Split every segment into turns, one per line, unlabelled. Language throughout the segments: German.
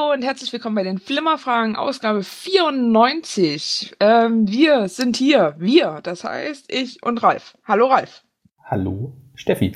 Hallo und herzlich willkommen bei den Flimmerfragen, Ausgabe 94. Wir sind hier, das heißt ich und Ralf. Hallo Ralf.
Hallo Steffi.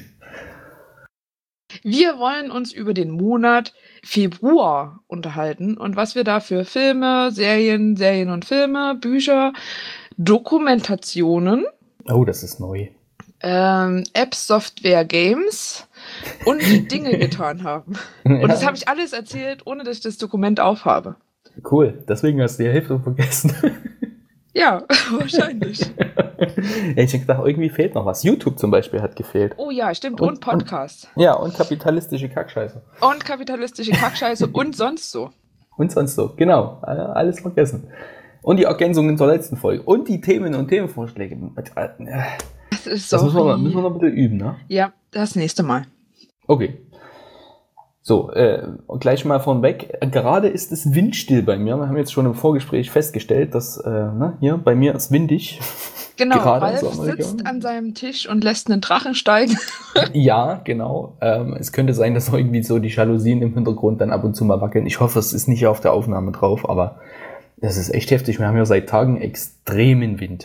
Wir wollen uns über den Monat Februar unterhalten und was wir da für Filme, Serien und Filme, Bücher, Dokumentationen.
Oh, das ist neu.
Apps, Software, Games und Dinge getan haben. Ja. Und das habe ich alles erzählt, ohne dass ich das Dokument aufhabe.
Cool, deswegen hast du die Hälfte vergessen.
Ja, wahrscheinlich.
Ich habe gedacht, irgendwie fehlt noch was. YouTube zum Beispiel hat gefehlt.
Oh ja, stimmt. Und Podcast.
Und kapitalistische Kackscheiße.
Und sonst so.
Und sonst so, genau. Alles vergessen. Und die Ergänzungen zur letzten Folge. Und die Themen und Themenvorschläge.
Das ist
das müssen wir noch ein bisschen üben, ne?
Ja, das nächste Mal.
Okay. So, gleich mal vorneweg. Gerade ist es windstill bei mir. Wir haben jetzt schon im Vorgespräch festgestellt, dass hier bei mir ist windig.
Genau, Ralf sitzt an seinem Tisch und lässt einen Drachen steigen.
Ja, genau. Es könnte sein, dass irgendwie so die Jalousien im Hintergrund dann ab und zu mal wackeln. Ich hoffe, es ist nicht auf der Aufnahme drauf, aber das ist echt heftig. Wir haben ja seit Tagen extremen Wind.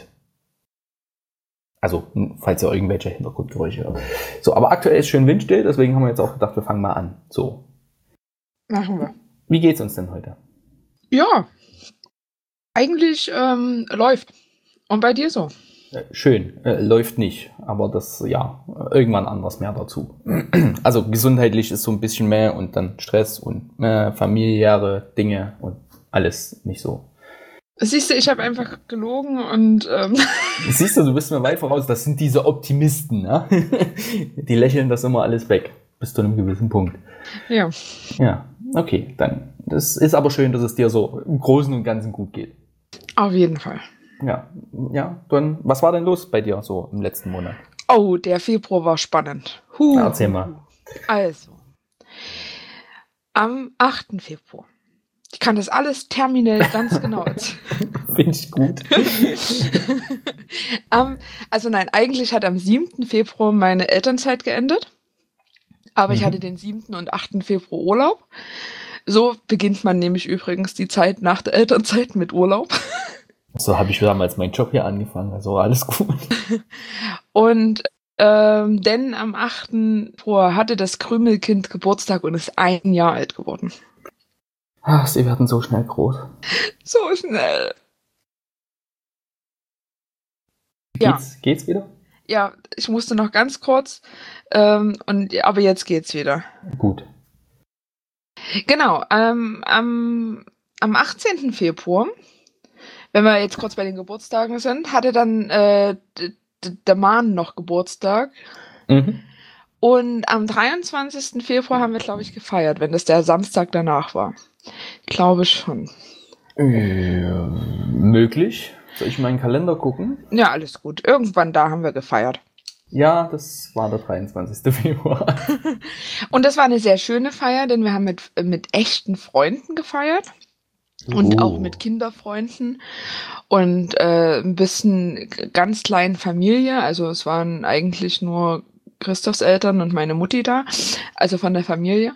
Also, falls ihr irgendwelche Hintergrundgeräusche hört. So, aber aktuell ist schön windstill, deswegen haben wir jetzt auch gedacht, wir fangen mal an. So.
Machen wir.
Wie geht's uns denn heute?
Ja, eigentlich läuft. Und bei dir so?
Schön, läuft nicht, aber das, ja, irgendwann anders mehr dazu. Also gesundheitlich ist so ein bisschen mehr und dann Stress und familiäre Dinge und alles nicht so.
Siehst du, ich habe einfach gelogen und...
Siehst du bist mir weit voraus, das sind diese Optimisten, ne? Die lächeln das immer alles weg, bis zu einem gewissen Punkt.
Ja.
Ja, okay, dann. Das ist aber schön, dass es dir so im Großen und Ganzen gut geht.
Auf jeden Fall.
Ja, dann, was war denn los bei dir so im letzten Monat?
Oh, der Februar war spannend.
Erzähl mal.
Also, am 8. Februar. Ich kann das alles terminell ganz genau erzählen.
Finde ich gut.
Also nein, eigentlich hat am 7. Februar meine Elternzeit geendet. Aber ich hatte den 7. und 8. Februar Urlaub. So beginnt man nämlich übrigens die Zeit nach der Elternzeit mit Urlaub.
So habe ich damals meinen Job hier angefangen, also alles gut.
Und denn am 8. Februar hatte das Krümelkind Geburtstag und ist 1 Jahr alt geworden.
Ach, sie werden so schnell groß.
So schnell.
Geht's wieder?
Ja, ich musste noch ganz kurz, aber jetzt geht's wieder.
Gut.
Genau, am 18. Februar, wenn wir jetzt kurz bei den Geburtstagen sind, hatte dann der Mann noch Geburtstag.
Mhm.
Und am 23. Februar haben wir, glaube ich, gefeiert, wenn das der Samstag danach war. Ich glaube schon.
Möglich. Soll ich meinen Kalender gucken?
Ja, alles gut. Irgendwann da haben wir gefeiert.
Ja, das war der 23. Februar.
Und das war eine sehr schöne Feier, denn wir haben mit echten Freunden gefeiert. Und auch mit Kinderfreunden und ein bisschen ganz kleinen Familie. Also es waren eigentlich nur Christophs Eltern und meine Mutti da, also von der Familie.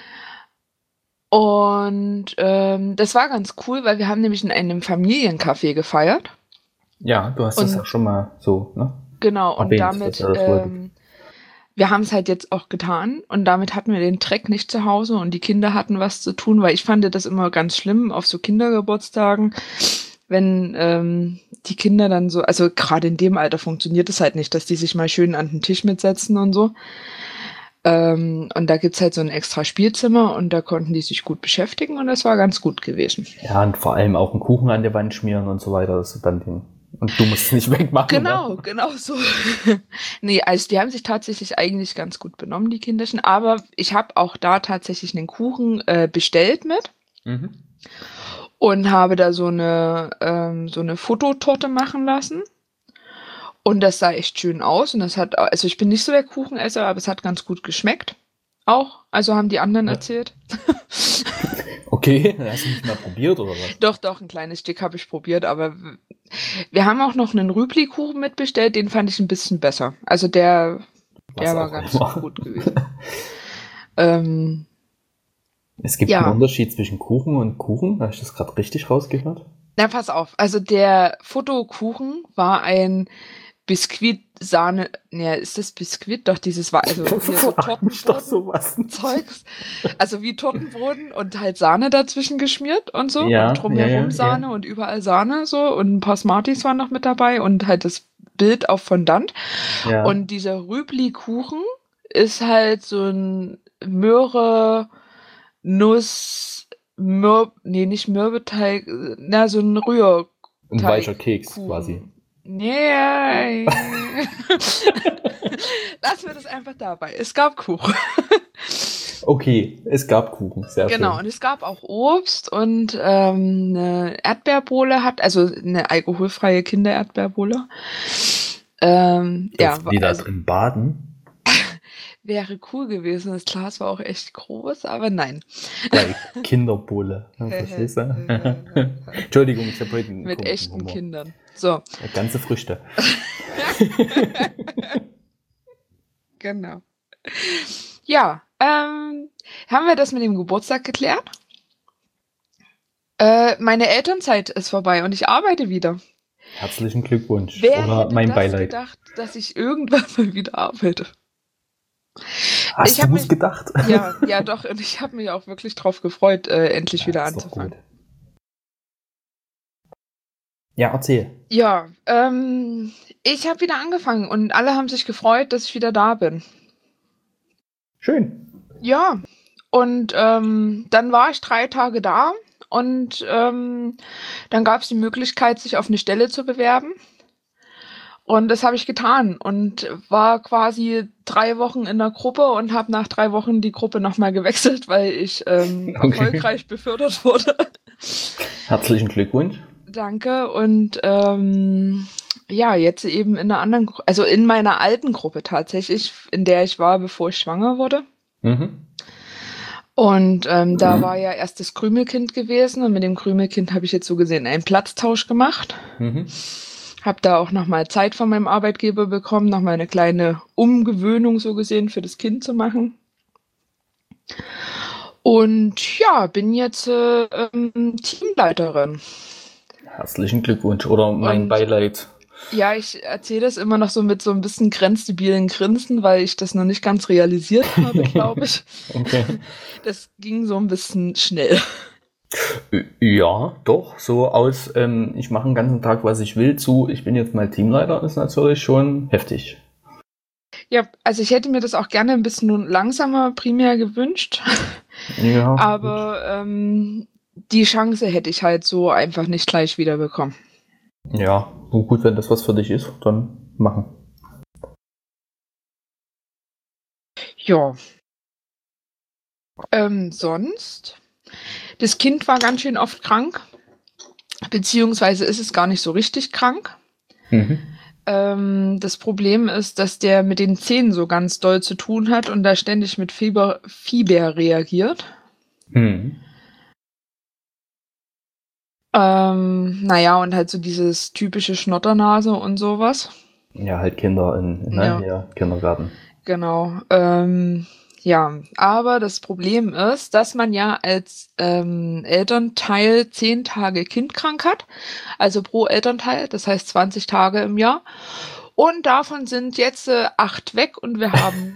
Und das war ganz cool, weil wir haben nämlich in einem Familiencafé gefeiert.
Ja, du hast das ja schon mal so, ne?
Genau, und damit, wir haben es halt jetzt auch getan und damit hatten wir den Dreck nicht zu Hause und die Kinder hatten was zu tun, weil ich fand das immer ganz schlimm auf so Kindergeburtstagen, wenn die Kinder dann so, also gerade in dem Alter funktioniert es halt nicht, dass die sich mal schön an den Tisch mitsetzen und so. Und da gibt's halt so ein extra Spielzimmer und da konnten die sich gut beschäftigen und das war ganz gut gewesen.
Ja, und vor allem auch einen Kuchen an der Wand schmieren und so weiter, das ist dann Ding. Und du musst es nicht wegmachen.
Genau so. Nee, also die haben sich tatsächlich eigentlich ganz gut benommen, die Kinderchen. Aber ich habe auch da tatsächlich einen Kuchen bestellt mit. Mhm. Und habe da so eine Fototorte machen lassen. Und das sah echt schön aus. Und das hat, also ich bin nicht so der Kuchenesser, aber es hat ganz gut geschmeckt. Auch. Also haben die anderen erzählt.
Okay, hast du nicht mal probiert oder was?
Doch, ein kleines Stück habe ich probiert, aber wir haben auch noch einen Rübli-Kuchen mitbestellt, den fand ich ein bisschen besser. Also der war ganz gut gewesen.
Es gibt einen Unterschied zwischen Kuchen und Kuchen. Habe ich das gerade richtig rausgehört?
Na, pass auf. Also der Fotokuchen war ein Biskuit-Sahne. Ja, ist das Biskuit? Doch, dieses war also hier so Tortenboden-Zeugs. Also wie Tortenboden und halt Sahne dazwischen geschmiert und so.
Ja,
und drumherum Sahne und überall Sahne so. Und ein paar Smarties waren noch mit dabei und halt das Bild auf Fondant.
Ja.
Und dieser Rübli-Kuchen ist halt so ein Möhre, Nuss, nicht Mürbeteig, na, so ein Rührteig.
Ein weicher Keks quasi.
Nee. Lassen wir das einfach dabei. Es gab Kuchen.
Okay, es gab Kuchen, sehr schön.
Genau, und es gab auch Obst und eine Erdbeerbohle also eine alkoholfreie Kinder-Erdbeerbohle.
Die da drin baden?
Wäre cool gewesen. Das Glas war auch echt groß, aber nein.
Kinderbohle. Entschuldigung, ich habe heute
mit echten Humor. Kindern. So.
Ganze Früchte.
Genau. Ja, haben wir das mit dem Geburtstag geklärt? Meine Elternzeit ist vorbei und ich arbeite wieder.
Herzlichen Glückwunsch.
Wer hätte mein Beileid gedacht, dass ich irgendwann mal wieder arbeite?
Hast du es gedacht?
Ja, doch. Und ich habe mich auch wirklich drauf gefreut, endlich wieder anzufangen.
Ja, erzähl.
Ja, ich habe wieder angefangen und alle haben sich gefreut, dass ich wieder da bin.
Schön.
Ja, und dann war ich 3 Tage da und dann gab es die Möglichkeit, sich auf eine Stelle zu bewerben. Und das habe ich getan und war quasi 3 Wochen in der Gruppe und habe nach 3 Wochen die Gruppe nochmal gewechselt, weil ich erfolgreich befördert wurde.
Herzlichen Glückwunsch.
Danke. Und jetzt eben in einer anderen, also in meiner alten Gruppe tatsächlich, in der ich war, bevor ich schwanger wurde.
Mhm.
Und da war ja erst das Krümelkind gewesen und mit dem Krümelkind habe ich jetzt so gesehen einen Platztausch gemacht.
Mhm.
Habe da auch nochmal Zeit von meinem Arbeitgeber bekommen, nochmal eine kleine Umgewöhnung so gesehen für das Kind zu machen. Und ja, bin jetzt Teamleiterin.
Herzlichen Glückwunsch oder mein Beileid.
Ja, ich erzähle das immer noch so mit so ein bisschen grenzdebilen Grinsen, weil ich das noch nicht ganz realisiert habe, glaube ich.
Okay.
Das ging so ein bisschen schnell.
Ja, doch. So aus, ich mache den ganzen Tag, was ich will, zu, ich bin jetzt mal Teamleiter, ist natürlich schon heftig.
Ja, also ich hätte mir das auch gerne ein bisschen langsamer primär gewünscht.
Ja.
Aber die Chance hätte ich halt so einfach nicht gleich wieder bekommen.
Ja, gut, wenn das was für dich ist, dann machen.
Ja. Sonst? Das Kind war ganz schön oft krank, beziehungsweise ist es gar nicht so richtig krank.
Mhm.
Das Problem ist, dass der mit den Zähnen so ganz doll zu tun hat und da ständig mit Fieber reagiert.
Mhm.
Und halt so dieses typische Schnotternase und sowas.
Ja, halt Kinder in Kindergarten.
Genau. Aber das Problem ist, dass man ja als Elternteil 10 Tage kindkrank hat, also pro Elternteil, das heißt 20 Tage im Jahr. Und davon sind jetzt 8 weg und wir haben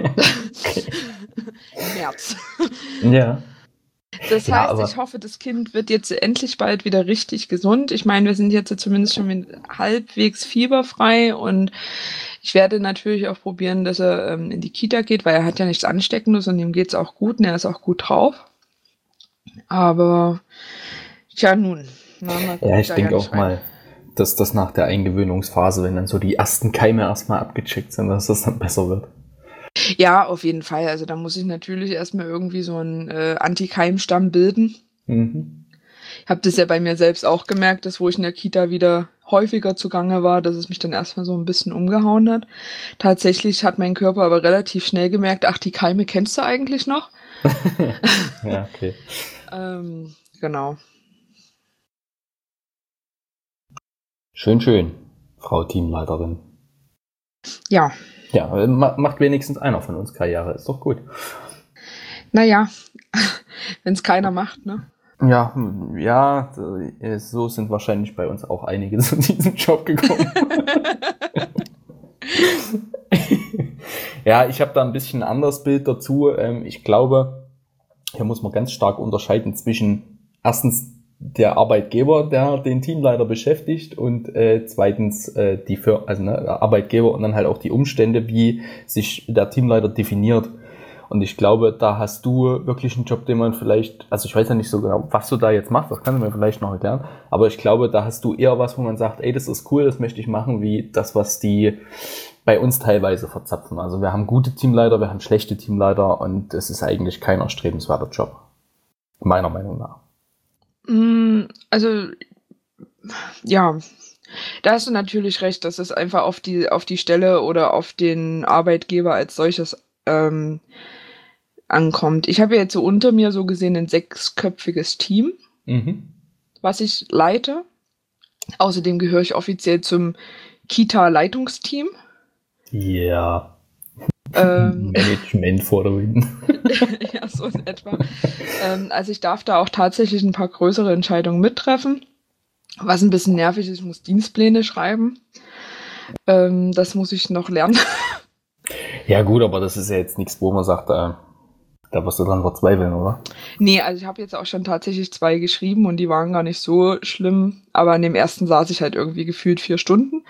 März.
Ja.
Das heißt, ich hoffe, das Kind wird jetzt endlich bald wieder richtig gesund. Ich meine, wir sind jetzt zumindest schon halbwegs fieberfrei und ich werde natürlich auch probieren, dass er in die Kita geht, weil er hat ja nichts Ansteckendes und ihm geht's auch gut und er ist auch gut drauf. Aber tja, nun.
Ja, ich denke auch mal, dass das nach der Eingewöhnungsphase, wenn dann so die ersten Keime erstmal abgecheckt sind, dass das dann besser wird.
Ja, auf jeden Fall. Also da muss ich natürlich erstmal irgendwie so einen Antikeimstamm bilden.
Mhm.
Ich habe das ja bei mir selbst auch gemerkt, dass wo ich in der Kita wieder häufiger zugange war, dass es mich dann erstmal so ein bisschen umgehauen hat. Tatsächlich hat mein Körper aber relativ schnell gemerkt, ach, die Keime kennst du eigentlich noch?
Ja, okay.
Genau.
Schön, Frau Teamleiterin.
Ja.
Ja, macht wenigstens einer von uns Karriere, ist doch gut.
Naja, wenn es keiner macht, ne?
Ja, so sind wahrscheinlich bei uns auch einige zu diesem Job gekommen. Ja, ich habe da ein bisschen ein anderes Bild dazu. Ich glaube, hier muss man ganz stark unterscheiden zwischen erstens der Arbeitgeber, der den Teamleiter beschäftigt, und zweitens der Arbeitgeber und dann halt auch die Umstände, wie sich der Teamleiter definiert. Und ich glaube, da hast du wirklich einen Job, den man vielleicht, also ich weiß ja nicht so genau, was du da jetzt machst, das kannst du mir vielleicht noch erklären, aber ich glaube, da hast du eher was, wo man sagt, ey, das ist cool, das möchte ich machen, wie das, was die bei uns teilweise verzapfen. Also wir haben gute Teamleiter, wir haben schlechte Teamleiter und es ist eigentlich kein erstrebenswerter Job. Meiner Meinung nach.
Also, ja, da hast du natürlich recht, dass es einfach auf die Stelle oder auf den Arbeitgeber als solches ankommt. Ich habe ja jetzt so unter mir so gesehen ein 6-köpfiges Team, was ich leite. Außerdem gehöre ich offiziell zum Kita-Leitungsteam.
Ja. Management vor der Wind.
Ja, so in etwa. Also ich darf da auch tatsächlich ein paar größere Entscheidungen mittreffen. Was ein bisschen nervig ist, ich muss Dienstpläne schreiben. Das muss ich noch lernen.
Ja gut, aber das ist ja jetzt nichts, wo man sagt, da wirst du dran verzweifeln, oder?
Nee, also ich habe jetzt auch schon tatsächlich 2 geschrieben und die waren gar nicht so schlimm. Aber an dem ersten saß ich halt irgendwie gefühlt 4 Stunden.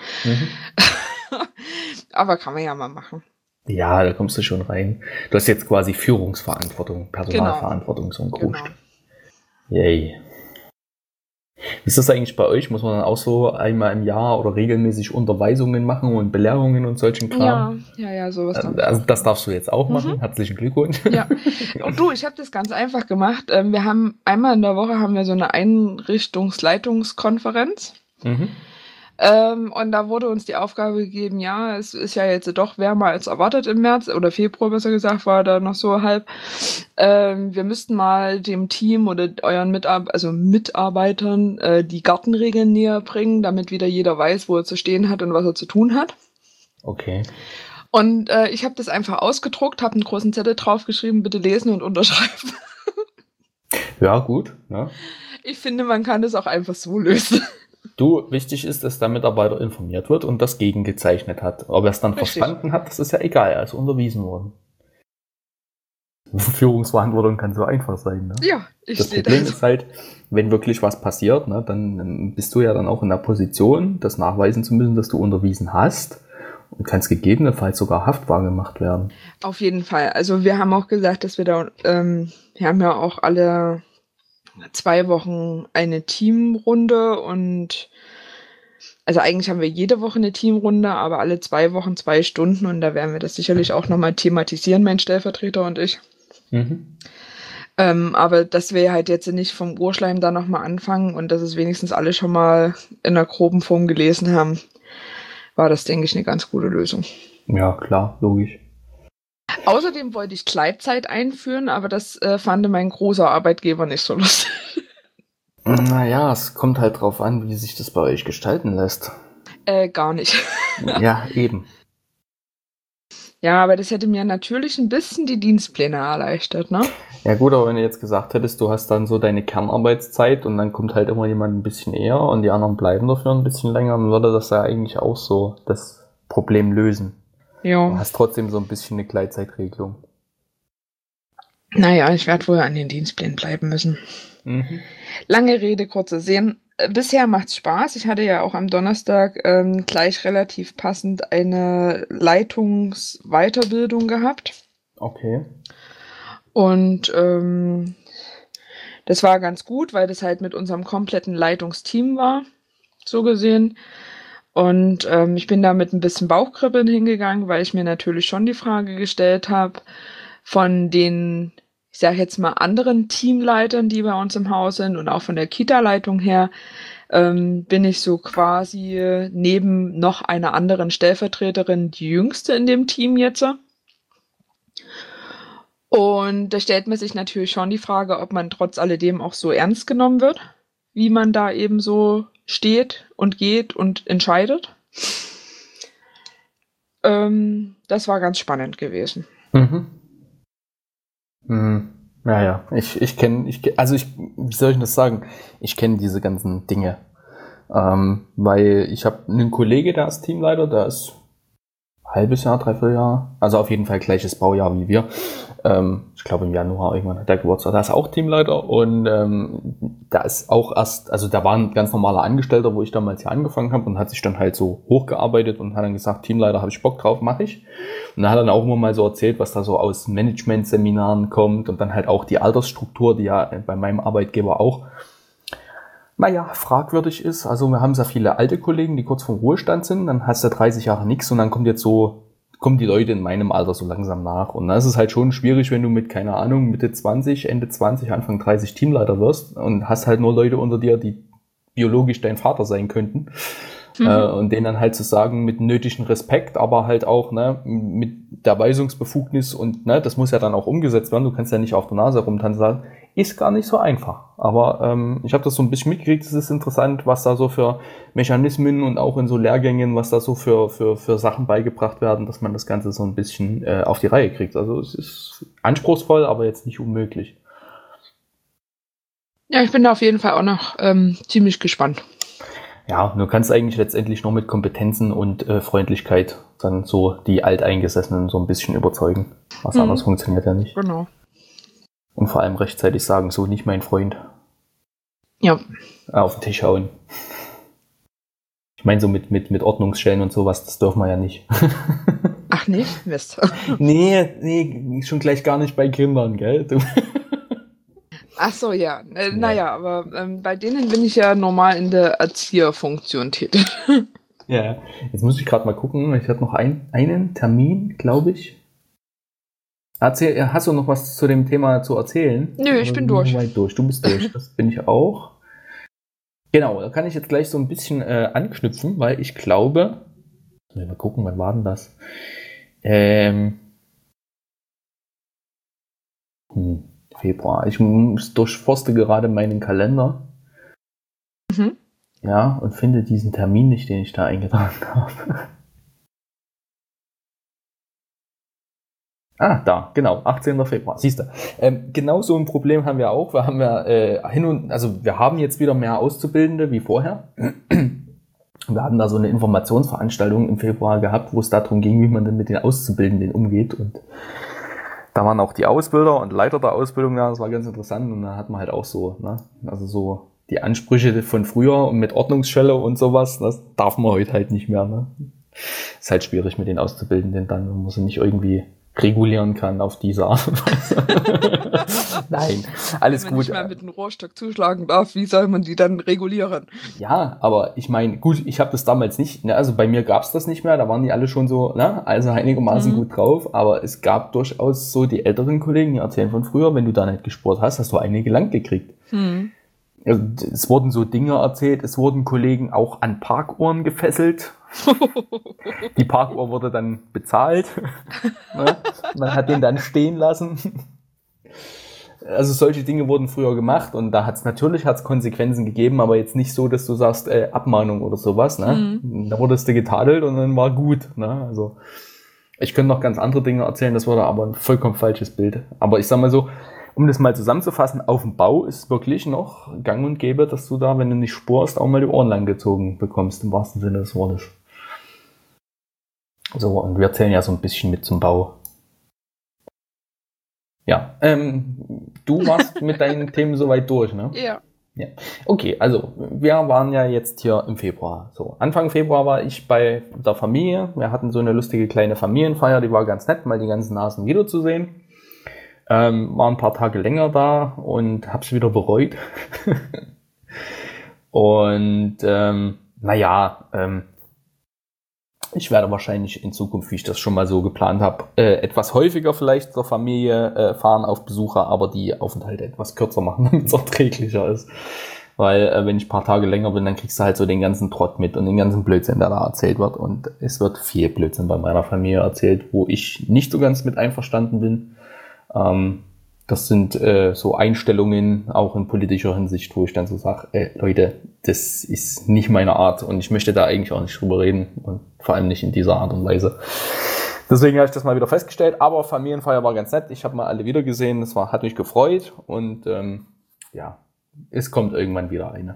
Aber kann man ja mal machen.
Ja, da kommst du schon rein. Du hast jetzt quasi Führungsverantwortung, Personalverantwortung, so ein Kruscht. Yay. Wie ist das eigentlich bei euch? Muss man dann auch so einmal im Jahr oder regelmäßig Unterweisungen machen und Belehrungen und solchen Kram?
Ja, sowas dann.
Also das darfst du jetzt auch machen. Herzlichen Glückwunsch.
Ja. Und du, ich habe das ganz einfach gemacht. Wir haben einmal in der Woche so eine Einrichtungsleitungskonferenz. Und da wurde uns die Aufgabe gegeben, ja, es ist ja jetzt doch wärmer als erwartet im März oder Februar, besser gesagt, war da noch so halb. Wir müssten mal dem Team oder euren Mitarbeitern die Gartenregeln näher bringen, damit wieder jeder weiß, wo er zu stehen hat und was er zu tun hat.
Okay.
Und ich habe das einfach ausgedruckt, habe einen großen Zettel draufgeschrieben, bitte lesen und unterschreiben.
Ja, gut. Ja.
Ich finde, man kann das auch einfach so lösen.
Du, wichtig ist, dass der Mitarbeiter informiert wird und das gegengezeichnet hat. Ob er es dann verstanden hat, das ist ja egal, also unterwiesen worden. Führungsverantwortung kann so einfach sein. Ne?
Ja,
das Problem ist halt, wenn wirklich was passiert, ne, dann bist du ja dann auch in der Position, das nachweisen zu müssen, dass du unterwiesen hast und kannst gegebenenfalls sogar haftbar gemacht werden.
Auf jeden Fall. Also wir haben auch gesagt, dass wir da, wir haben ja auch alle 2 Wochen eine Teamrunde und also eigentlich haben wir jede Woche eine Teamrunde, aber alle 2 Wochen 2 Stunden und da werden wir das sicherlich auch nochmal thematisieren, mein Stellvertreter und ich. Aber dass wir halt jetzt nicht vom Urschleim da nochmal anfangen und dass es wenigstens alle schon mal in einer groben Form gelesen haben, war das, denke ich, eine ganz gute Lösung.
Ja, klar, logisch.
Außerdem wollte ich Gleitzeit einführen, aber das fand mein großer Arbeitgeber nicht so lustig.
Naja, es kommt halt drauf an, wie sich das bei euch gestalten lässt.
Gar nicht.
Ja, eben.
Ja, aber das hätte mir natürlich ein bisschen die Dienstpläne erleichtert, ne?
Ja gut, aber wenn du jetzt gesagt hättest, du hast dann so deine Kernarbeitszeit und dann kommt halt immer jemand ein bisschen eher und die anderen bleiben dafür ein bisschen länger, dann würde das ja eigentlich auch so das Problem lösen.
Ja.
Du hast trotzdem so ein bisschen eine Gleitzeitregelung.
Naja, ich werde wohl an den Dienstplänen bleiben müssen. Lange Rede, kurzer Sinn. Bisher macht's Spaß. Ich hatte ja auch am Donnerstag gleich relativ passend eine Leitungsweiterbildung gehabt.
Okay.
Und das war ganz gut, weil das halt mit unserem kompletten Leitungsteam war, so gesehen. Und ich bin da mit ein bisschen Bauchkribbeln hingegangen, weil ich mir natürlich schon die Frage gestellt habe, von den, ich sage jetzt mal, anderen Teamleitern, die bei uns im Haus sind und auch von der Kita-Leitung her, bin ich so quasi neben noch einer anderen Stellvertreterin die Jüngste in dem Team jetzt. Und da stellt man sich natürlich schon die Frage, ob man trotz alledem auch so ernst genommen wird, wie man da eben so steht und geht und entscheidet. Das war ganz spannend gewesen.
Naja, wie soll ich das sagen? Ich kenne diese ganzen Dinge. Weil ich habe einen Kollege, der ist Teamleiter, der ist halbes Jahr, dreiviertel Jahr, also auf jeden Fall gleiches Baujahr wie wir. Ich glaube im Januar irgendwann hat der Geburtstag. Da ist auch Teamleiter und da ist auch also da war ein ganz normaler Angestellter, wo ich damals hier angefangen habe und hat sich dann halt so hochgearbeitet und hat dann gesagt, Teamleiter, habe ich Bock drauf, mache ich. Und dann hat er dann auch immer mal so erzählt, was da so aus Management-Seminaren kommt und dann halt auch die Altersstruktur, die ja bei meinem Arbeitgeber auch fragwürdig ist. Also wir haben sehr viele alte Kollegen, die kurz vorm Ruhestand sind, dann hast du 30 Jahre nichts und dann kommen die Leute in meinem Alter so langsam nach. Und dann ist es halt schon schwierig, wenn du mit, keine Ahnung, Mitte 20, Ende 20, Anfang 30 Teamleiter wirst und hast halt nur Leute unter dir, die biologisch dein Vater sein könnten. Und denen dann halt zu sagen, mit nötigem Respekt, aber halt auch mit der Weisungsbefugnis und das muss ja dann auch umgesetzt werden. Du kannst ja nicht auf der Nase rumtanzen sagen, ist gar nicht so einfach. Aber ich habe das so ein bisschen mitgekriegt, es ist interessant, was da so für Mechanismen und auch in so Lehrgängen, was da so für Sachen beigebracht werden, dass man das Ganze so ein bisschen auf die Reihe kriegt. Also es ist anspruchsvoll, aber jetzt nicht unmöglich.
Ja, ich bin da auf jeden Fall auch noch ziemlich gespannt.
Ja, du kannst eigentlich letztendlich nur mit Kompetenzen und Freundlichkeit dann so die Alteingesessenen so ein bisschen überzeugen. Was anderes funktioniert ja nicht.
Genau.
Und vor allem rechtzeitig sagen, so nicht mein Freund.
Ja.
Auf den Tisch hauen. Ich meine so mit Ordnungsstellen und sowas, das dürfen wir ja nicht.
Ach nicht? Mist.
Nee, schon gleich gar nicht bei Kindern, gell?
Ach so, ja. Naja, aber bei denen bin ich ja normal in der Erzieherfunktion tätig.
Ja, jetzt muss ich gerade mal gucken. Ich hatte noch einen Termin, glaube ich. Hast du noch was zu dem Thema zu erzählen?
Nö, ich bin durch.
Du bist durch, das bin ich auch. Genau, da kann ich jetzt gleich so ein bisschen anknüpfen, weil ich glaube, mal gucken, wann war denn das? Februar. Ich durchforste gerade meinen Kalender. Mhm. Ja, und finde diesen Termin nicht, den ich da eingetragen habe. Da, genau, 18. Februar. Siehst du. Genau so ein Problem haben wir auch. Wir haben wir haben jetzt wieder mehr Auszubildende wie vorher. Wir hatten da so eine Informationsveranstaltung im Februar gehabt, wo es darum ging, wie man denn mit den Auszubildenden umgeht. Und da waren auch die Ausbilder und Leiter der Ausbildung da. Das war ganz interessant. Und da hat man halt auch so, also so die Ansprüche von früher und mit Ordnungsstelle und sowas, das darf man heute halt nicht mehr. Ne? Ist halt schwierig mit den Auszubildenden dann, wenn man sie nicht irgendwie regulieren kann auf diese Art und Weise. Nein, alles gut. Wenn man nicht
mal mit einem Rohrstock zuschlagen darf, wie soll man die dann regulieren?
Ja, aber ich meine, gut, ich habe das damals nicht, also bei mir gab es das nicht mehr, da waren die alle schon so, also einigermaßen gut drauf, aber es gab durchaus so die älteren Kollegen, die erzählen von früher, wenn du da nicht gespurt hast du einige lang gekriegt. Also, es wurden so Dinge erzählt, es wurden Kollegen auch an Parkuhren gefesselt. Die Parkuhr wurde dann bezahlt. Man hat den dann stehen lassen. Also solche Dinge wurden früher gemacht und da hat's Konsequenzen gegeben, aber jetzt nicht so, dass du sagst, Abmahnung oder sowas. Ne? Da wurdest du getadelt und dann war gut. Ne? Also ich könnte noch ganz andere Dinge erzählen, das wurde aber ein vollkommen falsches Bild. Aber ich sag mal so, um das mal zusammenzufassen, auf dem Bau ist wirklich noch gang und gäbe, dass du da, wenn du nicht spurst, auch mal die Ohren lang gezogen bekommst, im wahrsten Sinne des Wortes. So, und wir zählen ja so ein bisschen mit zum Bau. Ja, du warst mit deinen Themen soweit durch, ne?
Ja.
Okay, also wir waren ja jetzt hier im Februar. So, Anfang Februar war ich bei der Familie. Wir hatten so eine lustige kleine Familienfeier, die war ganz nett, mal die ganzen Nasen wiederzusehen. War ein paar Tage länger da und hab's wieder bereut. Und ich werde wahrscheinlich in Zukunft, wie ich das schon mal so geplant habe, etwas häufiger vielleicht zur Familie fahren auf Besucher, aber die Aufenthalte etwas kürzer machen, damit es erträglicher ist. Weil wenn ich ein paar Tage länger bin, dann kriegst du halt so den ganzen Trott mit und den ganzen Blödsinn, der da erzählt wird. Und es wird viel Blödsinn bei meiner Familie erzählt, wo ich nicht so ganz mit einverstanden bin. Das sind so Einstellungen, auch in politischer Hinsicht, wo ich dann so sage, Leute, das ist nicht meine Art und ich möchte da eigentlich auch nicht drüber reden und vor allem nicht in dieser Art und Weise. Deswegen habe ich das mal wieder festgestellt. Aber Familienfeier war ganz nett. Ich habe mal alle wieder gesehen. Das hat mich gefreut. Und ja, es kommt irgendwann wieder eine.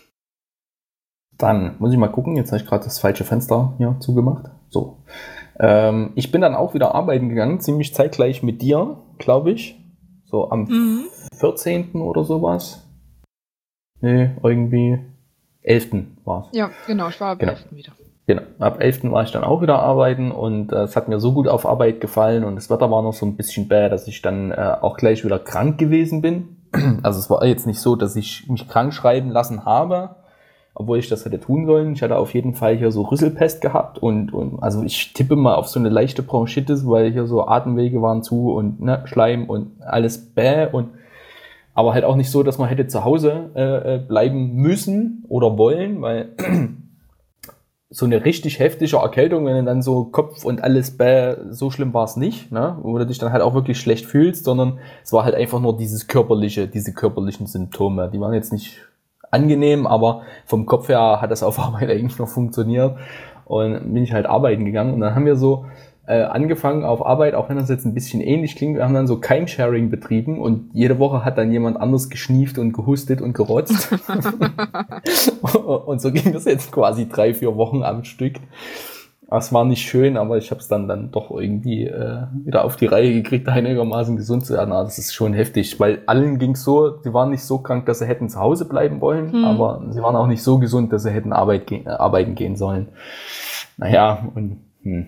Dann muss ich mal gucken. Jetzt habe ich gerade das falsche Fenster hier zugemacht. So. Ich bin dann auch wieder arbeiten gegangen. Ziemlich zeitgleich mit dir, glaube ich. So am 14. oder sowas. Nee, irgendwie 11. war es.
Ja, genau. Ich war ab 11. wieder.
Genau, ab 11. war ich dann auch wieder arbeiten und es hat mir so gut auf Arbeit gefallen und das Wetter war noch so ein bisschen bäh, dass ich dann auch gleich wieder krank gewesen bin. Also es war jetzt nicht so, dass ich mich krank schreiben lassen habe, obwohl ich das hätte tun sollen. Ich hatte auf jeden Fall hier so Rüsselpest gehabt und also ich tippe mal auf so eine leichte Bronchitis, weil hier so Atemwege waren zu und Schleim und alles bäh und aber halt auch nicht so, dass man hätte zu Hause bleiben müssen oder wollen, weil so eine richtig heftige Erkältung, wenn du dann so Kopf und alles so schlimm war es nicht, ne? Wo du dich dann halt auch wirklich schlecht fühlst, sondern es war halt einfach nur diese körperlichen Symptome. Die waren jetzt nicht angenehm, aber vom Kopf her hat das auf Arbeit eigentlich noch funktioniert und bin ich halt arbeiten gegangen und dann haben wir so angefangen auf Arbeit, auch wenn das jetzt ein bisschen ähnlich klingt, wir haben dann so Keimsharing betrieben und jede Woche hat dann jemand anders geschnieft und gehustet und gerotzt. Und so ging das jetzt quasi 3-4 Wochen am Stück. Das war nicht schön, aber ich habe es dann doch irgendwie wieder auf die Reihe gekriegt, einigermaßen gesund zu werden. Das ist schon heftig, weil allen ging's so, sie waren nicht so krank, dass sie hätten zu Hause bleiben wollen, aber sie waren auch nicht so gesund, dass sie hätten arbeiten gehen sollen. Naja, und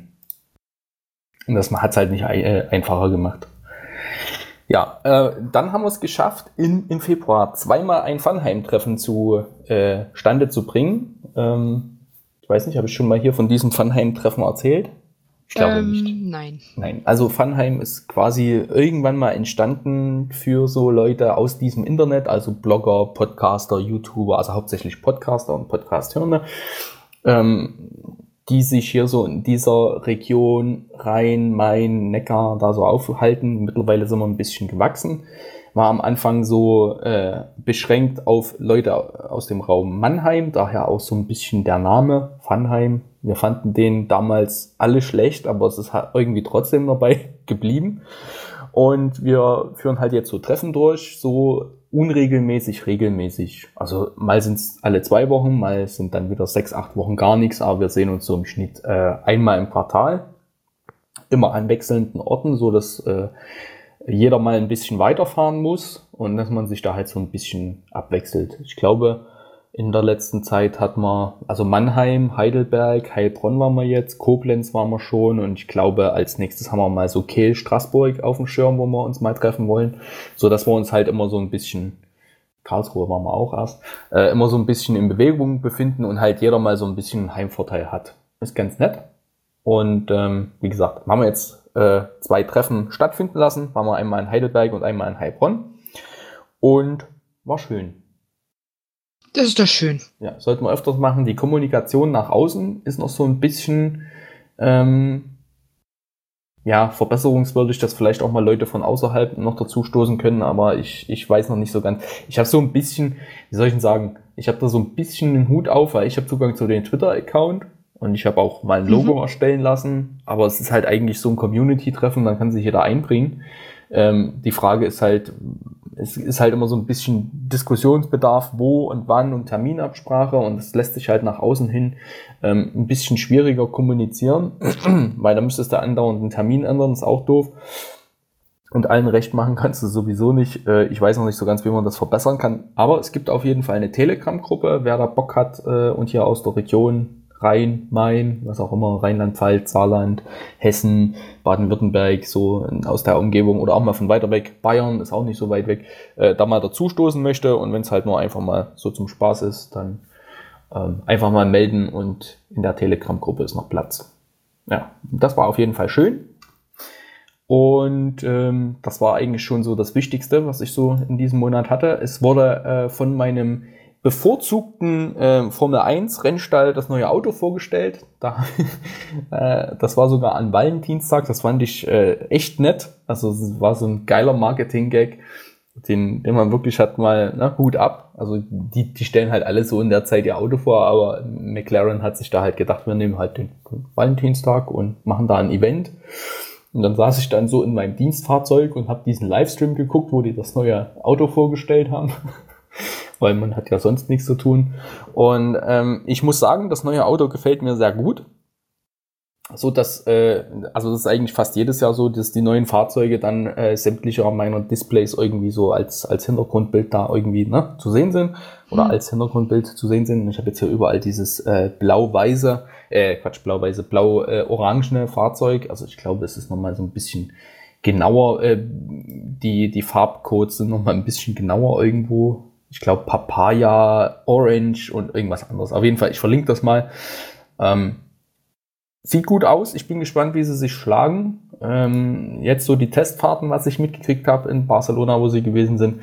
das hat es halt nicht einfacher gemacht. Ja, dann haben wir es geschafft, im Februar zweimal ein Funheim-Treffen zu Stande zu bringen. Ich weiß nicht, habe ich schon mal hier von diesem Funheim-Treffen erzählt? Ich glaube nicht. Nein. Also Funheim ist quasi irgendwann mal entstanden für so Leute aus diesem Internet, also Blogger, Podcaster, YouTuber, also hauptsächlich Podcaster und Podcast-Hörende, die sich hier so in dieser Region Rhein, Main, Neckar da so aufhalten. Mittlerweile sind wir ein bisschen gewachsen. War am Anfang so beschränkt auf Leute aus dem Raum Mannheim, daher auch so ein bisschen der Name Funheim. Wir fanden den damals alle schlecht, aber es ist halt irgendwie trotzdem dabei geblieben. Und wir führen halt jetzt so Treffen durch, so unregelmäßig, regelmäßig. Also mal sind es alle 2 Wochen, mal sind dann wieder 6-8 Wochen gar nichts, aber wir sehen uns so im Schnitt einmal im Quartal. Immer an wechselnden Orten, so dass jeder mal ein bisschen weiterfahren muss und dass man sich da halt so ein bisschen abwechselt. Ich glaube, in der letzten Zeit hat man, also Mannheim, Heidelberg, Heilbronn waren wir jetzt, Koblenz waren wir schon und ich glaube, als nächstes haben wir mal so Kehl, Straßburg auf dem Schirm, wo wir uns mal treffen wollen, so dass wir uns halt immer so ein bisschen, Karlsruhe waren wir auch erst, immer so ein bisschen in Bewegung befinden und halt jeder mal so ein bisschen Heimvorteil hat. Ist ganz nett. Und wie gesagt, haben wir jetzt 2 Treffen stattfinden lassen, waren wir einmal in Heidelberg und einmal in Heilbronn und war schön.
Das ist doch schön.
Ja, sollten wir öfters machen. Die Kommunikation nach außen ist noch so ein bisschen verbesserungswürdig, dass vielleicht auch mal Leute von außerhalb noch dazu stoßen können, aber ich weiß noch nicht so ganz. Ich habe so ein bisschen, wie soll ich denn sagen, ich habe da so ein bisschen den Hut auf, weil ich habe Zugang zu dem Twitter-Account und ich habe auch mal ein Logo erstellen lassen, aber es ist halt eigentlich so ein Community-Treffen, dann kann sich jeder einbringen. Die Frage ist halt, es ist halt immer so ein bisschen Diskussionsbedarf, wo und wann und Terminabsprache und es lässt sich halt nach außen hin ein bisschen schwieriger kommunizieren, weil da müsstest du andauernd einen Termin ändern, ist auch doof. Und allen recht machen kannst du sowieso nicht. Ich weiß noch nicht so ganz, wie man das verbessern kann, aber es gibt auf jeden Fall eine Telegram-Gruppe, wer da Bock hat und hier aus der Region Rhein, Main, was auch immer, Rheinland-Pfalz, Saarland, Hessen, Baden-Württemberg, so aus der Umgebung oder auch mal von weiter weg, Bayern ist auch nicht so weit weg, da mal dazustoßen möchte und wenn es halt nur einfach mal so zum Spaß ist, dann einfach mal melden und in der Telegram-Gruppe ist noch Platz. Ja, das war auf jeden Fall schön und das war eigentlich schon so das Wichtigste, was ich so in diesem Monat hatte. Es wurde von meinem bevorzugten Formel 1 Rennstall das neue Auto vorgestellt. Das war sogar an Valentinstag. Das fand ich echt nett. Also es war so ein geiler Marketing-Gag, den man wirklich hat, mal Hut ab. Also die stellen halt alle so in der Zeit ihr Auto vor, aber McLaren hat sich da halt gedacht, wir nehmen halt den Valentinstag und machen da ein Event. Und dann saß ich dann so in meinem Dienstfahrzeug und habe diesen Livestream geguckt, wo die das neue Auto vorgestellt haben. Weil man hat ja sonst nichts zu tun. Und ich muss sagen, das neue Auto gefällt mir sehr gut. So dass, also das ist eigentlich fast jedes Jahr so, dass die neuen Fahrzeuge dann sämtlicher meiner Displays irgendwie so als Hintergrundbild da irgendwie zu sehen sind oder als Hintergrundbild zu sehen sind. Ich habe jetzt hier überall dieses blau-orangene Fahrzeug. Also ich glaube, es ist nochmal so ein bisschen genauer, die Farbcodes sind nochmal ein bisschen genauer irgendwo. Ich glaube Papaya, Orange und irgendwas anderes. Auf jeden Fall, ich verlinke das mal. Sieht gut aus. Ich bin gespannt, wie sie sich schlagen. Jetzt so die Testfahrten, was ich mitgekriegt habe in Barcelona, wo sie gewesen sind,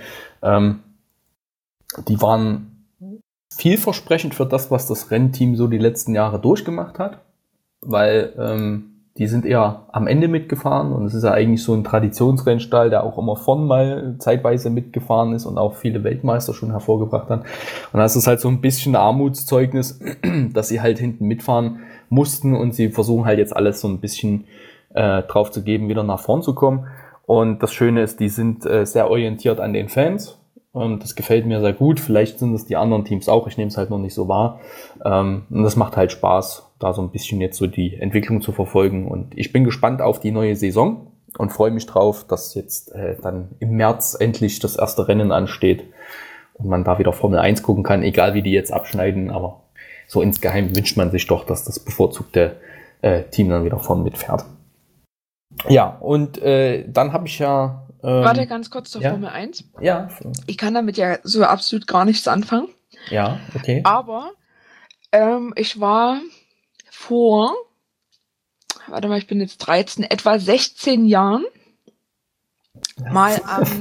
die waren vielversprechend für das, was das Rennteam so die letzten Jahre durchgemacht hat, weil die sind eher am Ende mitgefahren und es ist ja eigentlich so ein Traditionsrennstall, der auch immer vorn mal zeitweise mitgefahren ist und auch viele Weltmeister schon hervorgebracht hat. Und das ist halt so ein bisschen ein Armutszeugnis, dass sie halt hinten mitfahren mussten und sie versuchen halt jetzt alles so ein bisschen drauf zu geben, wieder nach vorn zu kommen. Und das Schöne ist, die sind sehr orientiert an den Fans. Das gefällt mir sehr gut. Vielleicht sind es die anderen Teams auch. Ich nehme es halt noch nicht so wahr. Und das macht halt Spaß, da so ein bisschen jetzt so die Entwicklung zu verfolgen. Und ich bin gespannt auf die neue Saison und freue mich drauf, dass jetzt dann im März endlich das erste Rennen ansteht und man da wieder Formel 1 gucken kann, egal wie die jetzt abschneiden. Aber so insgeheim wünscht man sich doch, dass das bevorzugte Team dann wieder vorne mitfährt. Ja, und dann habe ich ja...
Warte ganz kurz zur Formel 1.
Ja.
Ich kann damit ja so absolut gar nichts anfangen.
Ja, okay.
Aber ich war vor, warte mal, ich bin jetzt 13, etwa 16 Jahren mal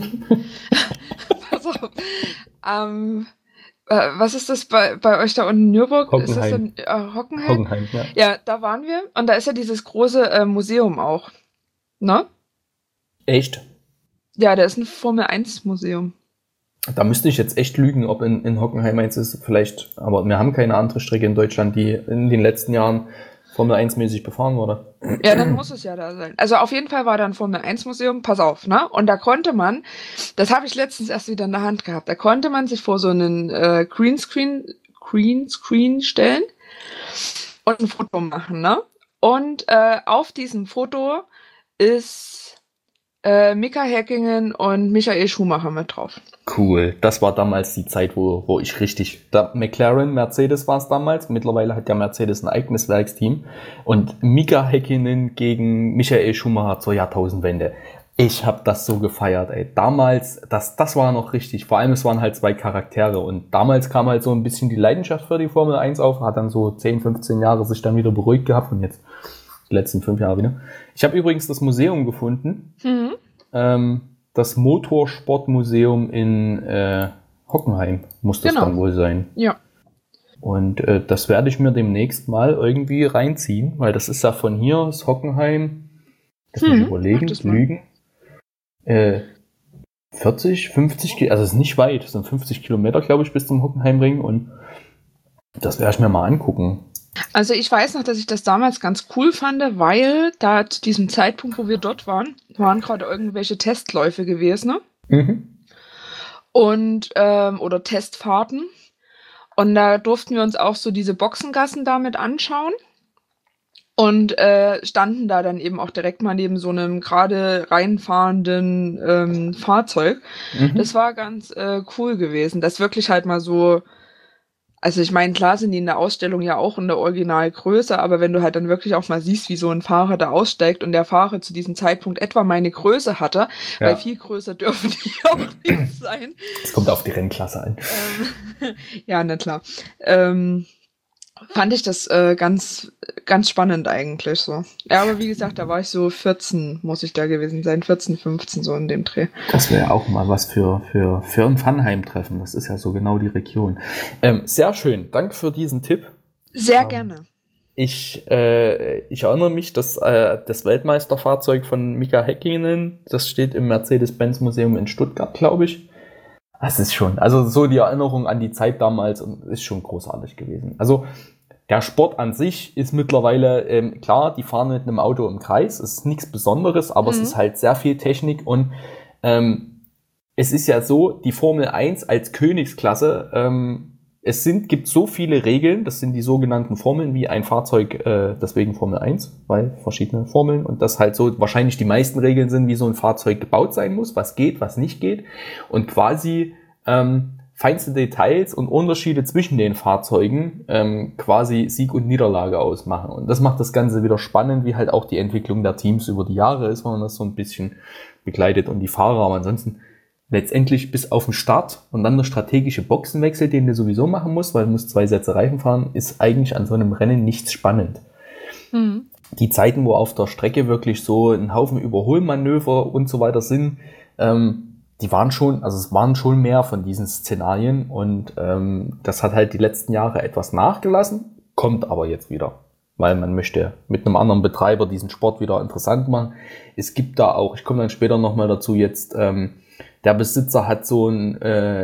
pass auf, was ist das bei euch da unten in Nürburg?
Hockenheim.
Ist das in Hockenheim?
Hockenheim, ja.
Ja, da waren wir und da ist ja dieses große Museum auch. Ne?
Echt?
Ja, da ist ein Formel-1-Museum.
Da müsste ich jetzt echt lügen, ob in Hockenheim eins ist, vielleicht, aber wir haben keine andere Strecke in Deutschland, die in den letzten Jahren Formel 1-mäßig befahren wurde.
Ja, dann muss es ja da sein. Also auf jeden Fall war da ein Formel-1-Museum, pass auf, ne? Und da konnte man, das habe ich letztens erst wieder in der Hand gehabt, da konnte man sich vor so einen Greenscreen stellen und ein Foto machen, ne? Und auf diesem Foto ist Mika Häkkinen und Michael Schumacher mit drauf.
Cool. Das war damals die Zeit, wo ich richtig... McLaren, Mercedes war es damals. Mittlerweile hat ja Mercedes ein eigenes Werksteam. Und Mika Häkkinen gegen Michael Schumacher zur Jahrtausendwende. Ich habe das so gefeiert, ey. Damals, das war noch richtig. Vor allem, es waren halt zwei Charaktere. Und damals kam halt so ein bisschen die Leidenschaft für die Formel 1 auf. Hat dann so 10, 15 Jahre sich dann wieder beruhigt gehabt. Und jetzt... die letzten 5 Jahre wieder. Ich habe übrigens das Museum gefunden. Das Motorsportmuseum in Hockenheim muss das dann wohl sein.
Ja.
Und das werde ich mir demnächst mal irgendwie reinziehen, weil das ist ja von hier aus Hockenheim. Lass mich überlegen, lügen. 40, 50, also es ist nicht weit. Es sind 50 Kilometer, glaube ich, bis zum Hockenheimring. Und das werde ich mir mal angucken.
Also ich weiß noch, dass ich das damals ganz cool fand, weil da zu diesem Zeitpunkt, wo wir dort waren gerade irgendwelche Testläufe gewesen, ne? Und oder Testfahrten. Und da durften wir uns auch so diese Boxengassen damit anschauen und standen da dann eben auch direkt mal neben so einem gerade reinfahrenden Fahrzeug. Das war ganz cool gewesen, das wirklich halt mal so. Also ich meine, klar sind die in der Ausstellung ja auch in der Originalgröße, aber wenn du halt dann wirklich auch mal siehst, wie so ein Fahrer da aussteigt und der Fahrer zu diesem Zeitpunkt etwa meine Größe hatte, weil viel größer dürfen die auch nicht sein.
Es kommt auf die Rennklasse an.
Ja, na klar. Fand ich das ganz, ganz spannend eigentlich so. Ja, aber wie gesagt, da war ich so 14, muss ich da gewesen sein, 14, 15 so in dem Dreh.
Das wäre auch mal was für ein Funheim-Treffen, das ist ja so genau die Region. Sehr schön, danke für diesen Tipp.
Sehr gerne.
ich erinnere mich, dass das Weltmeisterfahrzeug von Mika Häkkinen, das steht im Mercedes-Benz-Museum in Stuttgart, glaube ich. Das ist schon, also so die Erinnerung an die Zeit damals ist schon großartig gewesen. Also der Sport an sich ist mittlerweile, klar, die fahren mit einem Auto im Kreis, es ist nichts Besonderes, aber es ist halt sehr viel Technik und es ist ja so, die Formel 1 als Königsklasse, gibt so viele Regeln, das sind die sogenannten Formeln, wie ein Fahrzeug, deswegen Formel 1, weil verschiedene Formeln und das halt so wahrscheinlich die meisten Regeln sind, wie so ein Fahrzeug gebaut sein muss, was geht, was nicht geht und quasi feinste Details und Unterschiede zwischen den Fahrzeugen quasi Sieg und Niederlage ausmachen. Und das macht das Ganze wieder spannend, wie halt auch die Entwicklung der Teams über die Jahre ist, wenn man das so ein bisschen begleitet und die Fahrer, aber ansonsten letztendlich bis auf den Start und dann der strategische Boxenwechsel, den du sowieso machen musst, weil du musst 2 Sätze Reifen fahren, ist eigentlich an so einem Rennen nichts spannend. Die Zeiten, wo auf der Strecke wirklich so ein Haufen Überholmanöver und so weiter sind, es waren schon mehr von diesen Szenarien und das hat halt die letzten Jahre etwas nachgelassen, kommt aber jetzt wieder, weil man möchte mit einem anderen Betreiber diesen Sport wieder interessant machen. Es gibt da auch, ich komme dann später nochmal dazu, jetzt der Besitzer hat so ein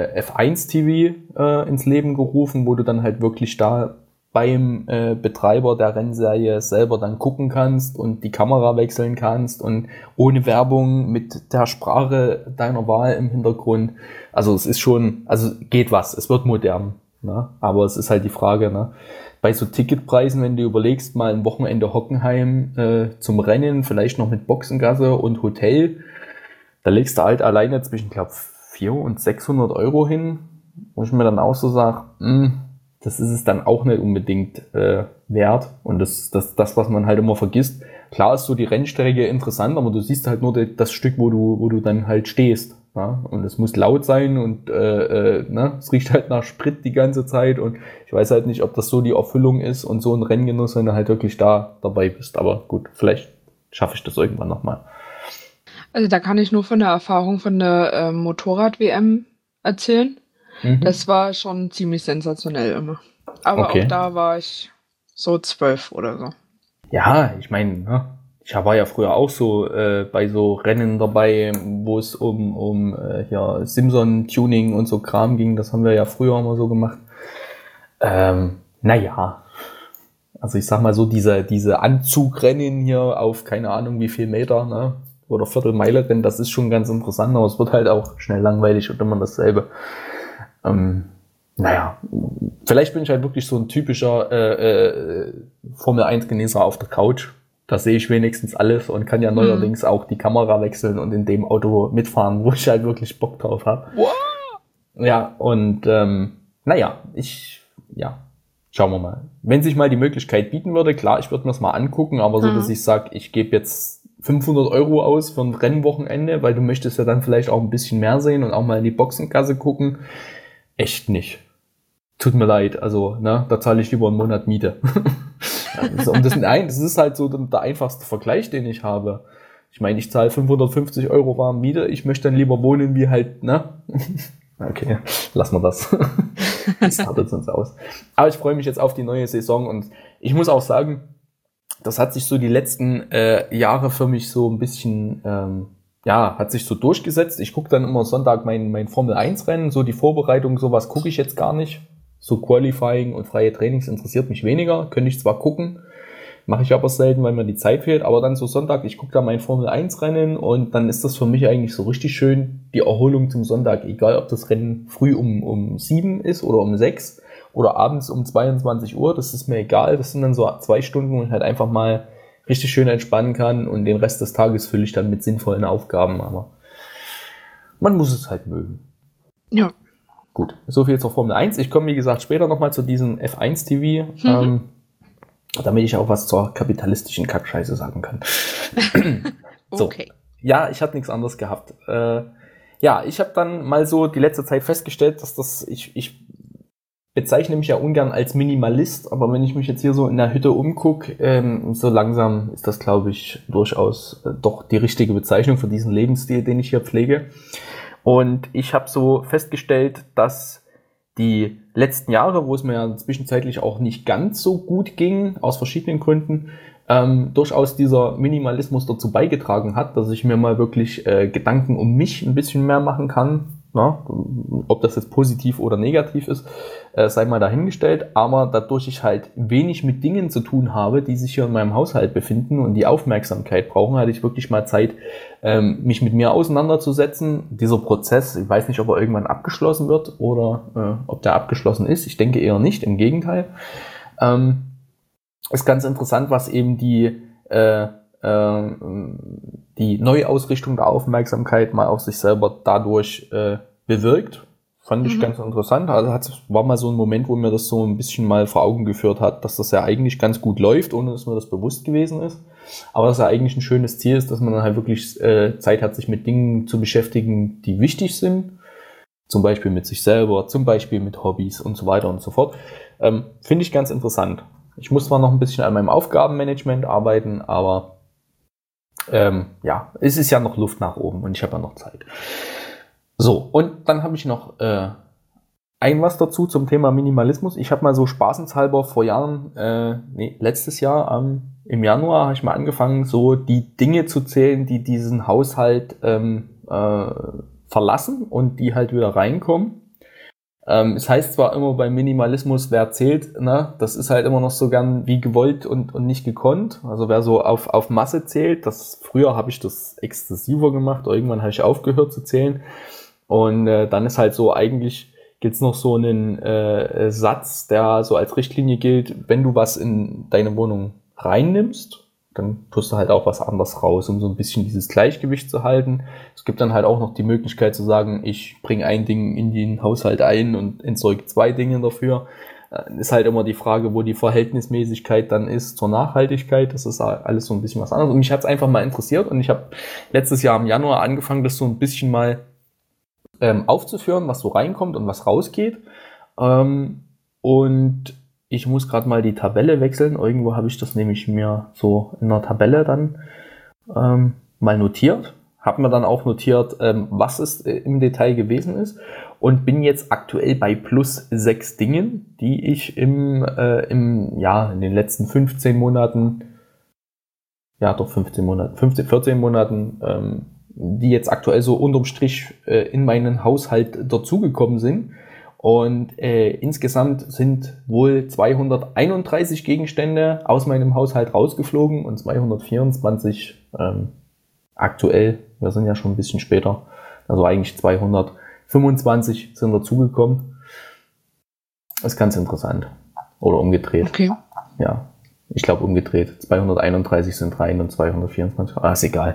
F1-TV ins Leben gerufen, wo du dann halt wirklich da beim Betreiber der Rennserie selber dann gucken kannst und die Kamera wechseln kannst und ohne Werbung mit der Sprache deiner Wahl im Hintergrund. Also es ist schon, also geht was, es wird modern, ne? Aber es ist halt die Frage, ne? Bei so Ticketpreisen, wenn du überlegst, mal ein Wochenende Hockenheim zum Rennen, vielleicht noch mit Boxengasse und Hotel, da legst du halt alleine zwischen, glaube 400 und 600 Euro hin, wo ich mir dann auch so sage, das ist es dann auch nicht unbedingt wert. Und das, was man halt immer vergisst. Klar ist so die Rennstrecke interessant, aber du siehst halt nur das Stück, wo du dann halt stehst. Ja? Und es muss laut sein und es riecht halt nach Sprit die ganze Zeit. Und ich weiß halt nicht, ob das so die Erfüllung ist und so ein Renngenuss, wenn du halt wirklich da dabei bist. Aber gut, vielleicht schaffe ich das irgendwann nochmal.
Also da kann ich nur von der Erfahrung von der Motorrad-WM erzählen. Das war schon ziemlich sensationell immer. Aber auch da war ich so 12 oder so.
Ja, ich meine, ne, ich war ja früher auch so bei so Rennen dabei, wo es um Simson-Tuning und so Kram ging. Das haben wir ja früher immer so gemacht. Naja, also ich sag mal so, diese Anzugrennen hier auf keine Ahnung wie viel Meter, ne? Oder Viertelmeile-Rennen, das ist schon ganz interessant, aber es wird halt auch schnell langweilig und immer dasselbe. Vielleicht bin ich halt wirklich so ein typischer Formel-1-Genießer auf der Couch. Da sehe ich wenigstens alles und kann ja neuerdings auch die Kamera wechseln und in dem Auto mitfahren, wo ich halt wirklich Bock drauf habe. Wow. Ja, und schauen wir mal. Wenn sich mal die Möglichkeit bieten würde, klar, ich würde mir das mal angucken, aber so, dass ich sage, ich gebe jetzt 500 Euro aus für ein Rennwochenende, weil du möchtest ja dann vielleicht auch ein bisschen mehr sehen und auch mal in die Boxengasse gucken. Echt nicht. Tut mir leid, also, ne, da zahle ich lieber einen Monat Miete. Das ist halt so der einfachste Vergleich, den ich habe. Ich meine, ich zahle 550 Euro warm Miete, ich möchte dann lieber wohnen wie halt, ne? Okay, lassen wir das. Das artet uns aus. Aber ich freue mich jetzt auf die neue Saison und ich muss auch sagen, das hat sich so die letzten Jahre für mich so ein bisschen, hat sich so durchgesetzt. Ich gucke dann immer Sonntag mein Formel-1-Rennen, so die Vorbereitung, sowas gucke ich jetzt gar nicht. So Qualifying und freie Trainings interessiert mich weniger. Könnte ich zwar gucken, mache ich aber selten, weil mir die Zeit fehlt, aber dann so Sonntag, ich gucke da mein Formel-1-Rennen und dann ist das für mich eigentlich so richtig schön, die Erholung zum Sonntag. Egal, ob das Rennen früh um 7 ist oder um 6 oder abends um 22 Uhr, das ist mir egal. Das sind dann so 2 Stunden, wo ich halt einfach mal richtig schön entspannen kann und den Rest des Tages fülle ich dann mit sinnvollen Aufgaben, aber man muss es halt mögen.
Ja.
Gut, so viel zur Formel 1. Ich komme, wie gesagt, später nochmal zu diesem F1-TV, damit ich auch was zur kapitalistischen Kackscheiße sagen kann. So. Okay. Ja, ich hatte nichts anderes gehabt. Ich habe dann mal so die letzte Zeit festgestellt, dass ich bezeichne mich ja ungern als Minimalist, aber wenn ich mich jetzt hier so in der Hütte umgucke, so langsam ist das, glaube ich, durchaus doch die richtige Bezeichnung für diesen Lebensstil, den ich hier pflege. Und ich habe so festgestellt, dass die letzten Jahre, wo es mir ja zwischenzeitlich auch nicht ganz so gut ging, aus verschiedenen Gründen, durchaus dieser Minimalismus dazu beigetragen hat, dass ich mir mal wirklich Gedanken um mich ein bisschen mehr machen kann. Na, ob das jetzt positiv oder negativ ist, sei mal dahingestellt, aber dadurch ich halt wenig mit Dingen zu tun habe, die sich hier in meinem Haushalt befinden und die Aufmerksamkeit brauchen, hatte ich wirklich mal Zeit, mich mit mir auseinanderzusetzen. Dieser Prozess, ich weiß nicht, ob er irgendwann abgeschlossen wird oder ob der abgeschlossen ist. Ich denke eher nicht, im Gegenteil. Ist ganz interessant, was eben die Neuausrichtung der Aufmerksamkeit mal auf sich selber dadurch bewirkt. Fand ich ganz interessant. Also war mal so ein Moment, wo mir das so ein bisschen mal vor Augen geführt hat, dass das ja eigentlich ganz gut läuft, ohne dass mir das bewusst gewesen ist. Aber dass ja eigentlich ein schönes Ziel ist, dass man dann halt wirklich Zeit hat, sich mit Dingen zu beschäftigen, die wichtig sind. Zum Beispiel mit sich selber, zum Beispiel mit Hobbys und so weiter und so fort. Finde ich ganz interessant. Ich muss zwar noch ein bisschen an meinem Aufgabenmanagement arbeiten, aber es ist ja noch Luft nach oben und ich habe ja noch Zeit. So, und dann habe ich noch was dazu zum Thema Minimalismus. Ich habe mal so spaßenshalber vor Jahren, letztes Jahr im Januar habe ich mal angefangen, so die Dinge zu zählen, die diesen Haushalt verlassen und die halt wieder reinkommen. Es heißt zwar immer beim Minimalismus, wer zählt, ne, das ist halt immer noch so gern wie gewollt und nicht gekonnt. Also wer so auf Masse zählt, früher habe ich das exzessiver gemacht, irgendwann habe ich aufgehört zu zählen. Und dann ist halt so, eigentlich gibt's noch so einen Satz, der so als Richtlinie gilt, wenn du was in deine Wohnung reinnimmst, dann tust du halt auch was anderes raus, um so ein bisschen dieses Gleichgewicht zu halten. Es gibt dann halt auch noch die Möglichkeit zu sagen, ich bringe ein Ding in den Haushalt ein und entsorge 2 Dinge dafür. Ist halt immer die Frage, wo die Verhältnismäßigkeit dann ist zur Nachhaltigkeit. Das ist alles so ein bisschen was anderes. Und mich hat es einfach mal interessiert und ich habe letztes Jahr im Januar angefangen, das so ein bisschen mal aufzuführen, was so reinkommt und was rausgeht. Und ich muss gerade mal die Tabelle wechseln. Irgendwo habe ich das nämlich mir so in einer Tabelle dann mal notiert. Habe mir dann auch notiert, was es im Detail gewesen ist. Und bin jetzt aktuell bei plus 6 Dingen, die ich in den letzten 14 Monaten, die jetzt aktuell so unterm Strich in meinen Haushalt dazugekommen sind. Und insgesamt sind wohl 231 Gegenstände aus meinem Haushalt rausgeflogen und 224 aktuell. Wir sind ja schon ein bisschen später. Also eigentlich 225 sind dazugekommen. Ist ganz interessant. Oder umgedreht.
Okay.
Ja, ich glaube umgedreht. 231 sind rein und 224. Ist egal.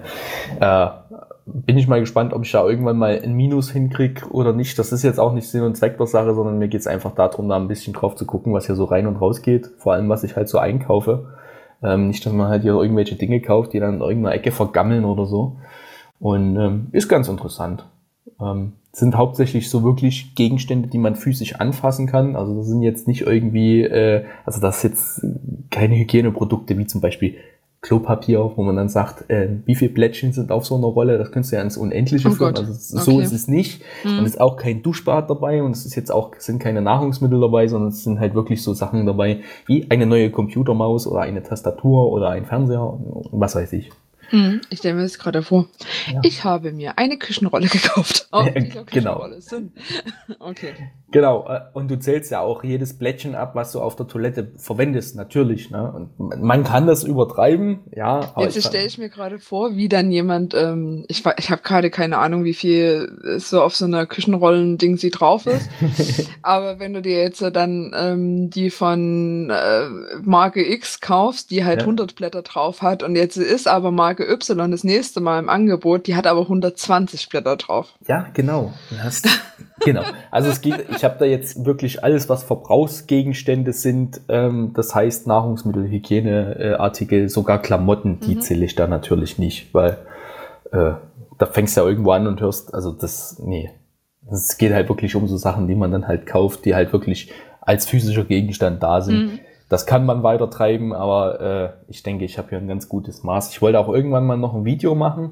Bin ich mal gespannt, ob ich da irgendwann mal ein Minus hinkriege oder nicht. Das ist jetzt auch nicht Sinn und Zweck der Sache, sondern mir geht es einfach darum, da ein bisschen drauf zu gucken, was hier so rein und raus geht. Vor allem, was ich halt so einkaufe. Nicht, dass man halt hier irgendwelche Dinge kauft, die dann in irgendeiner Ecke vergammeln oder so. Und ist ganz interessant. Sind hauptsächlich so wirklich Gegenstände, die man physisch anfassen kann. Also das sind jetzt nicht irgendwie, das ist jetzt keine Hygieneprodukte, wie zum Beispiel Klopapier, wo man dann sagt, wie viele Plättchen sind auf so einer Rolle, das kannst du ja ins Unendliche führen. Also so ist es nicht. Und es ist auch kein Duschbad dabei und es ist jetzt auch, sind keine Nahrungsmittel dabei, sondern es sind halt wirklich so Sachen dabei, wie eine neue Computermaus oder eine Tastatur oder ein Fernseher, was weiß ich.
Ich stelle mir das gerade vor. Ja. Ich habe mir eine Küchenrolle gekauft.
Genau.
Okay.
Genau. Und du zählst ja auch jedes Plättchen ab, was du auf der Toilette verwendest, natürlich. Ne? Und man kann das übertreiben, ja.
Aber jetzt stelle ich mir gerade vor, wie dann jemand, ich habe gerade keine Ahnung, wie viel so auf so einer Küchenrollen-Ding sie drauf ist. Aber wenn du dir jetzt dann die von Marke X kaufst, die halt 100 Blätter drauf hat und jetzt ist aber Marke Y das nächste Mal im Angebot, die hat aber 120 Blätter drauf.
Ja, genau. Genau. Also ich habe da jetzt wirklich alles, was Verbrauchsgegenstände sind, das heißt Nahrungsmittel, Hygieneartikel, sogar Klamotten, die zähle ich da natürlich nicht, weil da fängst du ja irgendwo an und hörst, es geht halt wirklich um so Sachen, die man dann halt kauft, die halt wirklich als physischer Gegenstand da sind. Das kann man weiter treiben, aber ich denke, ich habe hier ein ganz gutes Maß. Ich wollte auch irgendwann mal noch ein Video machen.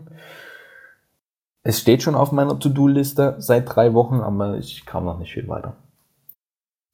Es steht schon auf meiner To-Do-Liste seit 3 Wochen, aber ich kam noch nicht viel weiter.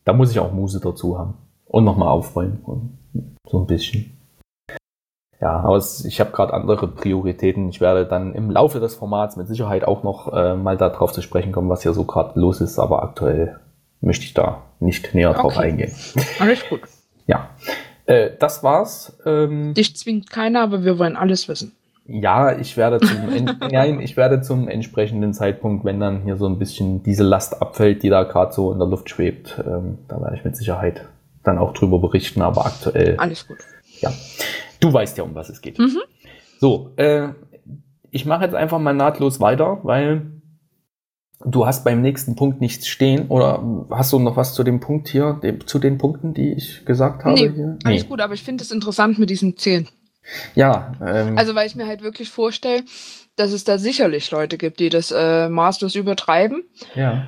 Da muss ich auch Muße dazu haben. Und nochmal aufräumen. Und so ein bisschen. Ja, aber ich habe gerade andere Prioritäten. Ich werde dann im Laufe des Formats mit Sicherheit auch noch mal darauf zu sprechen kommen, was hier so gerade los ist. Aber aktuell möchte ich da nicht näher drauf eingehen.
Alles gut.
Ja, das war's.
Dich zwingt keiner, aber wir wollen alles wissen.
Ja, ich werde zum entsprechenden Zeitpunkt, wenn dann hier so ein bisschen diese Last abfällt, die da gerade so in der Luft schwebt, da werde ich mit Sicherheit dann auch drüber berichten, aber aktuell...
Alles gut.
Ja, du weißt ja, um was es geht. So, ich mache jetzt einfach mal nahtlos weiter, weil du hast beim nächsten Punkt nichts stehen, oder hast du noch was zu dem Punkt hier, zu den Punkten, die ich gesagt habe?
Nee, alles gut, aber ich finde es interessant mit diesen 10.
Ja.
Also weil ich mir halt wirklich vorstelle, dass es da sicherlich Leute gibt, die das maßlos übertreiben.
Ja.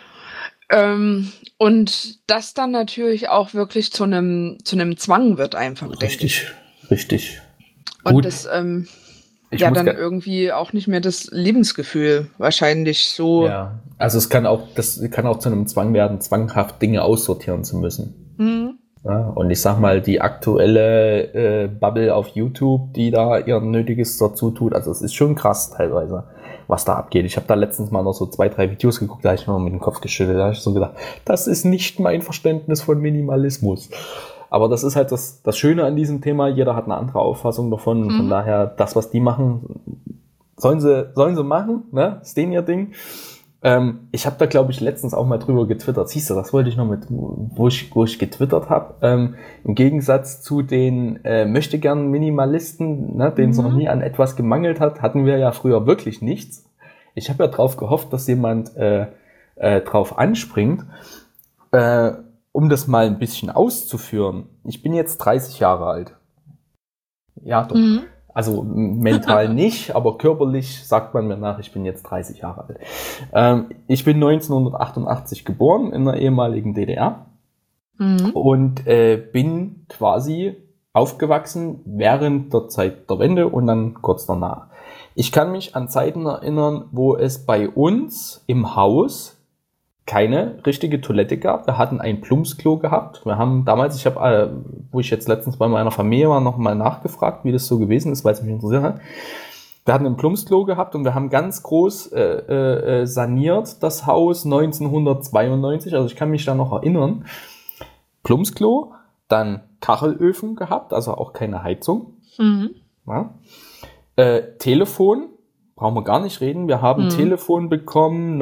Und das dann natürlich auch wirklich zu einem Zwang wird einfach.
Richtig.
Und
gut.
das dann irgendwie auch nicht mehr das Lebensgefühl wahrscheinlich so.
Ja, also das kann auch zu einem Zwang werden, zwanghaft Dinge aussortieren zu müssen. Ja, und ich sag mal, die aktuelle Bubble auf YouTube, die da ihr Nötiges dazu tut, also es ist schon krass teilweise, was da abgeht. Ich habe da letztens mal noch so 2, 3 Videos geguckt, da habe ich mir mit dem Kopf geschüttelt, da habe ich so gedacht, das ist nicht mein Verständnis von Minimalismus. Aber das ist halt das Schöne an diesem Thema, jeder hat eine andere Auffassung davon, von daher, das, was die machen, sollen sie machen, ne? Ist denen ihr Ding. Ich habe da, glaube ich, letztens auch mal drüber getwittert. Siehst du, das wollte ich noch wo ich getwittert habe. Im Gegensatz zu den möchtegern Minimalisten, ne, denen es noch nie an etwas gemangelt hat, hatten wir ja früher wirklich nichts. Ich habe ja drauf gehofft, dass jemand drauf anspringt, um das mal ein bisschen auszuführen. Ich bin jetzt 30 Jahre alt. Ja, doch. Also mental nicht, aber körperlich sagt man mir nach, ich bin jetzt 30 Jahre alt. Ich bin 1988 geboren in der ehemaligen DDR und bin quasi aufgewachsen während der Zeit der Wende und dann kurz danach. Ich kann mich an Zeiten erinnern, wo es bei uns im Haus keine richtige Toilette gab. Wir hatten ein Plumpsklo gehabt. Wir haben damals, wo ich jetzt letztens bei meiner Familie war, noch mal nachgefragt, wie das so gewesen ist, weil es mich interessiert hat. Wir hatten ein Plumpsklo gehabt und wir haben ganz groß saniert das Haus 1992. Also ich kann mich da noch erinnern. Plumpsklo, dann Kachelöfen gehabt, also auch keine Heizung. Ja. Telefon. Brauchen wir gar nicht reden. Wir haben Telefon bekommen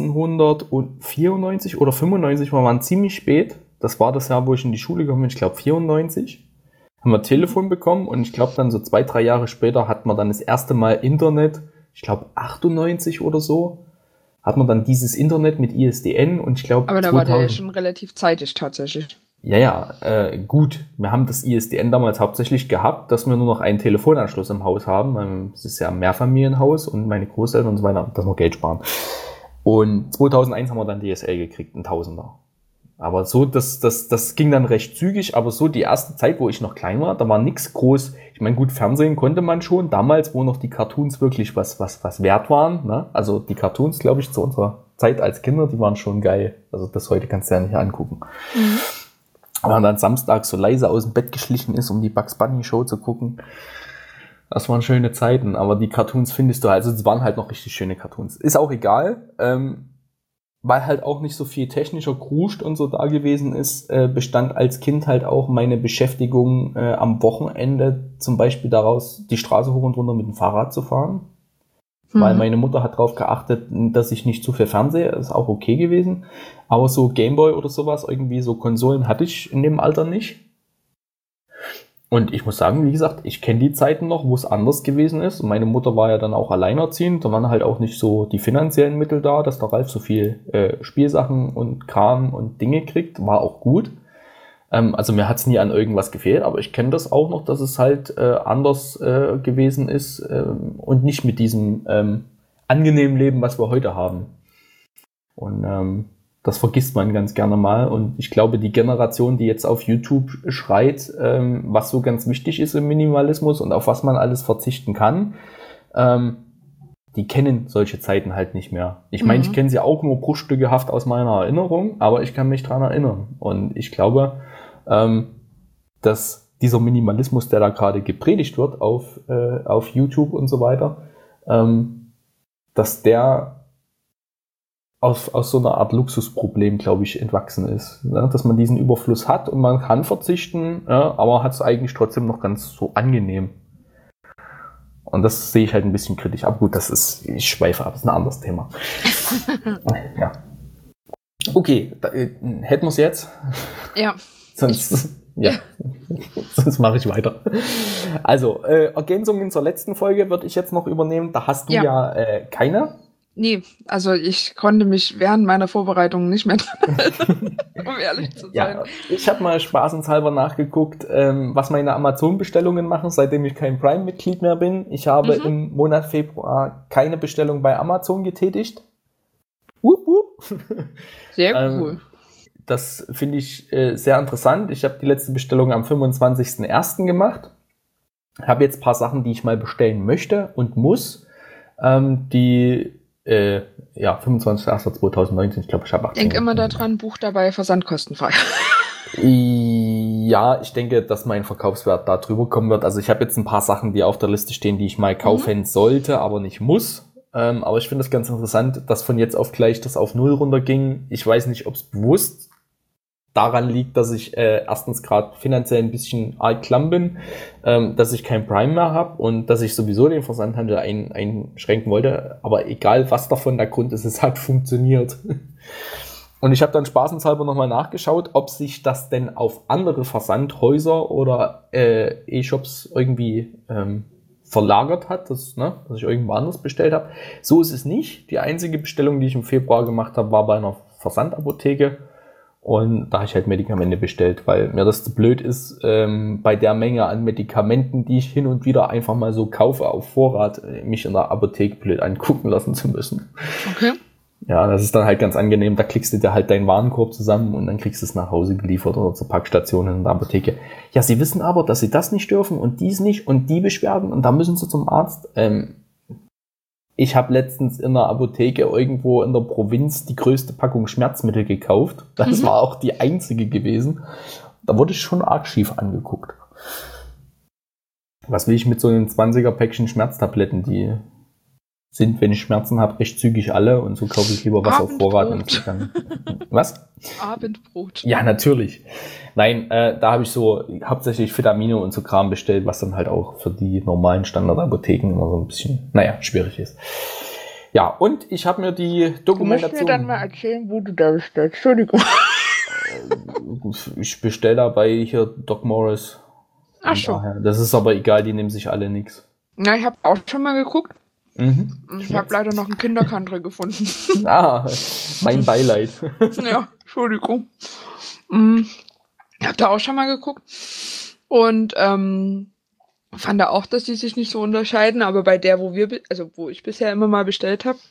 1994 oder 95, wir waren ziemlich spät. Das war das Jahr, wo ich in die Schule gekommen bin, ich glaube 94. Haben wir Telefon bekommen und ich glaube dann so 2, 3 Jahre später hatten wir dann das erste Mal Internet. Ich glaube 98 oder so. Hat man dann dieses Internet mit ISDN und ich glaube...
Aber da 2000. War der schon relativ zeitig tatsächlich.
Ja, gut. Wir haben das ISDN damals hauptsächlich gehabt, dass wir nur noch einen Telefonanschluss im Haus haben. Es ist ja ein Mehrfamilienhaus und meine Großeltern und so weiter, dass wir Geld sparen. Und 2001 haben wir dann DSL gekriegt, ein Tausender. Aber so, das ging dann recht zügig, aber so die erste Zeit, wo ich noch klein war, da war nichts groß. Ich meine, gut, Fernsehen konnte man schon, damals, wo noch die Cartoons wirklich was wert waren, ne? Also die Cartoons, glaube ich, zu unserer Zeit als Kinder, die waren schon geil. Also das heute kannst du ja nicht angucken. Wenn man dann samstags so leise aus dem Bett geschlichen ist, um die Bugs Bunny Show zu gucken. Das waren schöne Zeiten, aber die Cartoons findest du halt, also es waren halt noch richtig schöne Cartoons. Ist auch egal, weil halt auch nicht so viel technischer Kruscht und so da gewesen ist, bestand als Kind halt auch meine Beschäftigung am Wochenende zum Beispiel daraus, die Straße hoch und runter mit dem Fahrrad zu fahren. Weil meine Mutter hat darauf geachtet, dass ich nicht zu viel fernsehe, ist auch okay gewesen. Aber so Gameboy oder sowas, irgendwie so Konsolen hatte ich in dem Alter nicht. Und ich muss sagen, wie gesagt, ich kenne die Zeiten noch, wo es anders gewesen ist. Und meine Mutter war ja dann auch alleinerziehend. Da waren halt auch nicht so die finanziellen Mittel da, dass der Ralf so viel Spielsachen und Kram und Dinge kriegt. War auch gut. Also mir hat es nie an irgendwas gefehlt, aber ich kenne das auch noch, dass es halt anders gewesen ist und nicht mit diesem angenehmen Leben, was wir heute haben. Und das vergisst man ganz gerne mal. Und ich glaube, die Generation, die jetzt auf YouTube schreit, was so ganz wichtig ist im Minimalismus und auf was man alles verzichten kann, die kennen solche Zeiten halt nicht mehr. Ich meine, ich kenne sie auch nur bruchstückehaft aus meiner Erinnerung, aber ich kann mich dran erinnern. Und ich glaube, dass dieser Minimalismus, der da gerade gepredigt wird auf YouTube und so weiter, dass der aus so einer Art Luxusproblem, glaube ich, entwachsen ist. Ne? Dass man diesen Überfluss hat und man kann verzichten, ja, aber hat es eigentlich trotzdem noch ganz so angenehm. Und das sehe ich halt ein bisschen kritisch. Aber gut, ich schweife ab, das ist ein anderes Thema. Ja. Okay, hätten wir es jetzt?
Ja.
Sonst mache ich weiter. Also, Ergänzungen zur letzten Folge würde ich jetzt noch übernehmen. Da hast du ja keine.
Nee, also ich konnte mich während meiner Vorbereitung nicht mehr dran erinnern, um ehrlich zu sein.
Ja, ich habe mal spaßenshalber nachgeguckt, was meine Amazon-Bestellungen machen, seitdem ich kein Prime-Mitglied mehr bin. Ich habe im Monat Februar keine Bestellung bei Amazon getätigt.
Sehr cool.
Das finde ich sehr interessant. Ich habe die letzte Bestellung am 25.01. gemacht. Habe jetzt ein paar Sachen, die ich mal bestellen möchte und muss. 25.01.2019, ich glaube, ich habe 18.
Denk immer daran, Buch dabei, versandkostenfrei.
Ja, ich denke, dass mein Verkaufswert da drüber kommen wird. Also ich habe jetzt ein paar Sachen, die auf der Liste stehen, die ich mal kaufen sollte, aber nicht muss. Aber ich finde das ganz interessant, dass von jetzt auf gleich das auf 0 runterging. Ich weiß nicht, ob es bewusst daran liegt, dass ich erstens gerade finanziell ein bisschen arg klamm bin, dass ich kein Prime mehr habe und dass ich sowieso den Versandhandel einschränken wollte. Aber egal, was davon der Grund ist, es hat funktioniert. Und ich habe dann spaßenshalber nochmal nachgeschaut, ob sich das denn auf andere Versandhäuser oder E-Shops irgendwie verlagert hat, dass ich irgendwo anders bestellt habe. So ist es nicht. Die einzige Bestellung, die ich im Februar gemacht habe, war bei einer Versandapotheke. Und da habe ich halt Medikamente bestellt, weil mir das zu blöd ist, bei der Menge an Medikamenten, die ich hin und wieder einfach mal so kaufe auf Vorrat, mich in der Apotheke blöd angucken lassen zu müssen.
Okay.
Ja, das ist dann halt ganz angenehm. Da klickst du dir halt deinen Warenkorb zusammen und dann kriegst du es nach Hause geliefert oder zur Packstation in der Apotheke. Ja, sie wissen aber, dass sie das nicht dürfen und dies nicht und die Beschwerden und da müssen sie zum Arzt. Ich habe letztens in der Apotheke irgendwo in der Provinz die größte Packung Schmerzmittel gekauft. Das war auch die einzige gewesen. Da wurde ich schon arg schief angeguckt. Was will ich mit so einem 20er-Päckchen Schmerztabletten? Die sind, wenn ich Schmerzen habe, recht zügig alle und so kaufe ich lieber was auf Vorrat. Und dann. Was?
Abendbrot.
Ja, natürlich. Nein, da habe ich so hauptsächlich Vitamine und so Kram bestellt, was dann halt auch für die normalen Standardapotheken immer so ein bisschen, schwierig ist. Ja, und ich habe mir die Dokumentation...
Du musst mir dann mal erzählen, wo du da bestellst. Entschuldigung.
Ich bestelle dabei hier Doc Morris.
Ach so.
Das ist aber egal, die nehmen sich alle nichts.
Na, ich habe auch schon mal geguckt. Ich habe leider noch einen Kinderkantre gefunden.
Mein Beileid.
Ja, Entschuldigung. Ich habe da auch schon mal geguckt und fand da auch, dass die sich nicht so unterscheiden, aber bei der, wo ich bisher immer mal bestellt habe,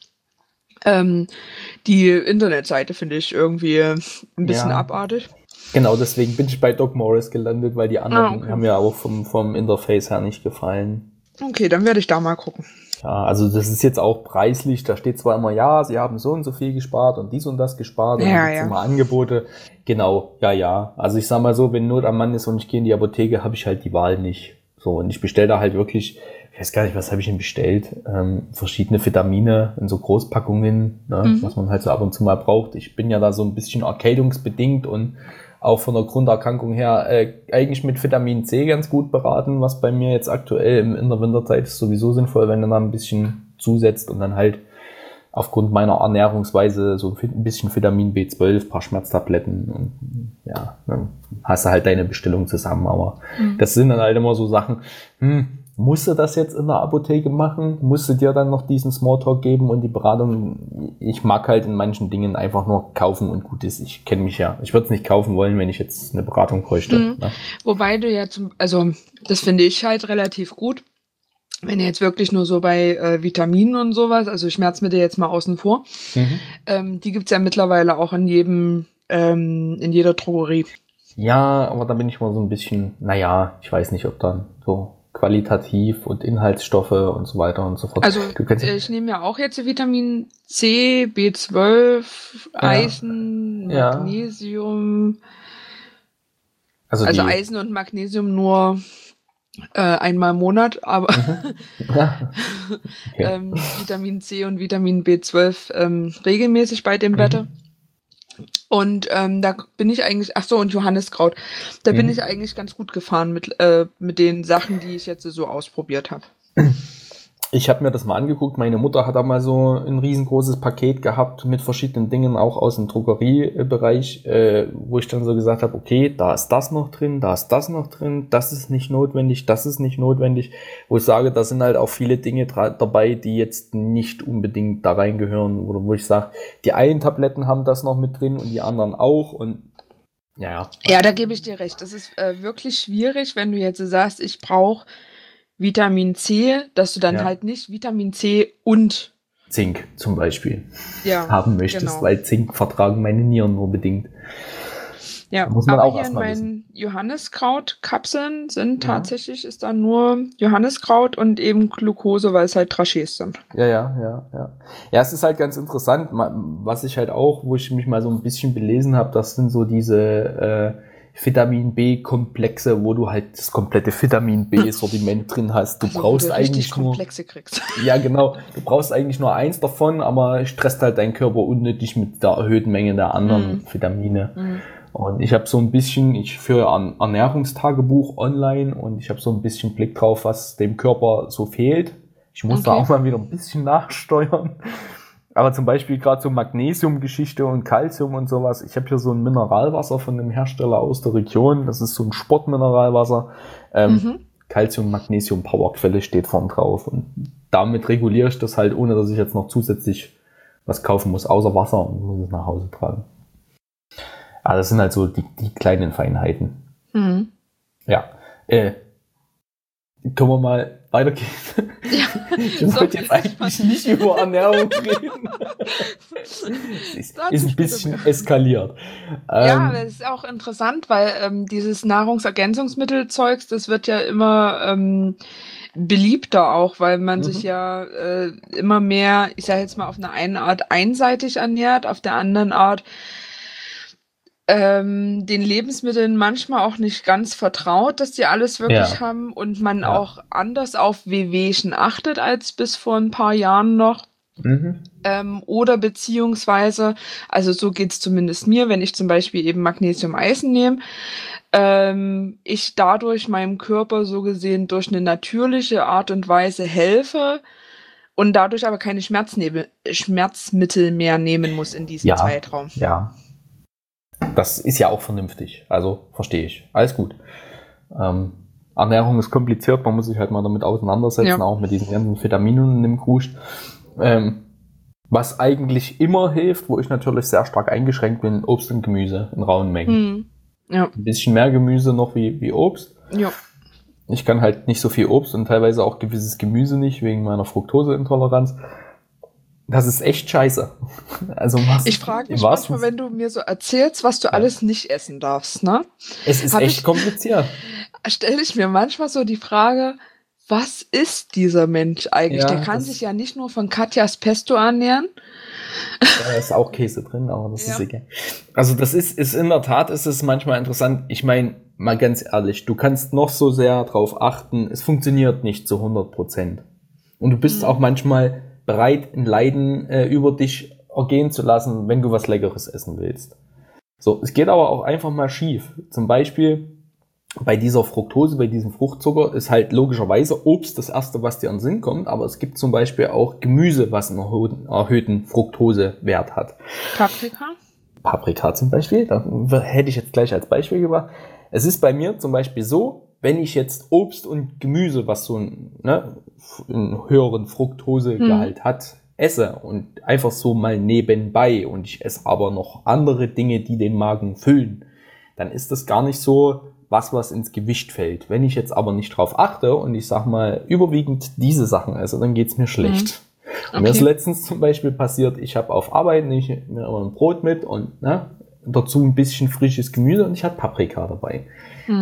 die Internetseite finde ich irgendwie ein bisschen abartig.
Genau, deswegen bin ich bei Doc Morris gelandet, weil die anderen haben mir auch vom Interface her nicht gefallen.
Okay, dann werde ich da mal gucken.
Ja, also das ist jetzt auch preislich, da steht zwar immer, sie haben so und so viel gespart und dies und das gespart und dann gibt's immer Angebote. Genau, ja. Also ich sag mal so, wenn Not am Mann ist und ich gehe in die Apotheke, habe ich halt die Wahl nicht. So, und ich bestelle da halt wirklich, ich weiß gar nicht, was habe ich denn bestellt? Verschiedene Vitamine in so Großpackungen, was man halt so ab und zu mal braucht. Ich bin ja da so ein bisschen erkältungsbedingt und auch von der Grunderkrankung her eigentlich mit Vitamin C ganz gut beraten, was bei mir jetzt aktuell in der Winterzeit ist sowieso sinnvoll, wenn du da ein bisschen zusetzt und dann halt aufgrund meiner Ernährungsweise so ein bisschen Vitamin B12, ein paar Schmerztabletten und dann hast du halt deine Bestellung zusammen, aber das sind dann halt immer so Sachen, musst du das jetzt in der Apotheke machen? Musst du dir dann noch diesen Smalltalk geben und die Beratung? Ich mag halt in manchen Dingen einfach nur kaufen und gut ist. Ich kenne mich ja. Ich würde es nicht kaufen wollen, wenn ich jetzt eine Beratung bräuchte. Ne?
Wobei du jetzt, das finde ich halt relativ gut. Wenn ihr jetzt wirklich nur so bei Vitaminen und sowas, also Schmerzmittel jetzt mal außen vor, die gibt's ja mittlerweile auch in in jeder Drogerie.
Ja, aber da bin ich mal so ein bisschen, ich weiß nicht, ob dann so qualitativ und Inhaltsstoffe und so weiter und so fort.
Also ich nehme ja auch jetzt Vitamin C, B12, Eisen, Magnesium. Also Eisen und Magnesium nur einmal im Monat, aber Vitamin C und Vitamin B12 regelmäßig bei dem Wetter. Und da bin ich eigentlich, und Johanniskraut, da bin ich eigentlich ganz gut gefahren mit den Sachen, die ich jetzt so ausprobiert habe.
Ich habe mir das mal angeguckt. Meine Mutter hat da mal so ein riesengroßes Paket gehabt mit verschiedenen Dingen, auch aus dem Drogeriebereich, wo ich dann so gesagt habe, okay, da ist das noch drin, da ist das noch drin, das ist nicht notwendig, das ist nicht notwendig. Wo ich sage, da sind halt auch viele Dinge dabei, die jetzt nicht unbedingt da reingehören. Oder wo ich sage, die einen Tabletten haben das noch mit drin und die anderen auch. Und ja,
da gebe ich dir recht. Das ist wirklich schwierig, wenn du jetzt sagst, ich brauche Vitamin C, dass du dann halt nicht Vitamin C und
Zink zum Beispiel haben möchtest, weil Zink vertragen meine Nieren nur bedingt.
Ja, muss man aber auch hier in meinen Johanniskraut-Kapseln sind tatsächlich, ist da nur Johanniskraut und eben Glucose, weil es halt Trachés sind.
Ja, es ist halt ganz interessant, was ich halt auch, wo ich mich mal so ein bisschen belesen habe, das sind so diese Vitamin B-Komplexe, wo du halt das komplette Vitamin B-Sortiment drin hast. Du brauchst eigentlich nur
Komplexe kriegst.
Ja, genau. Du brauchst eigentlich nur eins davon, aber stresst halt deinen Körper unnötig mit der erhöhten Menge der anderen Vitamine. Und ich habe so ein bisschen, ich führe ein Ernährungstagebuch online und ich habe so ein bisschen Blick drauf, was dem Körper so fehlt. Ich muss da auch mal wieder ein bisschen nachsteuern. Aber zum Beispiel gerade so Magnesium-Geschichte und Calcium und sowas. Ich habe hier so ein Mineralwasser von einem Hersteller aus der Region. Das ist so ein Sportmineralwasser. Calcium, Magnesium, Powerquelle steht vorn drauf. Und damit reguliere ich das halt, ohne dass ich jetzt noch zusätzlich was kaufen muss, außer Wasser, und muss es nach Hause tragen. Aber das sind halt so die kleinen Feinheiten. Ja. Können wir mal weitergehen?
Ja,
ich wollte jetzt eigentlich nicht über Ernährung reden. ist ein bisschen eskaliert.
Ja, das ist auch interessant, weil dieses Nahrungsergänzungsmittelzeugs, das wird ja immer beliebter auch, weil man sich ja immer mehr, ich sage jetzt mal, auf eine Art einseitig ernährt, auf der anderen Art den Lebensmitteln manchmal auch nicht ganz vertraut, dass die alles wirklich haben und man auch anders auf Wehwehchen achtet als bis vor ein paar Jahren noch. Oder beziehungsweise, also so geht's zumindest mir, wenn ich zum Beispiel eben Magnesium-Eisen nehme, ich dadurch meinem Körper so gesehen durch eine natürliche Art und Weise helfe und dadurch aber keine Schmerzmittel mehr nehmen muss in diesem Zeitraum.
Ja. Das ist ja auch vernünftig, also verstehe ich. Alles gut. Ernährung ist kompliziert, man muss sich halt mal damit auseinandersetzen, auch mit diesen ganzen Vitaminen im Kruscht. Was eigentlich immer hilft, wo ich natürlich sehr stark eingeschränkt bin, Obst und Gemüse in rauen Mengen. Ein bisschen mehr Gemüse noch wie Obst.
Ja.
Ich kann halt nicht so viel Obst und teilweise auch gewisses Gemüse nicht, wegen meiner Fructoseintoleranz. Das ist echt scheiße. Also
ich frage mich manchmal, wenn du mir so erzählst, was du alles nicht essen darfst, ne?
Es ist echt kompliziert.
Stelle ich mir manchmal so die Frage, was ist dieser Mensch eigentlich? Der kann sich ja nicht nur von Katjas Pesto ernähren.
Da ist auch Käse drin, aber das ist egal. Also das ist in der Tat, ist es manchmal interessant. Ich meine, mal ganz ehrlich, du kannst noch so sehr drauf achten, es funktioniert nicht zu 100%. Und du bist auch manchmal bereit, ein Leiden über dich ergehen zu lassen, wenn du was Leckeres essen willst. So, es geht aber auch einfach mal schief. Zum Beispiel bei dieser Fructose, bei diesem Fruchtzucker ist halt logischerweise Obst das erste, was dir in den Sinn kommt, aber es gibt zum Beispiel auch Gemüse, was einen erhöhten Fructosewert hat. Paprika zum Beispiel, da hätte ich jetzt gleich als Beispiel gebracht. Es ist bei mir zum Beispiel so, wenn ich jetzt Obst und Gemüse, was so einen höheren Fructosegehalt hat, esse und einfach so mal nebenbei und ich esse aber noch andere Dinge, die den Magen füllen, dann ist das gar nicht so was ins Gewicht fällt. Wenn ich jetzt aber nicht drauf achte und ich sag mal überwiegend diese Sachen esse, dann geht's mir schlecht. Und mir ist letztens zum Beispiel passiert, ich habe auf Arbeit mir immer ein Brot mit und dazu ein bisschen frisches Gemüse und ich hatte Paprika dabei.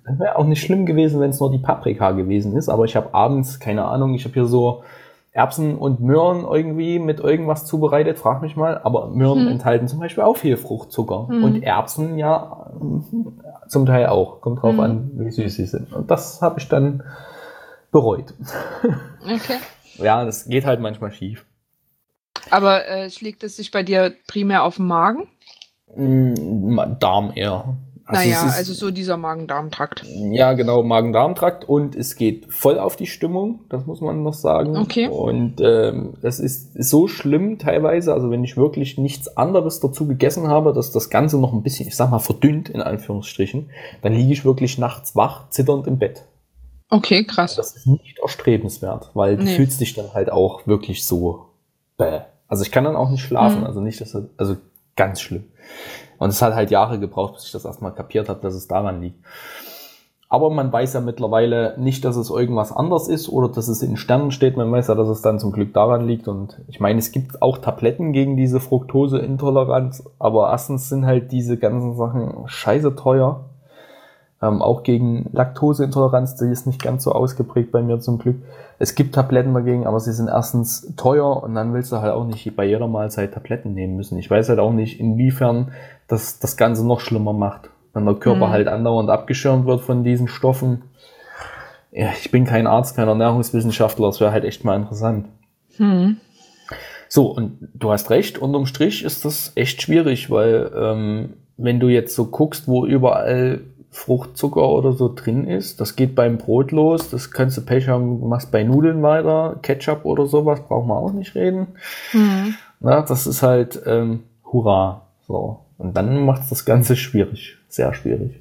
Das wäre auch nicht schlimm gewesen, wenn es nur die Paprika gewesen ist, aber ich habe abends, keine Ahnung, ich habe hier so Erbsen und Möhren irgendwie mit irgendwas zubereitet, frag mich mal, aber Möhren enthalten zum Beispiel auch viel Fruchtzucker und Erbsen ja zum Teil auch, kommt drauf an, wie süß sie sind. Und das habe ich dann bereut.
Okay.
Ja, das geht halt manchmal schief.
Aber schlägt es sich bei dir primär auf den Magen?
Darm eher.
Also so dieser Magen-Darm-Trakt.
Ja, genau, Magen-Darm-Trakt und es geht voll auf die Stimmung, das muss man noch sagen.
Okay.
Und es ist so schlimm teilweise, also wenn ich wirklich nichts anderes dazu gegessen habe, dass das Ganze noch ein bisschen, ich sag mal, verdünnt, in Anführungsstrichen, dann liege ich wirklich nachts wach, zitternd im Bett.
Okay, krass.
Das ist nicht erstrebenswert, weil du fühlst dich dann halt auch wirklich so bäh. Also ich kann dann auch nicht schlafen, also ganz schlimm. Und es hat halt Jahre gebraucht, bis ich das erstmal kapiert habe, dass es daran liegt. Aber man weiß ja mittlerweile nicht, dass es irgendwas anders ist oder dass es in Sternen steht. Man weiß ja, dass es dann zum Glück daran liegt. Und ich meine, es gibt auch Tabletten gegen diese Fructoseintoleranz. Aber erstens sind halt diese ganzen Sachen scheiße teuer. Auch gegen Laktoseintoleranz, die ist nicht ganz so ausgeprägt bei mir zum Glück. Es gibt Tabletten dagegen, aber sie sind erstens teuer und dann willst du halt auch nicht bei jeder Mahlzeit Tabletten nehmen müssen. Ich weiß halt auch nicht, inwiefern das Ganze noch schlimmer macht, wenn der Körper halt andauernd abgeschirmt wird von diesen Stoffen. Ja, ich bin kein Arzt, kein Ernährungswissenschaftler, das wäre halt echt mal interessant. So, und du hast recht, unterm Strich ist das echt schwierig, weil wenn du jetzt so guckst, wo überall Fruchtzucker oder so drin ist, das geht beim Brot los, das kannst du Pech haben, du machst bei Nudeln weiter, Ketchup oder sowas, brauchen wir auch nicht reden. Na, das ist halt hurra. So. Und dann macht es das Ganze schwierig, sehr schwierig.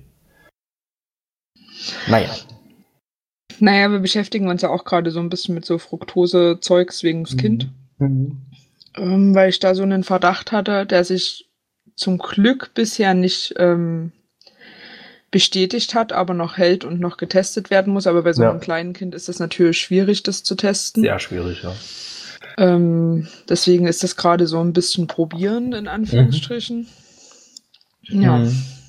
Naja,
wir beschäftigen uns ja auch gerade so ein bisschen mit so Fructose-Zeugs wegen das Kind. Weil ich da so einen Verdacht hatte, der sich zum Glück bisher nicht bestätigt hat, aber noch hält und noch getestet werden muss. Aber bei so einem kleinen Kind ist es natürlich schwierig, das zu testen.
Sehr schwierig, ja.
Deswegen ist das gerade so ein bisschen probieren, in Anführungsstrichen. Ja.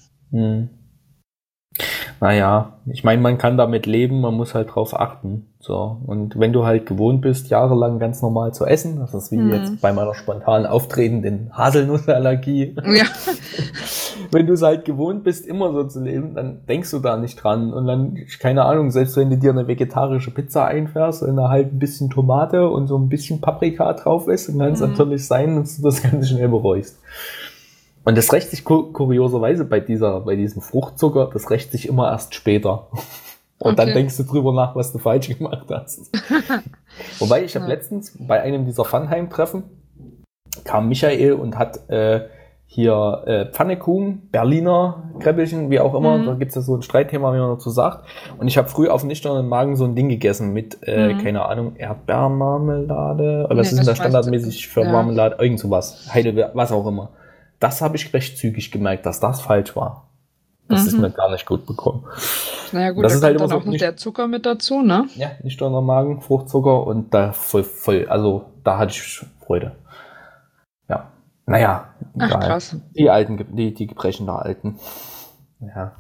Naja, ich meine, man kann damit leben, man muss halt drauf achten. So. Und wenn du halt gewohnt bist, jahrelang ganz normal zu essen, das ist wie jetzt bei meiner spontanen auftretenden Haselnussallergie.
Ja.
Wenn du es halt gewohnt bist, immer so zu leben, dann denkst du da nicht dran. Und dann, keine Ahnung, selbst wenn du dir eine vegetarische Pizza einfährst und da halt ein bisschen Tomate und so ein bisschen Paprika drauf ist, dann kann es natürlich sein, dass du das ganz schnell bereust. Und das rächt sich kurioserweise bei diesem Fruchtzucker, das rächt sich immer erst später. Und dann denkst du drüber nach, was du falsch gemacht hast. Wobei, ich habe letztens bei einem dieser Funheim-Treffen kam Michael und hat hier Pfannekuchen, Berliner Kräppelchen, wie auch immer. Da gibt's ja so ein Streitthema, wie man dazu sagt. Und ich habe früh auf nüchternen Magen so ein Ding gegessen mit, keine Ahnung, Erdbeermarmelade. Was ist denn da standardmäßig für Marmelade? Irgend sowas. Heidelbeer, was auch immer. Das habe ich recht zügig gemerkt, dass das falsch war. Das ist mir gar nicht gut bekommen.
Naja gut, das ist halt dann auch noch der Zucker mit dazu, ne?
Ja, nüchterner Magen, Fruchtzucker und da voll, also da hatte ich Freude. Ja, naja.
Ach, krass.
Die Gebrechen der Alten. Ja.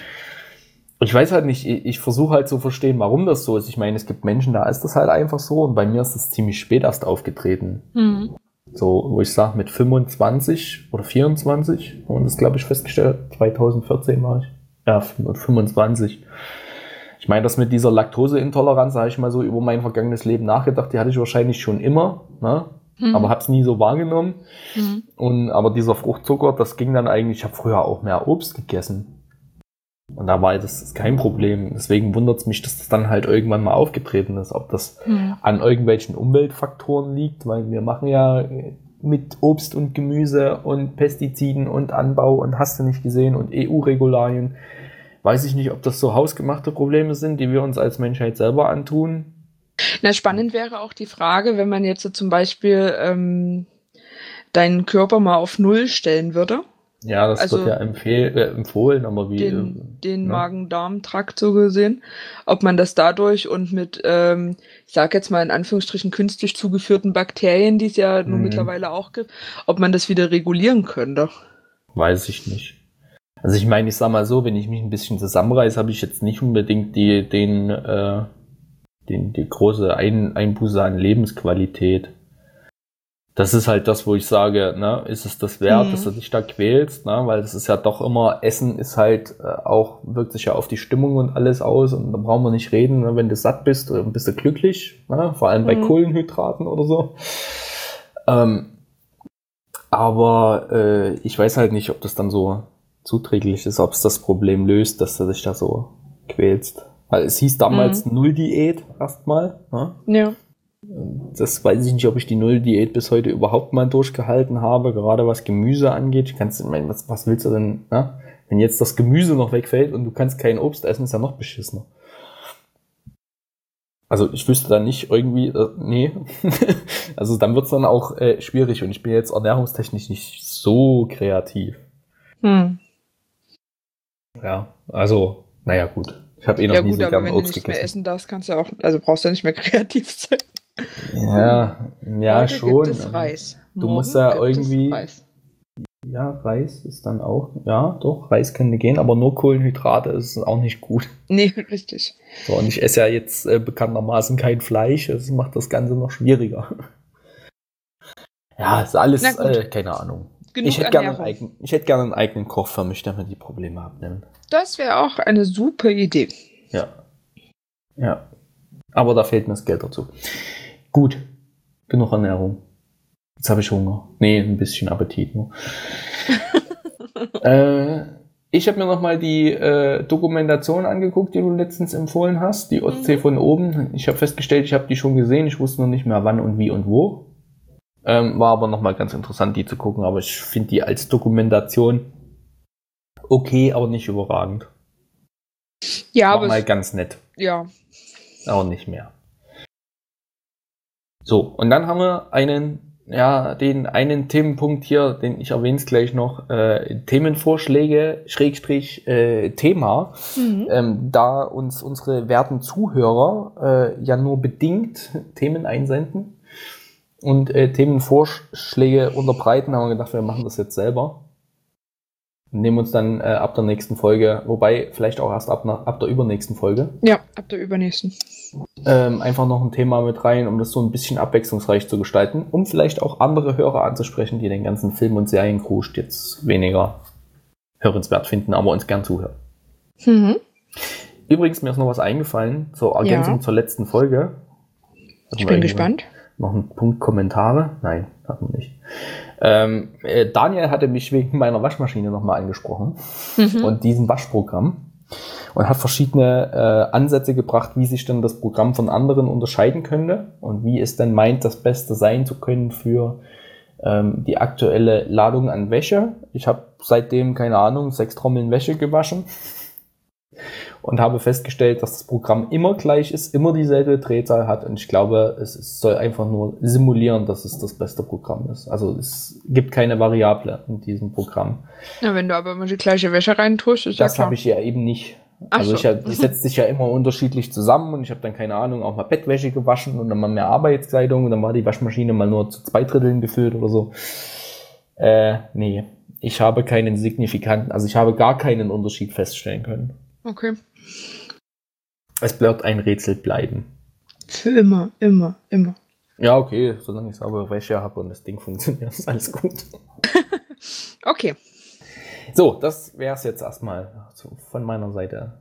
Ich weiß halt nicht, ich versuche halt zu verstehen, warum das so ist. Ich meine, es gibt Menschen, da ist das halt einfach so und bei mir ist das ziemlich spät erst aufgetreten. So, wo ich sage, mit 25 oder 24, und das glaube ich festgestellt, 2014 war ich. Ja, mit 25. Ich meine, das mit dieser Laktoseintoleranz, da habe ich mal so über mein vergangenes Leben nachgedacht, die hatte ich wahrscheinlich schon immer, ne? Aber habe es nie so wahrgenommen. Aber dieser Fruchtzucker, das ging dann eigentlich, ich habe früher auch mehr Obst gegessen. Und da war das kein Problem. Deswegen wundert es mich, dass das dann halt irgendwann mal aufgetreten ist. Ob das an irgendwelchen Umweltfaktoren liegt, weil wir machen ja mit Obst und Gemüse und Pestiziden und Anbau und hast du nicht gesehen und EU-Regularien. Weiß ich nicht, ob das so hausgemachte Probleme sind, die wir uns als Menschheit selber antun.
Na, spannend wäre auch die Frage, wenn man jetzt so zum Beispiel deinen Körper mal auf Null stellen würde.
Ja, das wird ja empfohlen, aber wie...
Den Magen-Darm-Trakt so gesehen, ob man das dadurch und mit, ich sag jetzt mal in Anführungsstrichen künstlich zugeführten Bakterien, die es ja nun mittlerweile auch gibt, ob man das wieder regulieren könnte.
Weiß ich nicht. Also ich meine, ich sag mal so, wenn ich mich ein bisschen zusammenreiße, habe ich jetzt nicht unbedingt die große Einbuße an Lebensqualität. Das ist halt das, wo ich sage, ne, ist es das wert, dass du dich da quälst, ne, weil das ist ja doch immer, Essen ist halt auch, wirkt sich ja auf die Stimmung und alles aus und da brauchen wir nicht reden, ne, wenn du satt bist, bist du glücklich, ne, vor allem bei Kohlenhydraten oder so. Aber ich weiß halt nicht, ob das dann so zuträglich ist, ob es das Problem löst, dass du dich da so quälst. Weil es hieß damals Null-Diät erstmal. Ne?
Ja.
Das weiß ich nicht, ob ich die Null-Diät bis heute überhaupt mal durchgehalten habe, gerade was Gemüse angeht. Ich meine, was willst du denn, ne? Wenn jetzt das Gemüse noch wegfällt und du kannst kein Obst essen, ist ja noch beschissener. Also ich wüsste da nicht irgendwie, nee. Also dann wird's dann auch schwierig und ich bin jetzt ernährungstechnisch nicht so kreativ. Ja, also, naja gut. Ich habe noch nie so gerne Obst gegessen.
Wenn du nicht mehr essen darfst, kannst du auch, also brauchst du nicht mehr kreativ sein.
Ja,
heute
schon.
Gibt es Reis.
Du musst ja irgendwie. Ja, Reis ist dann auch. Ja, doch, Reis könnte gehen, aber nur Kohlenhydrate ist auch nicht gut.
Nee, richtig.
So, und ich esse ja jetzt bekanntermaßen kein Fleisch, das macht das Ganze noch schwieriger. Ja, ist alles, keine Ahnung. Ich hätte gerne einen eigenen Koch für mich, der mir die Probleme abnimmt.
Das wäre auch eine super Idee.
Ja. Aber da fehlt mir das Geld dazu. Gut, genug Ernährung. Jetzt habe ich Hunger. Nee, ein bisschen Appetit nur. Ich habe mir nochmal die Dokumentation angeguckt, die du letztens empfohlen hast, die Ostsee von oben. Ich habe festgestellt, ich habe die schon gesehen. Ich wusste noch nicht mehr wann und wie und wo. War aber nochmal ganz interessant, die zu gucken. Aber ich finde die als Dokumentation okay, aber nicht überragend.
Ja,
war
aber
mal ganz nett.
Ja.
Auch nicht mehr. So, und dann haben wir den einen Themenpunkt hier, den ich erwähne es gleich noch, Themenvorschläge, Thema, da uns unsere werten Zuhörer ja nur bedingt Themen einsenden und Themenvorschläge unterbreiten, haben wir gedacht, wir machen das jetzt selber. Nehmen uns dann ab der nächsten Folge, wobei vielleicht auch erst ab der übernächsten Folge.
Ja, ab der übernächsten.
Einfach noch ein Thema mit rein, um das so ein bisschen abwechslungsreich zu gestalten, um vielleicht auch andere Hörer anzusprechen, die den ganzen Film- und Serienkruscht jetzt weniger hörenswert finden, aber uns gern zuhören. Übrigens, mir ist noch was eingefallen, zur Ergänzung zur letzten Folge.
Ich bin gespannt.
Noch ein Punkt Kommentare? Nein, hatten wir nicht. Daniel hatte mich wegen meiner Waschmaschine nochmal angesprochen und diesem Waschprogramm und hat verschiedene Ansätze gebracht, wie sich denn das Programm von anderen unterscheiden könnte und wie es denn meint, das Beste sein zu können für die aktuelle Ladung an Wäsche. Ich habe seitdem, keine Ahnung, 6 Trommeln Wäsche gewaschen und habe festgestellt, dass das Programm immer gleich ist, immer dieselbe Drehzahl hat und ich glaube, es soll einfach nur simulieren, dass es das beste Programm ist. Also es gibt keine Variable in diesem Programm.
Ja, wenn du aber immer die gleiche Wäsche reintust, ist
das habe ich ja eben nicht. Also die setzt sich ja immer unterschiedlich zusammen und ich habe dann, keine Ahnung, auch mal Bettwäsche gewaschen und dann mal mehr Arbeitskleidung und dann war die Waschmaschine mal nur zu 2/3 gefüllt oder so. Nee, ich habe keinen signifikanten, also ich habe gar keinen Unterschied feststellen können.
Okay.
Es bleibt ein Rätsel bleiben.
Für immer.
Ja, okay, solange ich saubere Wäsche habe und das Ding funktioniert, ist alles gut.
Okay.
So, das wäre es jetzt erstmal von meiner Seite.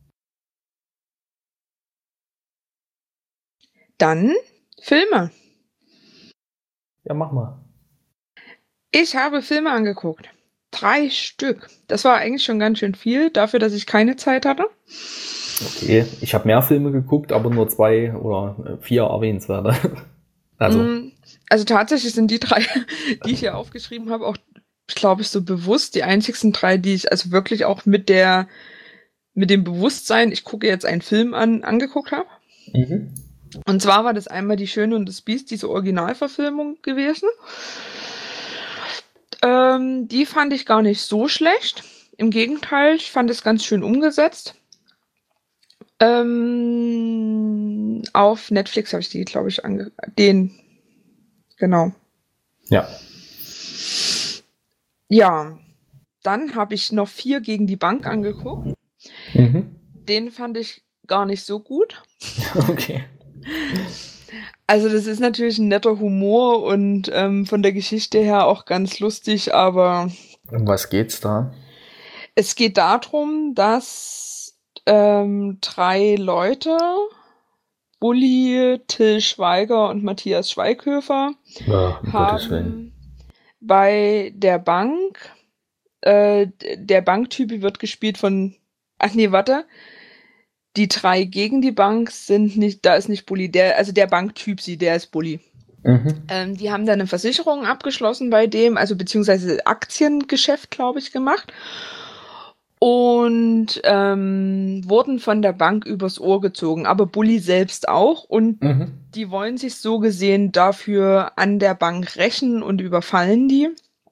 Dann Filme.
Ja, mach mal.
Ich habe Filme angeguckt. 3 Stück. Das war eigentlich schon ganz schön viel, dafür, dass ich keine Zeit hatte.
Okay, ich habe mehr Filme geguckt, aber nur 2 oder 4 erwähnenswerte.
Also tatsächlich sind die 3, die ich hier aufgeschrieben habe, auch, glaube ich, so bewusst die einzigsten 3, die ich also wirklich auch mit dem Bewusstsein, ich gucke jetzt einen Film angeguckt habe. Und zwar war das einmal Die Schöne und das Biest, diese Originalverfilmung gewesen. Die fand ich gar nicht so schlecht. Im Gegenteil, ich fand es ganz schön umgesetzt. Auf Netflix habe ich die, glaube ich, genau.
Ja.
Ja. Dann habe ich noch 4 gegen die Bank angeguckt. Den fand ich gar nicht so gut.
Okay.
Also das ist natürlich ein netter Humor und von der Geschichte her auch ganz lustig, aber
Um was geht's da?
es geht darum, dass 3 Leute, Bulli, Till Schweiger und Matthias Schweighöfer,
Um Gottes Willen.
haben bei der Bank, der Banktyp wird gespielt von, die 3 gegen die Bank sind nicht, da ist nicht Bulli, der Banktyp, der ist Bulli. Die haben dann eine Versicherung abgeschlossen bei dem, also beziehungsweise Aktiengeschäft, glaube ich, gemacht. Und wurden von der Bank übers Ohr gezogen, aber Bulli selbst auch. Und die wollen sich so gesehen dafür an der Bank rächen und überfallen die.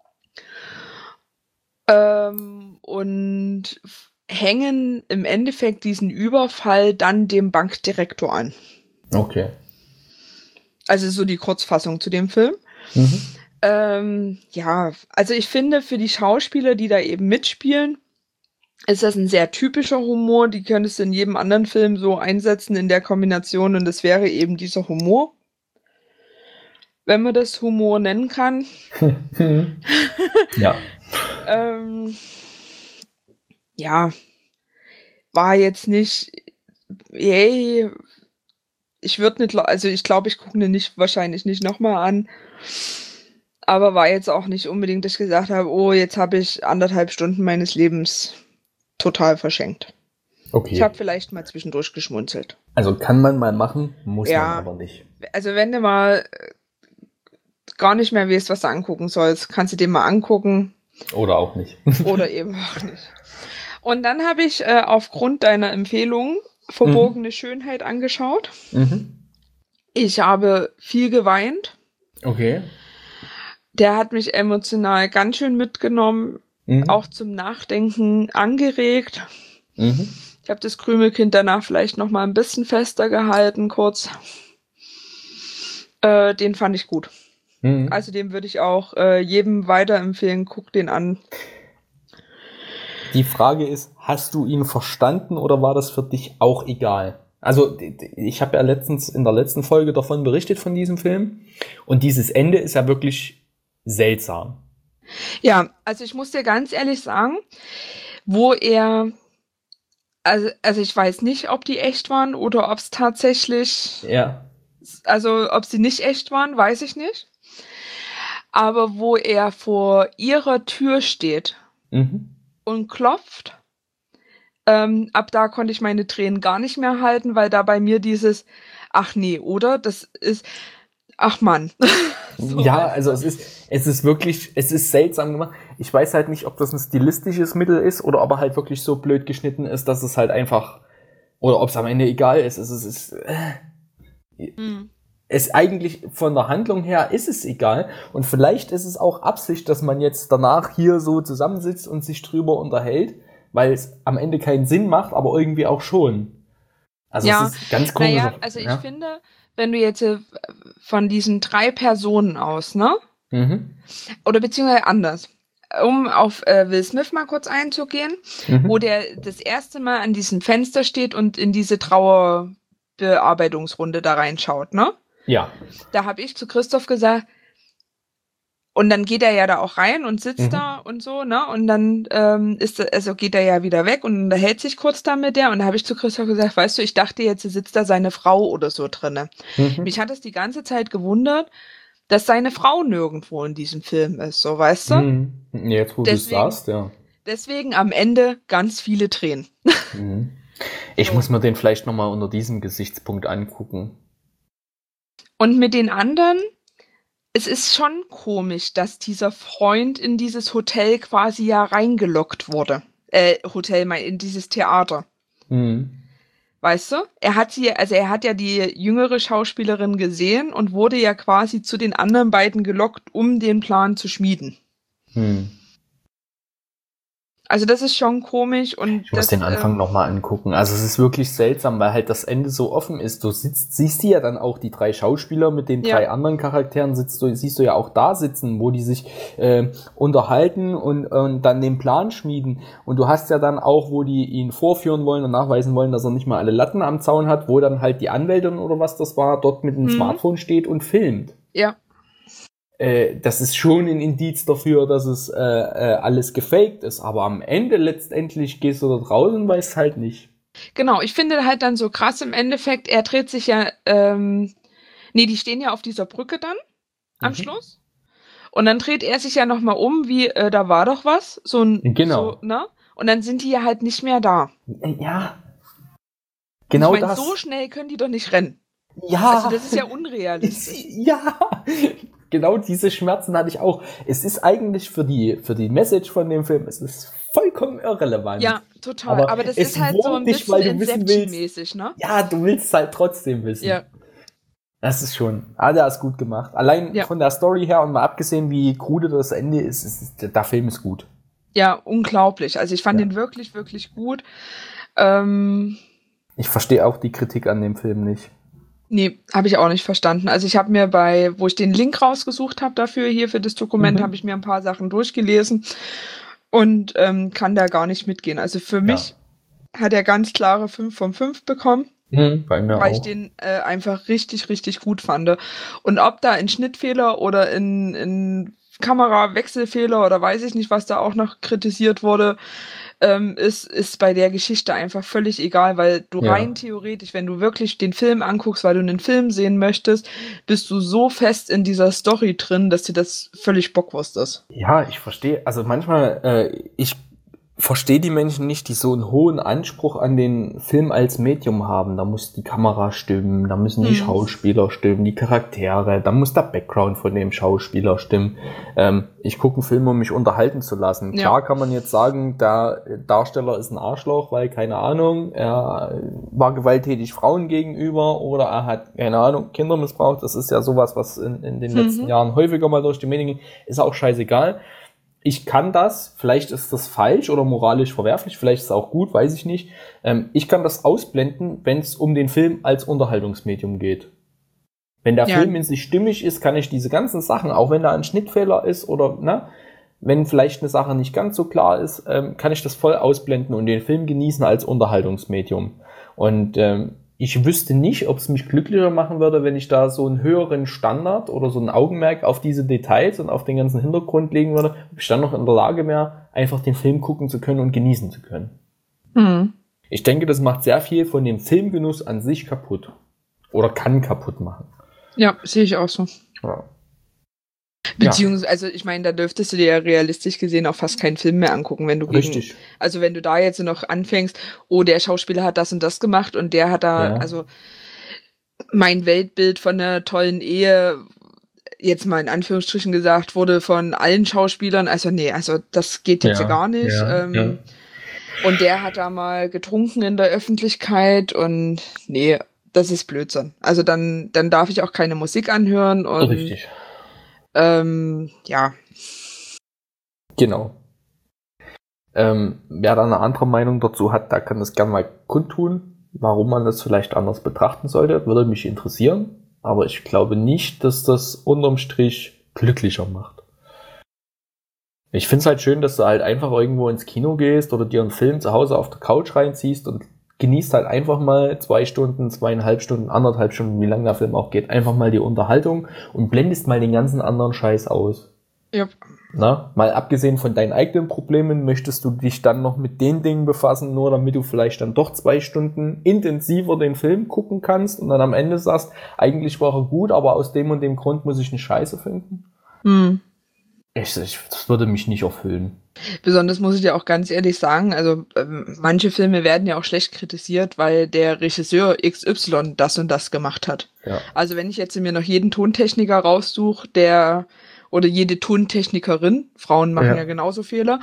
Und hängen im Endeffekt diesen Überfall dann dem Bankdirektor an.
Okay.
Also so die Kurzfassung zu dem Film. Ja, also ich finde, für die Schauspieler, die da eben mitspielen, ist das ein sehr typischer Humor. Die könntest du in jedem anderen Film so einsetzen in der Kombination und das wäre eben dieser Humor. Wenn man das Humor nennen kann.
Ja.
Ja, war jetzt nicht, yay, ich würde nicht, also ich glaube, ich gucke ihn wahrscheinlich nicht nochmal an, aber war jetzt auch nicht unbedingt, dass ich gesagt habe, oh, jetzt habe ich 1,5 Stunden meines Lebens total verschenkt.
Okay.
Ich habe vielleicht mal zwischendurch geschmunzelt.
Also kann man mal machen, muss man aber nicht.
Also wenn du mal gar nicht mehr weißt, was du angucken sollst, kannst du den mal angucken.
Oder auch nicht.
Oder eben auch nicht. Und dann habe ich aufgrund deiner Empfehlung Verbogene Schönheit angeschaut. Ich habe viel geweint.
Okay.
Der hat mich emotional ganz schön mitgenommen, auch zum Nachdenken angeregt. Ich habe das Krümelkind danach vielleicht noch mal ein bisschen fester gehalten, kurz. Den fand ich gut. Also den würde ich auch jedem weiterempfehlen. Guck den an.
Die Frage ist, hast du ihn verstanden oder war das für dich auch egal? Also ich habe ja in der letzten Folge davon berichtet, von diesem Film. Und dieses Ende ist ja wirklich seltsam.
Ja, also ich muss dir ganz ehrlich sagen, wo er, also ich weiß nicht, ob die echt waren oder ob es tatsächlich, also ob sie nicht echt waren, weiß ich nicht. Aber wo er vor ihrer Tür steht und klopft, ab da konnte ich meine Tränen gar nicht mehr halten, weil da bei mir dieses, ach nee, oder? Das ist, ach Mann.
So. Ja, also es ist wirklich, es ist seltsam gemacht. Ich weiß halt nicht, ob das ein stilistisches Mittel ist oder ob er halt wirklich so blöd geschnitten ist, dass es halt einfach, oder ob es am Ende egal ist. Es eigentlich von der Handlung her ist es egal. Und vielleicht ist es auch Absicht, dass man jetzt danach hier so zusammensitzt und sich drüber unterhält, weil es am Ende keinen Sinn macht, aber irgendwie auch schon. Also
ja,
es ist ganz komisch.
Naja, also ich finde, wenn du jetzt von diesen 3 Personen aus, ne? Oder beziehungsweise anders, um auf Will Smith mal kurz einzugehen, wo der das erste Mal an diesem Fenster steht und in diese Trauerbearbeitungsrunde da reinschaut, ne?
Ja.
Da habe ich zu Christoph gesagt, und dann geht er ja da auch rein und sitzt da und so, ne? Und dann geht er ja wieder weg und unterhält sich kurz da mit der. Und da habe ich zu Christoph gesagt, weißt du, ich dachte jetzt, sitzt da seine Frau oder so drinne. Mich hat es die ganze Zeit gewundert, dass seine Frau nirgendwo in diesem Film ist, so, weißt du?
Jetzt, wo du es sagst, ja.
Deswegen am Ende ganz viele Tränen.
Ich muss mir den vielleicht nochmal unter diesem Gesichtspunkt angucken.
Und mit den anderen, es ist schon komisch, dass dieser Freund in dieses Hotel quasi ja reingelockt wurde. In dieses Theater. Weißt du? Er hat ja die jüngere Schauspielerin gesehen und wurde ja quasi zu den anderen beiden gelockt, um den Plan zu schmieden. Also das ist schon komisch und
ich muss den Anfang nochmal angucken. Also es ist wirklich seltsam, weil halt das Ende so offen ist. Du siehst ja dann auch die 3 Schauspieler mit den 3 anderen Charakteren, siehst du ja auch da sitzen, wo die sich unterhalten und dann den Plan schmieden. Und du hast ja dann auch, wo die ihn vorführen wollen und nachweisen wollen, dass er nicht mal alle Latten am Zaun hat, wo dann halt die Anwältin oder was das war, dort mit dem Smartphone steht und filmt.
Ja.
Das ist schon ein Indiz dafür, dass es alles gefaked ist. Aber am Ende letztendlich gehst du da raus und weißt halt nicht.
Genau, ich finde halt dann so krass im Endeffekt, er dreht sich ja, die stehen ja auf dieser Brücke dann am Schluss. Und dann dreht er sich ja nochmal um, wie, da war doch was.
Genau.
So, ne? Und dann sind die ja halt nicht mehr da.
Ja. Genau,
ich mein, so schnell können die doch nicht rennen.
Ja.
Also das ist ja unrealistisch.
Ja. Genau diese Schmerzen hatte ich auch. Es ist eigentlich für die Message von dem Film, es ist vollkommen irrelevant.
Ja, total. Aber das ist halt so ein bisschen Inception-mäßig, ne?
Ja, du willst es halt trotzdem wissen.
Ja.
Das ist schon, der ist gut gemacht. Allein von der Story her und mal abgesehen, wie krude das Ende ist, der Film ist gut.
Ja, unglaublich. Also ich fand den wirklich, wirklich gut.
Ich verstehe auch die Kritik an dem Film nicht.
Nee, habe ich auch nicht verstanden. Also ich habe mir wo ich den Link rausgesucht habe dafür, hier für das Dokument, habe ich mir ein paar Sachen durchgelesen und kann da gar nicht mitgehen. Also für mich hat er ganz klare 5 von 5 bekommen.
Bei mir
weil
auch.
Ich den einfach richtig, richtig gut fand. Und ob da in Schnittfehler oder in Kamerawechselfehler oder weiß ich nicht, was da auch noch kritisiert wurde, ist bei der Geschichte einfach völlig egal, weil du rein theoretisch, wenn du wirklich den Film anguckst, weil du einen Film sehen möchtest, bist du so fest in dieser Story drin, dass dir das völlig Bockwurst ist.
Ja, ich verstehe. Also manchmal, ich verstehe die Menschen nicht, die so einen hohen Anspruch an den Film als Medium haben. Da muss die Kamera stimmen, da müssen die Schauspieler stimmen, die Charaktere, da muss der Background von dem Schauspieler stimmen. Ich gucke einen Film, um mich unterhalten zu lassen. Klar kann man jetzt sagen, der Darsteller ist ein Arschloch, weil, keine Ahnung, er war gewalttätig Frauen gegenüber oder er hat, keine Ahnung, Kinder missbraucht. Das ist ja sowas, was in den letzten Jahren häufiger mal durch die Medien ging. Ist auch scheißegal. Ich kann das, vielleicht ist das falsch oder moralisch verwerflich, vielleicht ist es auch gut, weiß ich nicht. Ich kann das ausblenden, wenn es um den Film als Unterhaltungsmedium geht. Wenn der Film in sich stimmig ist, kann ich diese ganzen Sachen, auch wenn da ein Schnittfehler ist oder wenn vielleicht eine Sache nicht ganz so klar ist, kann ich das voll ausblenden und den Film genießen als Unterhaltungsmedium. Und ich wüsste nicht, ob es mich glücklicher machen würde, wenn ich da so einen höheren Standard oder so ein Augenmerk auf diese Details und auf den ganzen Hintergrund legen würde, ob ich dann noch in der Lage wäre, einfach den Film gucken zu können und genießen zu können. Ich denke, das macht sehr viel von dem Filmgenuss an sich kaputt. Oder kann kaputt machen.
Ja, sehe ich auch so.
Ja.
Beziehungsweise, also ich meine, da dürftest du dir ja realistisch gesehen auch fast keinen Film mehr angucken, wenn du also wenn du da jetzt noch anfängst, der Schauspieler hat das und das gemacht und der hat da, also mein Weltbild von einer tollen Ehe, jetzt mal in Anführungsstrichen gesagt, wurde von allen Schauspielern, also das geht jetzt gar nicht. Und der hat da mal getrunken in der Öffentlichkeit und das ist Blödsinn. Also dann darf ich auch keine Musik anhören und
Richtig.
Ja.
Genau. Wer da eine andere Meinung dazu hat, der kann das gerne mal kundtun, warum man das vielleicht anders betrachten sollte, würde mich interessieren, aber ich glaube nicht, dass das unterm Strich glücklicher macht. Ich finde es halt schön, dass du halt einfach irgendwo ins Kino gehst oder dir einen Film zu Hause auf der Couch reinziehst und genießt halt einfach mal 2 Stunden, 2,5 Stunden, 1,5 Stunden, wie lange der Film auch geht, einfach mal die Unterhaltung und blendest mal den ganzen anderen Scheiß aus.
Ja.
Mal abgesehen von deinen eigenen Problemen, möchtest du dich dann noch mit den Dingen befassen, nur damit du vielleicht dann doch 2 Stunden intensiver den Film gucken kannst und dann am Ende sagst, eigentlich war er gut, aber aus dem und dem Grund muss ich eine Scheiße finden? Das würde mich nicht erfüllen.
Besonders muss ich dir auch ganz ehrlich sagen, also manche Filme werden ja auch schlecht kritisiert, weil der Regisseur XY das und das gemacht hat.
Ja.
Also wenn ich jetzt mir noch jeden Tontechniker raussuche, oder jede Tontechnikerin, Frauen machen ja genauso Fehler,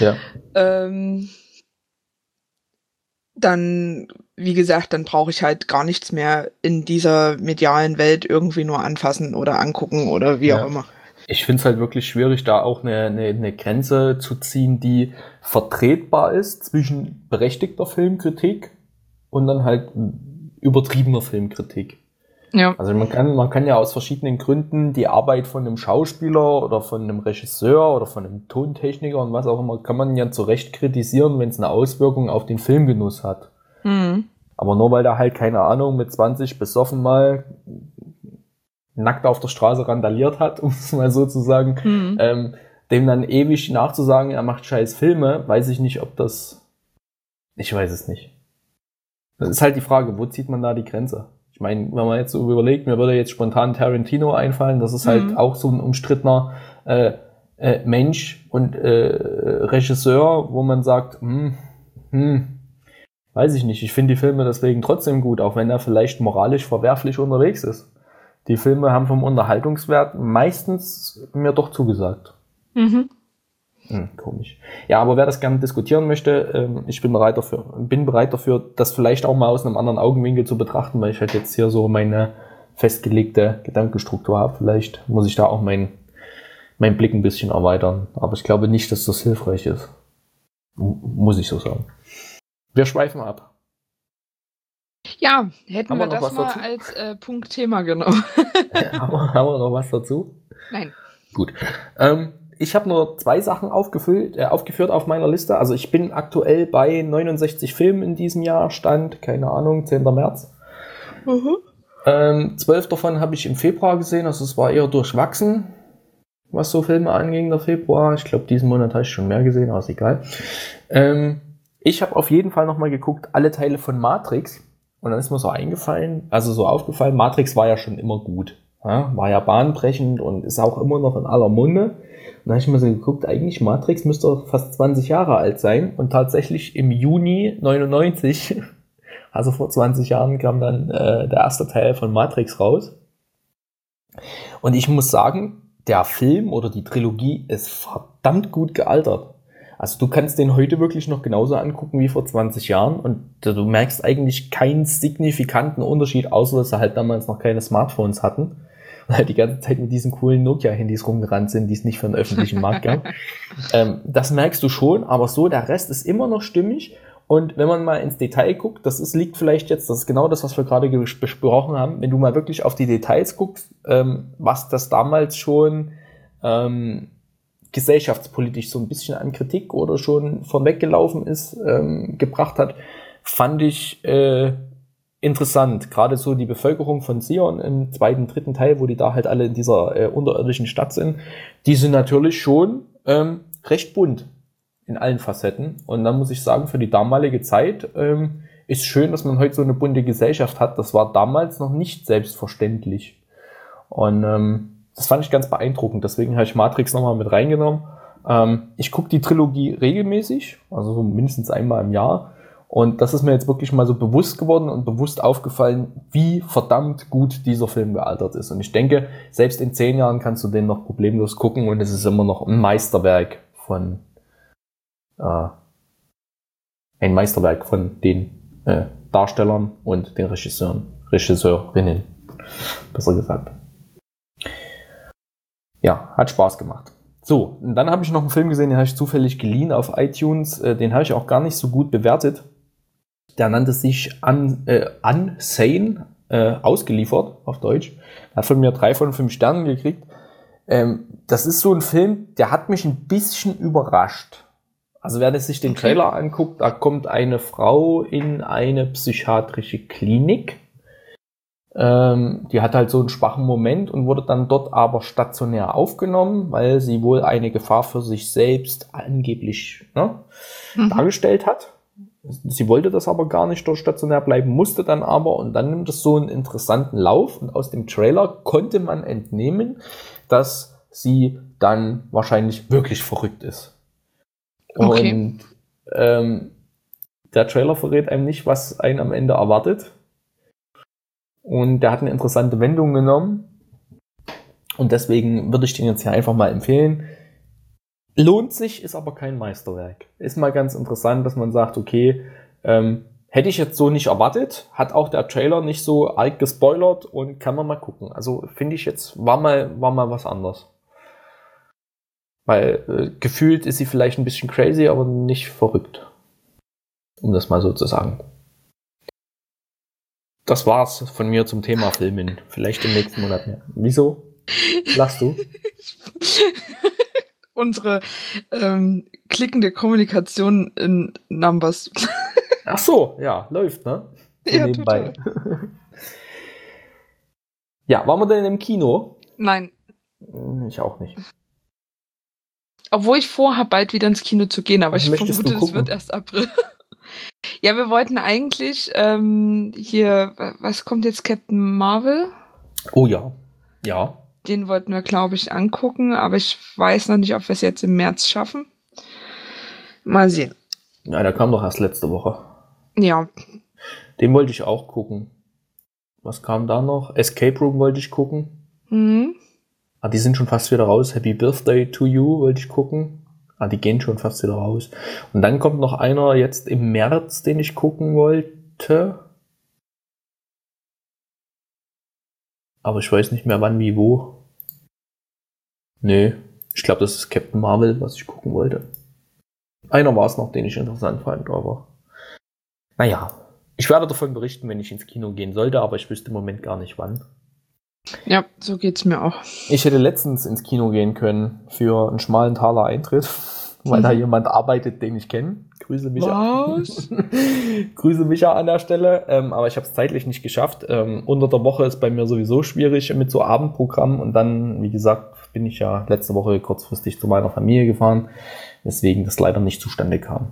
dann, wie gesagt, dann brauche ich halt gar nichts mehr in dieser medialen Welt irgendwie nur anfassen oder angucken oder wie auch immer.
Ich finde es halt wirklich schwierig, da auch eine Grenze zu ziehen, die vertretbar ist zwischen berechtigter Filmkritik und dann halt übertriebener Filmkritik.
Ja.
Also man kann ja aus verschiedenen Gründen die Arbeit von einem Schauspieler oder von einem Regisseur oder von einem Tontechniker und was auch immer, kann man ja zu Recht kritisieren, wenn es eine Auswirkung auf den Filmgenuss hat. Aber nur weil der halt, keine Ahnung, mit 20 besoffen mal nackt auf der Straße randaliert hat, um es mal so zu sagen, dem dann ewig nachzusagen, er macht scheiß Filme, weiß ich nicht, ob das... Ich weiß es nicht. Das ist halt die Frage, wo zieht man da die Grenze? Ich meine, wenn man jetzt so überlegt, mir würde jetzt spontan Tarantino einfallen, das ist halt auch so ein umstrittener Mensch und Regisseur, wo man sagt, weiß ich nicht, ich finde die Filme deswegen trotzdem gut, auch wenn er vielleicht moralisch verwerflich unterwegs ist. Die Filme haben vom Unterhaltungswert meistens mir doch zugesagt. Komisch. Ja, aber wer das gerne diskutieren möchte, ich bin bereit dafür, das vielleicht auch mal aus einem anderen Augenwinkel zu betrachten, weil ich halt jetzt hier so meine festgelegte Gedankenstruktur habe. Vielleicht muss ich da auch mein Blick ein bisschen erweitern. Aber ich glaube nicht, dass das hilfreich ist. Muss ich so sagen. Wir schweifen ab.
Ja, hätten wir das mal dazu? Als Punktthema genommen.
Haben wir noch was dazu?
Nein.
Gut. Ich habe nur 2 Sachen aufgeführt auf meiner Liste. Also ich bin aktuell bei 69 Filmen in diesem Jahr. Stand, keine Ahnung, 10. März. 12 davon habe ich im Februar gesehen. Also es war eher durchwachsen, was so Filme anging, der Februar. Ich glaube, diesen Monat habe ich schon mehr gesehen, aber ist egal. Ich habe auf jeden Fall nochmal geguckt, alle Teile von Matrix. Und dann ist mir so aufgefallen, Matrix war ja schon immer gut. Ja, war ja bahnbrechend und ist auch immer noch in aller Munde. Und dann habe ich mir so geguckt, eigentlich Matrix müsste fast 20 Jahre alt sein. Und tatsächlich im Juni 99, also vor 20 Jahren, kam dann der erste Teil von Matrix raus. Und ich muss sagen, der Film oder die Trilogie ist verdammt gut gealtert. Also du kannst den heute wirklich noch genauso angucken wie vor 20 Jahren und du merkst eigentlich keinen signifikanten Unterschied, außer dass sie halt damals noch keine Smartphones hatten und halt die ganze Zeit mit diesen coolen Nokia-Handys rumgerannt sind, die es nicht für den öffentlichen Markt gab. Das merkst du schon, aber so, der Rest ist immer noch stimmig. Und wenn man mal ins Detail guckt, das ist genau das, was wir gerade besprochen haben, wenn du mal wirklich auf die Details guckst, was das damals schon gesellschaftspolitisch so ein bisschen an Kritik oder schon vorweggelaufen ist, gebracht hat, fand ich interessant. Gerade so die Bevölkerung von Sion im 2., 3. Teil, wo die da halt alle in dieser unterirdischen Stadt sind, die sind natürlich schon recht bunt in allen Facetten. Und dann muss ich sagen, für die damalige Zeit ist schön, dass man heute so eine bunte Gesellschaft hat. Das war damals noch nicht selbstverständlich. Und das fand ich ganz beeindruckend, deswegen habe ich Matrix nochmal mit reingenommen. Ich gucke die Trilogie regelmäßig, also so mindestens einmal im Jahr. Und das ist mir jetzt wirklich mal so bewusst geworden und bewusst aufgefallen, wie verdammt gut dieser Film gealtert ist. Und ich denke, selbst in 10 Jahren kannst du den noch problemlos gucken und es ist immer noch ein Meisterwerk von den Darstellern und den Regisseurinnen, besser gesagt. Ja, hat Spaß gemacht. So, und dann habe ich noch einen Film gesehen, den habe ich zufällig geliehen auf iTunes. Den habe ich auch gar nicht so gut bewertet. Der nannte sich Unsane, ausgeliefert auf Deutsch. Hat von mir 3 von 5 Sternen gekriegt. Das ist so ein Film, der hat mich ein bisschen überrascht. Also wer sich den Trailer anguckt, da kommt eine Frau in eine psychiatrische Klinik. Die hat halt so einen schwachen Moment und wurde dann dort aber stationär aufgenommen, weil sie wohl eine Gefahr für sich selbst angeblich dargestellt hat. Sie wollte das aber gar nicht dort stationär bleiben, musste dann aber, und dann nimmt es so einen interessanten Lauf und aus dem Trailer konnte man entnehmen, dass sie dann wahrscheinlich wirklich verrückt ist.
Okay.
Und der Trailer verrät einem nicht, was einen am Ende erwartet. Und der hat eine interessante Wendung genommen. Und deswegen würde ich den jetzt hier einfach mal empfehlen. Lohnt sich, ist aber kein Meisterwerk. Ist mal ganz interessant, dass man sagt, okay, hätte ich jetzt so nicht erwartet, hat auch der Trailer nicht so arg gespoilert und kann man mal gucken. Also finde ich jetzt, war mal was anderes. Weil gefühlt ist sie vielleicht ein bisschen crazy, aber nicht verrückt. Um das mal so zu sagen. Das war's von mir zum Thema Filmen. Vielleicht im nächsten Monat mehr. Wieso? Lachst du?
Unsere klickende Kommunikation in Numbers.
Ach so, ja, läuft, ne? So
ja,
nebenbei.
total.
Ja, waren wir denn im Kino?
Nein.
Ich auch nicht.
Obwohl ich vorhabe, bald wieder ins Kino zu gehen, aber ich vermute, es wird erst April. Ja, wir wollten eigentlich hier, was kommt jetzt, Captain Marvel?
Oh ja, ja.
Den wollten wir, glaube ich, angucken, aber ich weiß noch nicht, ob wir es jetzt im März schaffen. Mal sehen.
Ja, der kam doch erst letzte Woche.
Ja.
Den wollte ich auch gucken. Was kam da noch? Escape Room wollte ich gucken.
Mhm.
Ah, die sind schon fast wieder raus. Happy Birthday to You wollte ich gucken. Ah, die gehen schon fast wieder raus. Und dann kommt noch einer jetzt im März, den ich gucken wollte. Aber ich weiß nicht mehr wann, wie, wo. Nee, ich glaube, das ist Captain Marvel, was ich gucken wollte. Einer war es noch, den ich interessant fand, aber naja. Ich werde davon berichten, wenn ich ins Kino gehen sollte, aber ich wüsste im Moment gar nicht wann.
Ja, so geht's mir auch.
Ich hätte letztens ins Kino gehen können für einen schmalen Taler Eintritt, weil da jemand arbeitet, den ich kenne. Grüße Micha.
Was?
Grüße Micha an der Stelle. Aber ich habe es zeitlich nicht geschafft. Unter der Woche ist bei mir sowieso schwierig mit so Abendprogramm. Und dann, wie gesagt, bin ich ja letzte Woche kurzfristig zu meiner Familie gefahren, weswegen das leider nicht zustande kam.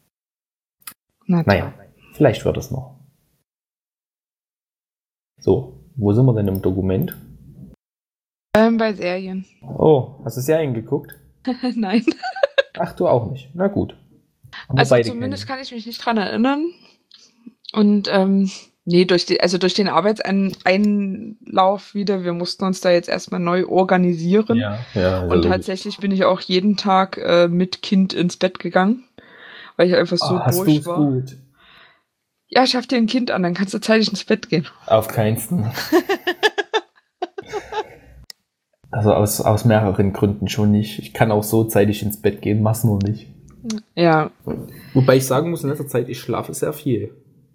Naja, vielleicht wird es noch. So, wo sind wir denn im Dokument?
Bei Serien.
Oh, hast du Serien geguckt?
Nein.
Ach, du auch nicht. Na gut.
Also zumindest kann ich mich nicht dran erinnern. Und nee, durch den Arbeitseinlauf wieder, wir mussten uns da jetzt erstmal neu organisieren.
Ja,
und tatsächlich bin ich auch jeden Tag mit Kind ins Bett gegangen, weil ich einfach so durch war. Gut. Ja, schaff dir ein Kind an, dann kannst du zeitig ins Bett gehen.
Auf keinsten. Also aus mehreren Gründen schon nicht. Ich kann auch so zeitig ins Bett gehen, mach's nur nicht.
Ja.
Wobei ich sagen muss, in letzter Zeit, ich schlafe sehr viel.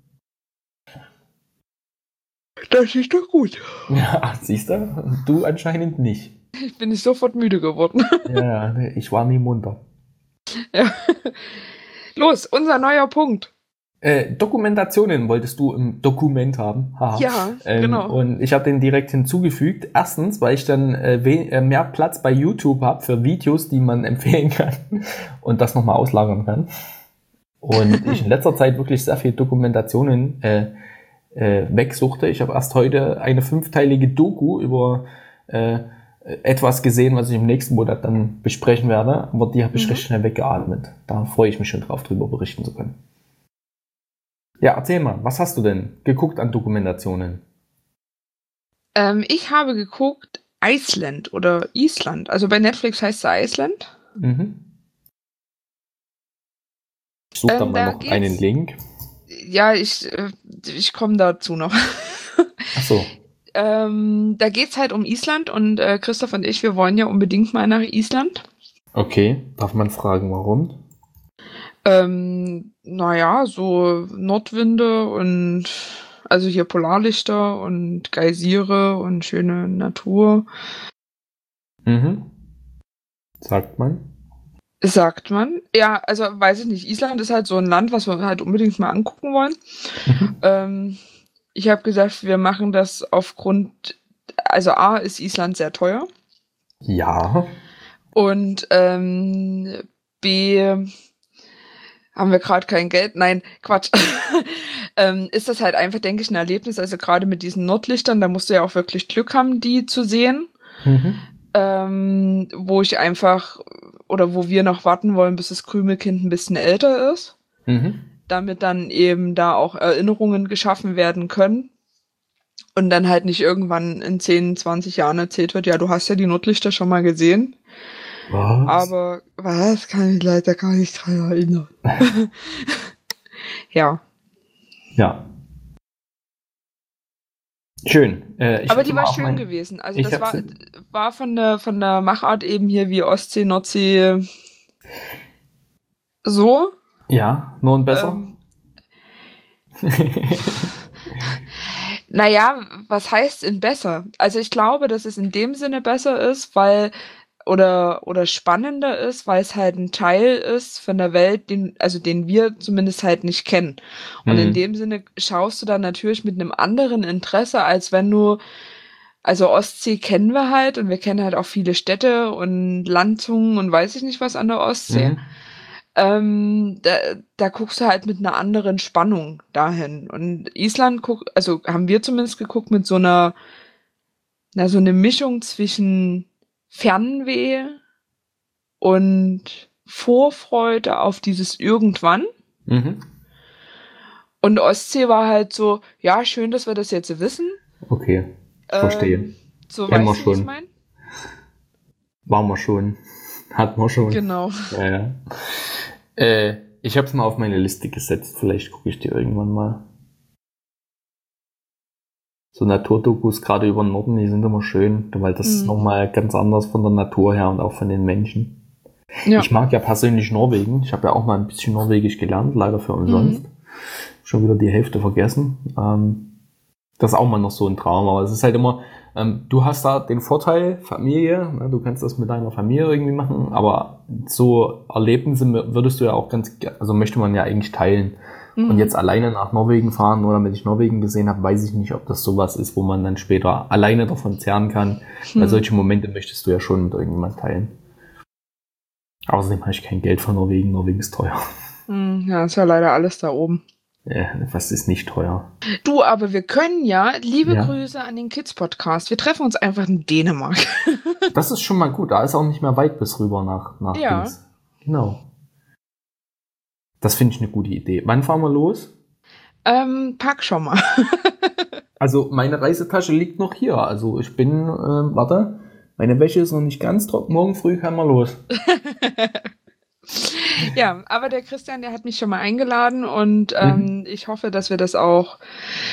Das ist doch gut.
Ja, siehst du? Du anscheinend nicht.
Ich bin nicht sofort müde geworden.
Ja, ich war nie munter.
Ja. Los, unser neuer Punkt.
Dokumentationen wolltest du im Dokument haben. Haha.
Ja, genau.
Und ich habe den direkt hinzugefügt. Erstens, weil ich dann mehr Platz bei YouTube habe für Videos, die man empfehlen kann und das nochmal auslagern kann. Und ich in letzter Zeit wirklich sehr viel Dokumentationen wegsuchte. Ich habe erst heute eine 5-teilige Doku über etwas gesehen, was ich im nächsten Monat dann besprechen werde. Aber die habe ich recht schnell weggeatmet. Da freue ich mich schon drauf, drüber berichten zu können. Ja, erzähl mal, was hast du denn geguckt an Dokumentationen?
Ich habe geguckt Iceland oder Island. Also bei Netflix heißt es Iceland.
Mhm. Ich suche da mal noch einen Link.
Ja, ich komme dazu noch.
Ach so.
Da geht's halt um Island und Christoph und ich, wir wollen ja unbedingt mal nach Island.
Okay, darf man fragen, warum?
Naja, so Nordwinde und also hier Polarlichter und Geysire und schöne Natur.
Mhm. Sagt man?
Sagt man. Ja, also weiß ich nicht. Island ist halt so ein Land, was wir halt unbedingt mal angucken wollen. Ich habe gesagt, wir machen das aufgrund, also A, ist Island sehr teuer.
Ja.
Und B, haben wir gerade kein Geld? Nein, Quatsch. Ist das halt einfach, denke ich, ein Erlebnis. Also gerade mit diesen Nordlichtern, da musst du ja auch wirklich Glück haben, die zu sehen. Wo ich einfach, oder wo wir noch warten wollen, bis das Krümelkind ein bisschen älter ist. Damit dann eben da auch Erinnerungen geschaffen werden können. Und dann halt nicht irgendwann in 10, 20 Jahren erzählt wird, ja, du hast ja die Nordlichter schon mal gesehen.
Was?
Aber was kann ich leider gar nicht dran erinnern. Ja.
Ja. Schön.
Aber die war schön gewesen. Also das war von der Machart eben hier wie Ostsee, Nordsee so.
Ja, nur ein besser.
Naja, was heißt in besser? Also ich glaube, dass es in dem Sinne besser ist, weil oder spannender ist, weil es halt ein Teil ist von der Welt, den wir zumindest halt nicht kennen. Und in dem Sinne schaust du dann natürlich mit einem anderen Interesse, als wenn du, also Ostsee kennen wir halt und wir kennen halt auch viele Städte und Landzungen und weiß ich nicht was an der Ostsee. Da guckst du halt mit einer anderen Spannung dahin. Und Island also haben wir zumindest geguckt mit so eine Mischung zwischen Fernweh und Vorfreude auf dieses Irgendwann. Und Ostsee war halt so, ja, schön, dass wir das jetzt wissen.
Okay, verstehe.
So, weißt du, was ich meine?
Waren wir schon. Hatten wir schon.
Genau.
Ja. Ich habe es mal auf meine Liste gesetzt. Vielleicht gucke ich die irgendwann mal. So Naturdokus, gerade über den Norden, die sind immer schön, weil das ist nochmal ganz anders von der Natur her und auch von den Menschen. Ja. Ich mag ja persönlich Norwegen. Ich habe ja auch mal ein bisschen Norwegisch gelernt, leider für umsonst. Schon wieder die Hälfte vergessen. Das ist auch mal noch so ein Traum, aber es ist halt immer, du hast da den Vorteil, Familie, ne, du kannst das mit deiner Familie irgendwie machen, aber so Erlebnisse würdest du ja auch möchte man ja eigentlich teilen. Und jetzt alleine nach Norwegen fahren, nur damit ich Norwegen gesehen habe, weiß ich nicht, ob das sowas ist, wo man dann später alleine davon zehren kann. Weil solche Momente möchtest du ja schon mit irgendjemand teilen. Außerdem habe ich kein Geld für Norwegen. Norwegen ist teuer.
Ja, ist ja leider alles da oben.
Ja, was ist nicht teuer?
Du, aber wir können ja, liebe Grüße an den Kids-Podcast, wir treffen uns einfach in Dänemark.
Das ist schon mal gut, da ist auch nicht mehr weit bis rüber nach
ja.
Dings. Genau. Das finde ich eine gute Idee. Wann fahren wir los?
Pack schon mal.
Also meine Reisetasche liegt noch hier. Also ich bin, meine Wäsche ist noch nicht ganz trocken. Morgen früh kann man los.
Ja, aber der Christian, der hat mich schon mal eingeladen und ich hoffe, dass wir das auch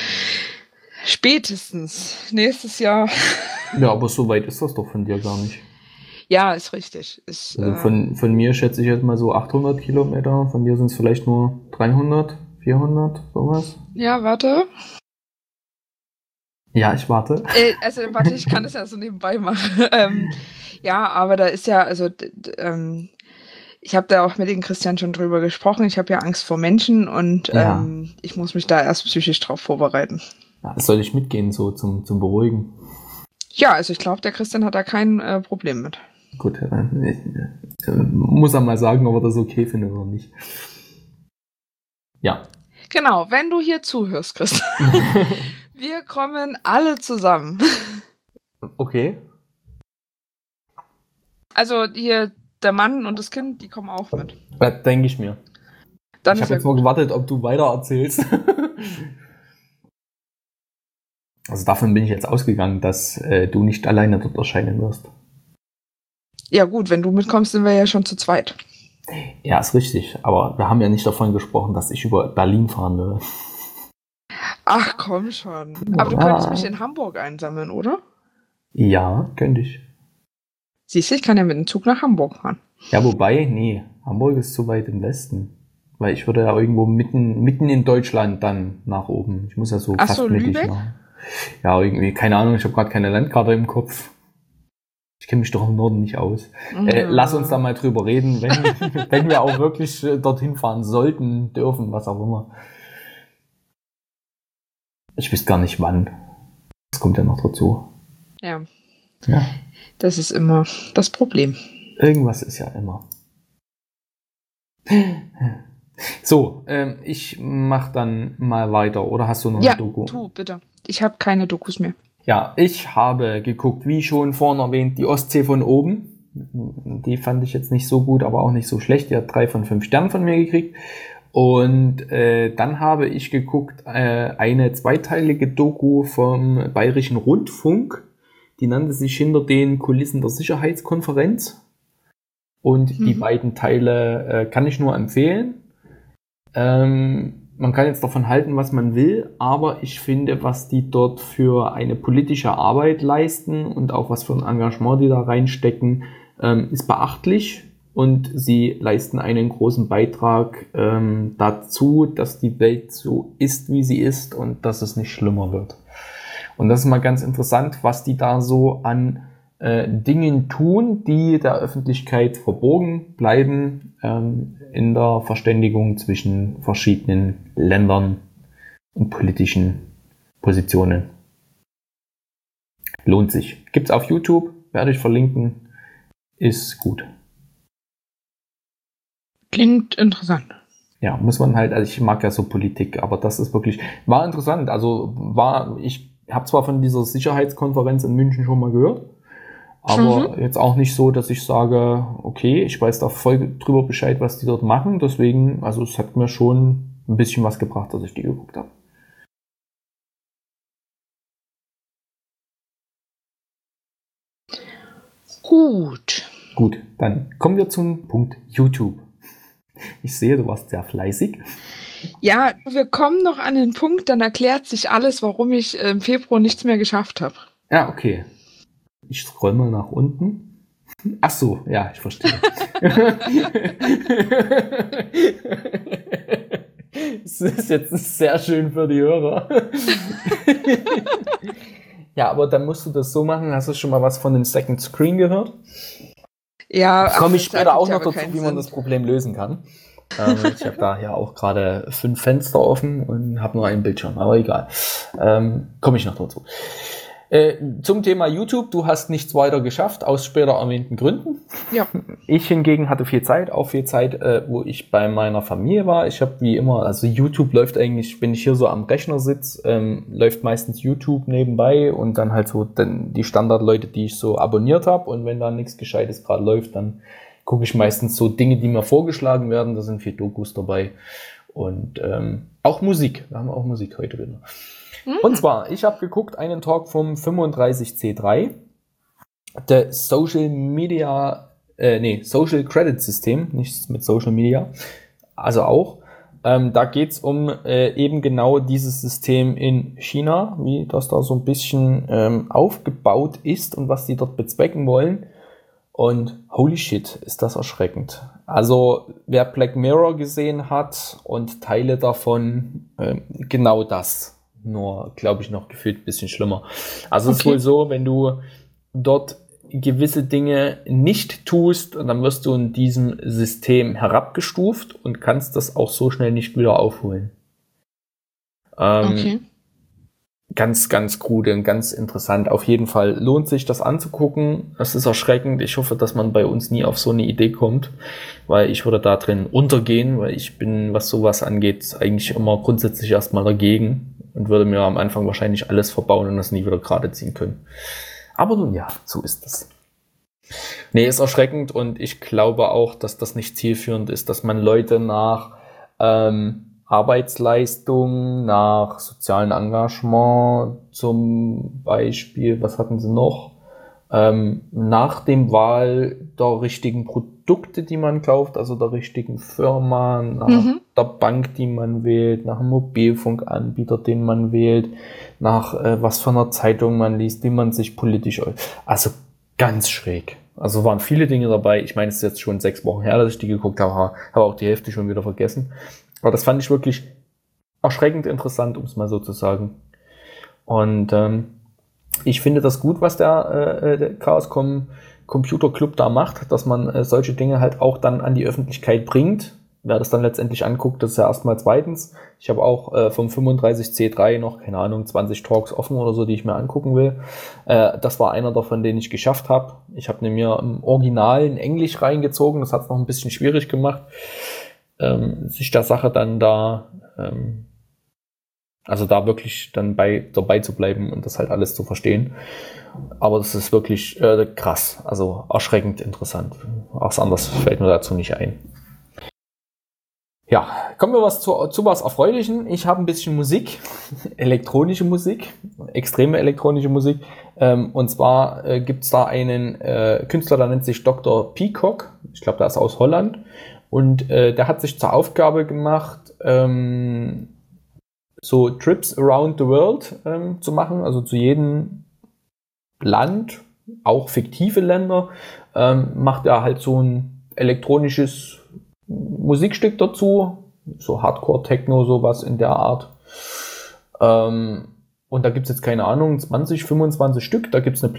spätestens nächstes Jahr...
Ja, aber so weit ist das doch von dir gar nicht.
Ja, ist richtig.
Also von mir schätze ich jetzt mal so 800 Kilometer, von dir sind es vielleicht nur 300, 400, sowas.
Ja, warte.
Ja, ich warte.
Warte, ich kann das ja so nebenbei machen. Ja, aber da ist ja, ich habe da auch mit dem Christian schon drüber gesprochen. Ich habe ja Angst vor Menschen und ich muss mich da erst psychisch drauf vorbereiten.
Ja, soll ich mitgehen, so zum Beruhigen?
Ja, also ich glaube, der Christian hat da kein Problem mit.
Gut, muss er mal sagen, ob er das okay findet oder nicht. Ja.
Genau, wenn du hier zuhörst, Christian. Wir kommen alle zusammen.
Okay.
Also hier der Mann und das Kind, die kommen auch mit.
Denke ich mir. Ich habe jetzt nur gewartet, ob du weiter erzählst. Also davon bin ich jetzt ausgegangen, dass du nicht alleine dort erscheinen wirst.
Ja gut, wenn du mitkommst, sind wir ja schon zu zweit.
Ja, ist richtig. Aber wir haben ja nicht davon gesprochen, dass ich über Berlin fahren will.
Ach, komm schon. Aber du könntest mich in Hamburg einsammeln, oder?
Ja, könnte ich.
Siehst du, ich kann ja mit dem Zug nach Hamburg fahren.
Ja, wobei, nee, Hamburg ist zu weit im Westen. Weil ich würde ja irgendwo mitten in Deutschland dann nach oben. Ich muss ja so fast mittig machen. Ja, irgendwie, keine Ahnung, ich habe gerade keine Landkarte im Kopf. Ich kenne mich doch im Norden nicht aus. Lass uns da mal drüber reden, wenn wir auch wirklich dorthin fahren sollten, dürfen, was auch immer. Ich weiß gar nicht wann. Das kommt ja noch dazu.
Ja. Das ist immer das Problem.
Irgendwas ist ja immer. So, ich mach dann mal weiter. Oder hast du noch eine Doku?
Ja, tu, bitte. Ich habe keine Dokus mehr.
Ja, ich habe geguckt, wie schon vorhin erwähnt, die Ostsee von oben. Die fand ich jetzt nicht so gut, aber auch nicht so schlecht. Die hat 3 von 5 Sternen von mir gekriegt. Und dann habe ich geguckt, eine zweiteilige Doku vom Bayerischen Rundfunk. Die nannte sich Hinter den Kulissen der Sicherheitskonferenz. Und die beiden Teile kann ich nur empfehlen. man kann jetzt davon halten, was man will, aber ich finde, was die dort für eine politische Arbeit leisten und auch was für ein Engagement die da reinstecken, ist beachtlich. Und sie leisten einen großen Beitrag dazu, dass die Welt so ist, wie sie ist und dass es nicht schlimmer wird. Und das ist mal ganz interessant, was die da so an Dingen tun, die der Öffentlichkeit verborgen bleiben in der Verständigung zwischen verschiedenen Ländern und politischen Positionen. Lohnt sich. Gibt's auf YouTube, werde ich verlinken, ist gut.
Klingt interessant.
Ja, muss man halt, also ich mag ja so Politik, aber das ist wirklich, war interessant. Also ich habe zwar von dieser Sicherheitskonferenz in München schon mal gehört, aber jetzt auch nicht so, dass ich sage, okay, ich weiß da voll drüber Bescheid, was die dort machen. Deswegen, also es hat mir schon ein bisschen was gebracht, dass ich die geguckt habe. Gut, dann kommen wir zum Punkt YouTube. Ich sehe, du warst sehr fleißig.
Ja, wir kommen noch an den Punkt, dann erklärt sich alles, warum ich im Februar nichts mehr geschafft habe.
Ja, okay. Ich scroll mal nach unten. Ach so, ja, ich verstehe. Das ist jetzt sehr schön für die Hörer. Ja, aber dann musst du das so machen. Hast du schon mal was von dem Second Screen gehört?
Ja.
Komme ich später auch noch dazu, wie man das Problem lösen kann. Ich habe da ja auch gerade 5 Fenster offen und habe nur einen Bildschirm, aber egal. Komme ich noch dazu. Zum Thema YouTube, du hast nichts weiter geschafft, aus später erwähnten Gründen.
Ja.
Ich hingegen hatte viel Zeit, wo ich bei meiner Familie war. Ich habe wie immer, also YouTube läuft eigentlich, wenn ich hier so am Rechner sitze, läuft meistens YouTube nebenbei und dann halt so die Standardleute, die ich so abonniert habe. Und wenn da nichts Gescheites gerade läuft, dann gucke ich meistens so Dinge, die mir vorgeschlagen werden. Da sind viel Dokus dabei und auch Musik. Wir haben auch Musik heute wieder. Und zwar, ich habe geguckt, einen Talk vom 35C3, der Social Credit System, nichts mit Social Media, also auch. Da geht's um eben genau dieses System in China, wie das da so ein bisschen aufgebaut ist und was die dort bezwecken wollen. Und holy shit, ist das erschreckend. Also wer Black Mirror gesehen hat und Teile davon, genau das. Nur, glaube ich, noch gefühlt ein bisschen schlimmer. Also es ist wohl so, wenn du dort gewisse Dinge nicht tust, dann wirst du in diesem System herabgestuft und kannst das auch so schnell nicht wieder aufholen. Ganz, ganz krude und ganz interessant. Auf jeden Fall lohnt sich, das anzugucken. Es ist erschreckend. Ich hoffe, dass man bei uns nie auf so eine Idee kommt, weil ich würde da drin untergehen, weil ich bin, was sowas angeht, eigentlich immer grundsätzlich erstmal dagegen. Und würde mir am Anfang wahrscheinlich alles verbauen und das nie wieder gerade ziehen können. Aber nun ja, so ist es. Nee, ist erschreckend und ich glaube auch, dass das nicht zielführend ist, dass man Leute nach Arbeitsleistung, nach sozialen Engagement zum Beispiel, was hatten sie noch? Nach dem Wahl der richtigen Produkte, die man kauft, also der richtigen Firma, nach der Bank, die man wählt, nach dem Mobilfunkanbieter, den man wählt, nach was für einer Zeitung man liest, wie man sich politisch, also ganz schräg. Also waren viele Dinge dabei. Ich meine, es ist jetzt schon 6 Wochen her, dass ich die geguckt habe, habe auch die Hälfte schon wieder vergessen. Aber das fand ich wirklich erschreckend interessant, um es mal so zu sagen. Und ich finde das gut, was der Chaos Computer Club da macht, dass man solche Dinge halt auch dann an die Öffentlichkeit bringt. Wer das dann letztendlich anguckt, das ist ja erstmal zweitens. Ich habe auch vom 35C3 noch, keine Ahnung, 20 Talks offen oder so, die ich mir angucken will. Das war einer davon, den ich geschafft habe. Ich habe mir im Original in Englisch reingezogen. Das hat es noch ein bisschen schwierig gemacht, sich der Sache dann da also da wirklich dann dabei zu bleiben und das halt alles zu verstehen. Aber das ist wirklich krass, also erschreckend interessant. Was anderes fällt mir dazu nicht ein. Ja, kommen wir zu was Erfreulichen. Ich habe ein bisschen Musik, elektronische Musik, extreme elektronische Musik. Und zwar gibt's da einen Künstler, der nennt sich Dr. Peacock. Ich glaube, der ist aus Holland. Und der hat sich zur Aufgabe gemacht, so Trips around the world zu machen, also zu jedem Land, auch fiktive Länder, macht er halt so ein elektronisches Musikstück dazu, so Hardcore-Techno, sowas in der Art. Und da gibt es jetzt, keine Ahnung, 20, 25 Stück, da gibt es eine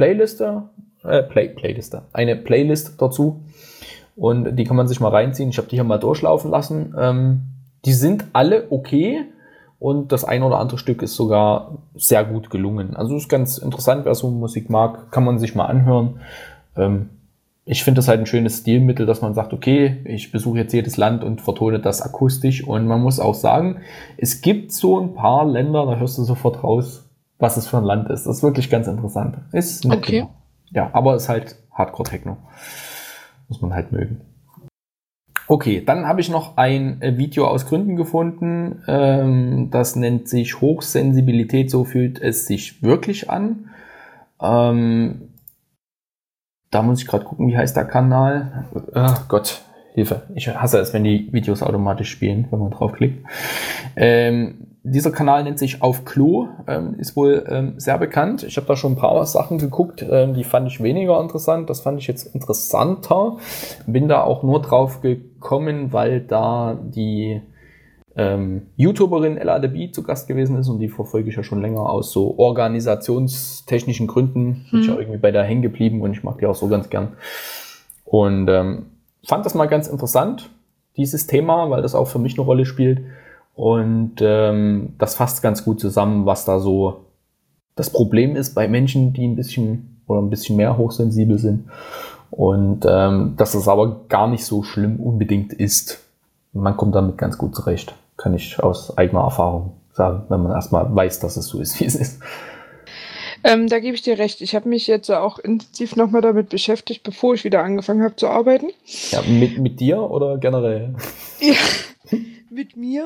eine Playlist dazu und die kann man sich mal reinziehen. Ich habe die hier mal durchlaufen lassen. Die sind alle okay und das ein oder andere Stück ist sogar sehr gut gelungen. Also ist ganz interessant, wer so Musik mag, kann man sich mal anhören. Ich finde das halt ein schönes Stilmittel, dass man sagt, okay, ich besuche jetzt jedes Land und vertone das akustisch. Und man muss auch sagen, es gibt so ein paar Länder, da hörst du sofort raus, was es für ein Land ist. Das ist wirklich ganz interessant. Ist nett
Okay.
gemacht. Ja, aber es ist halt Hardcore-Techno. Muss man halt mögen. Okay, dann habe ich noch ein Video aus Gründen gefunden. Das nennt sich Hochsensibilität, so fühlt es sich wirklich an. Da muss ich gerade gucken, wie heißt der Kanal? Ach Gott, Hilfe. Ich hasse es, wenn die Videos automatisch spielen, wenn man draufklickt. Dieser Kanal nennt sich Auf Klo, ist wohl sehr bekannt. Ich habe da schon ein paar Sachen geguckt, die fand ich weniger interessant. Das fand ich jetzt interessanter. Bin da auch nur drauf gekommen, weil da die YouTuberin Ella The Bee zu Gast gewesen ist und die verfolge ich ja schon länger aus so organisationstechnischen Gründen. Bin ich ja irgendwie bei der hängen geblieben und ich mag die auch so ganz gern. Und fand das mal ganz interessant, dieses Thema, weil das auch für mich eine Rolle spielt. Und das fasst ganz gut zusammen, was da so das Problem ist bei Menschen, die ein bisschen mehr hochsensibel sind. Und dass es aber gar nicht so schlimm unbedingt ist. Man kommt damit ganz gut zurecht, kann ich aus eigener Erfahrung sagen, wenn man erstmal weiß, dass es so ist, wie es ist.
Da gebe ich dir recht. Ich habe mich jetzt auch intensiv nochmal damit beschäftigt, bevor ich wieder angefangen habe zu arbeiten.
Ja, mit dir oder generell?
Ja, mit mir.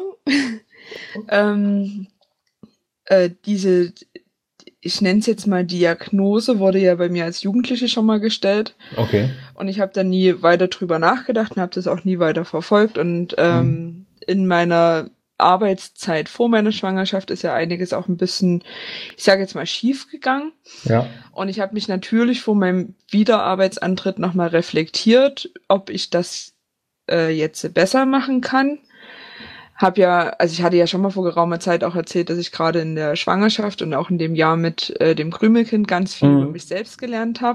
Ich nenne es jetzt mal Diagnose, wurde ja bei mir als Jugendliche schon mal gestellt.
Okay.
Und ich habe da nie weiter drüber nachgedacht und habe das auch nie weiter verfolgt. Und in meiner Arbeitszeit vor meiner Schwangerschaft ist ja einiges auch ein bisschen, ich sage jetzt mal, schief gegangen.
Ja.
Und ich habe mich natürlich vor meinem Wiederarbeitsantritt nochmal reflektiert, ob ich das jetzt besser machen kann. Ich hatte ja schon mal vor geraumer Zeit auch erzählt, dass ich gerade in der Schwangerschaft und auch in dem Jahr mit dem Krümelkind ganz viel über mich selbst gelernt habe.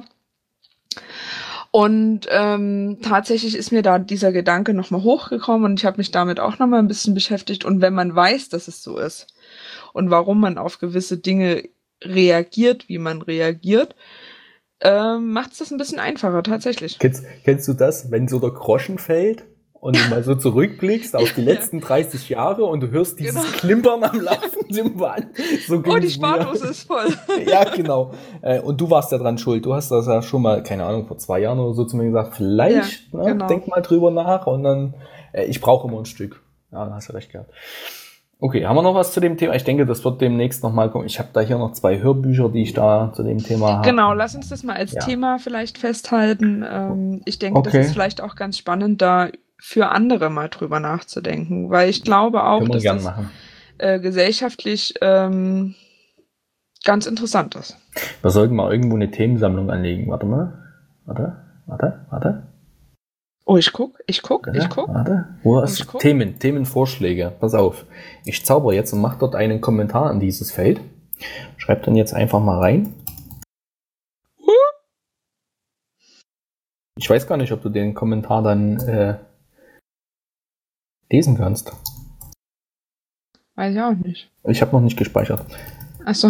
Und tatsächlich ist mir da dieser Gedanke nochmal hochgekommen und ich habe mich damit auch nochmal ein bisschen beschäftigt. Und wenn man weiß, dass es so ist und warum man auf gewisse Dinge reagiert, wie man reagiert, macht es das ein bisschen einfacher, tatsächlich.
Kennst du das, wenn so der Groschen fällt und du mal so zurückblickst auf die letzten 30 Jahre und du hörst dieses Klimpern am laufenden Band? So
oh, die Spardose ist voll.
Ja, genau. Und du warst ja dran schuld. Du hast das ja schon mal, keine Ahnung, vor 2 Jahren oder so zu mir gesagt, vielleicht,
Ja, genau.
Denk mal drüber nach und dann, ich brauche immer ein Stück. Ja, da hast du recht gehabt. Okay, haben wir noch was zu dem Thema? Ich denke, das wird demnächst nochmal kommen. Ich habe da hier noch 2 Hörbücher, die ich da zu dem Thema habe.
Genau, lass uns das mal als Thema vielleicht festhalten. Ich denke, das ist vielleicht auch ganz spannend, da für andere mal drüber nachzudenken, weil ich glaube auch, dass das gesellschaftlich ganz interessant ist.
Wir sollten mal irgendwo eine Themensammlung anlegen. Warte mal. Warte.
Oh, ich guck.
Warte. Wo ist Themenvorschläge? Pass auf. Ich zauber jetzt und mach dort einen Kommentar in dieses Feld. Schreib dann jetzt einfach mal rein. Ich weiß gar nicht, ob du den Kommentar dann lesen kannst.
Weiß ich auch nicht.
Ich habe noch nicht gespeichert.
Ach so.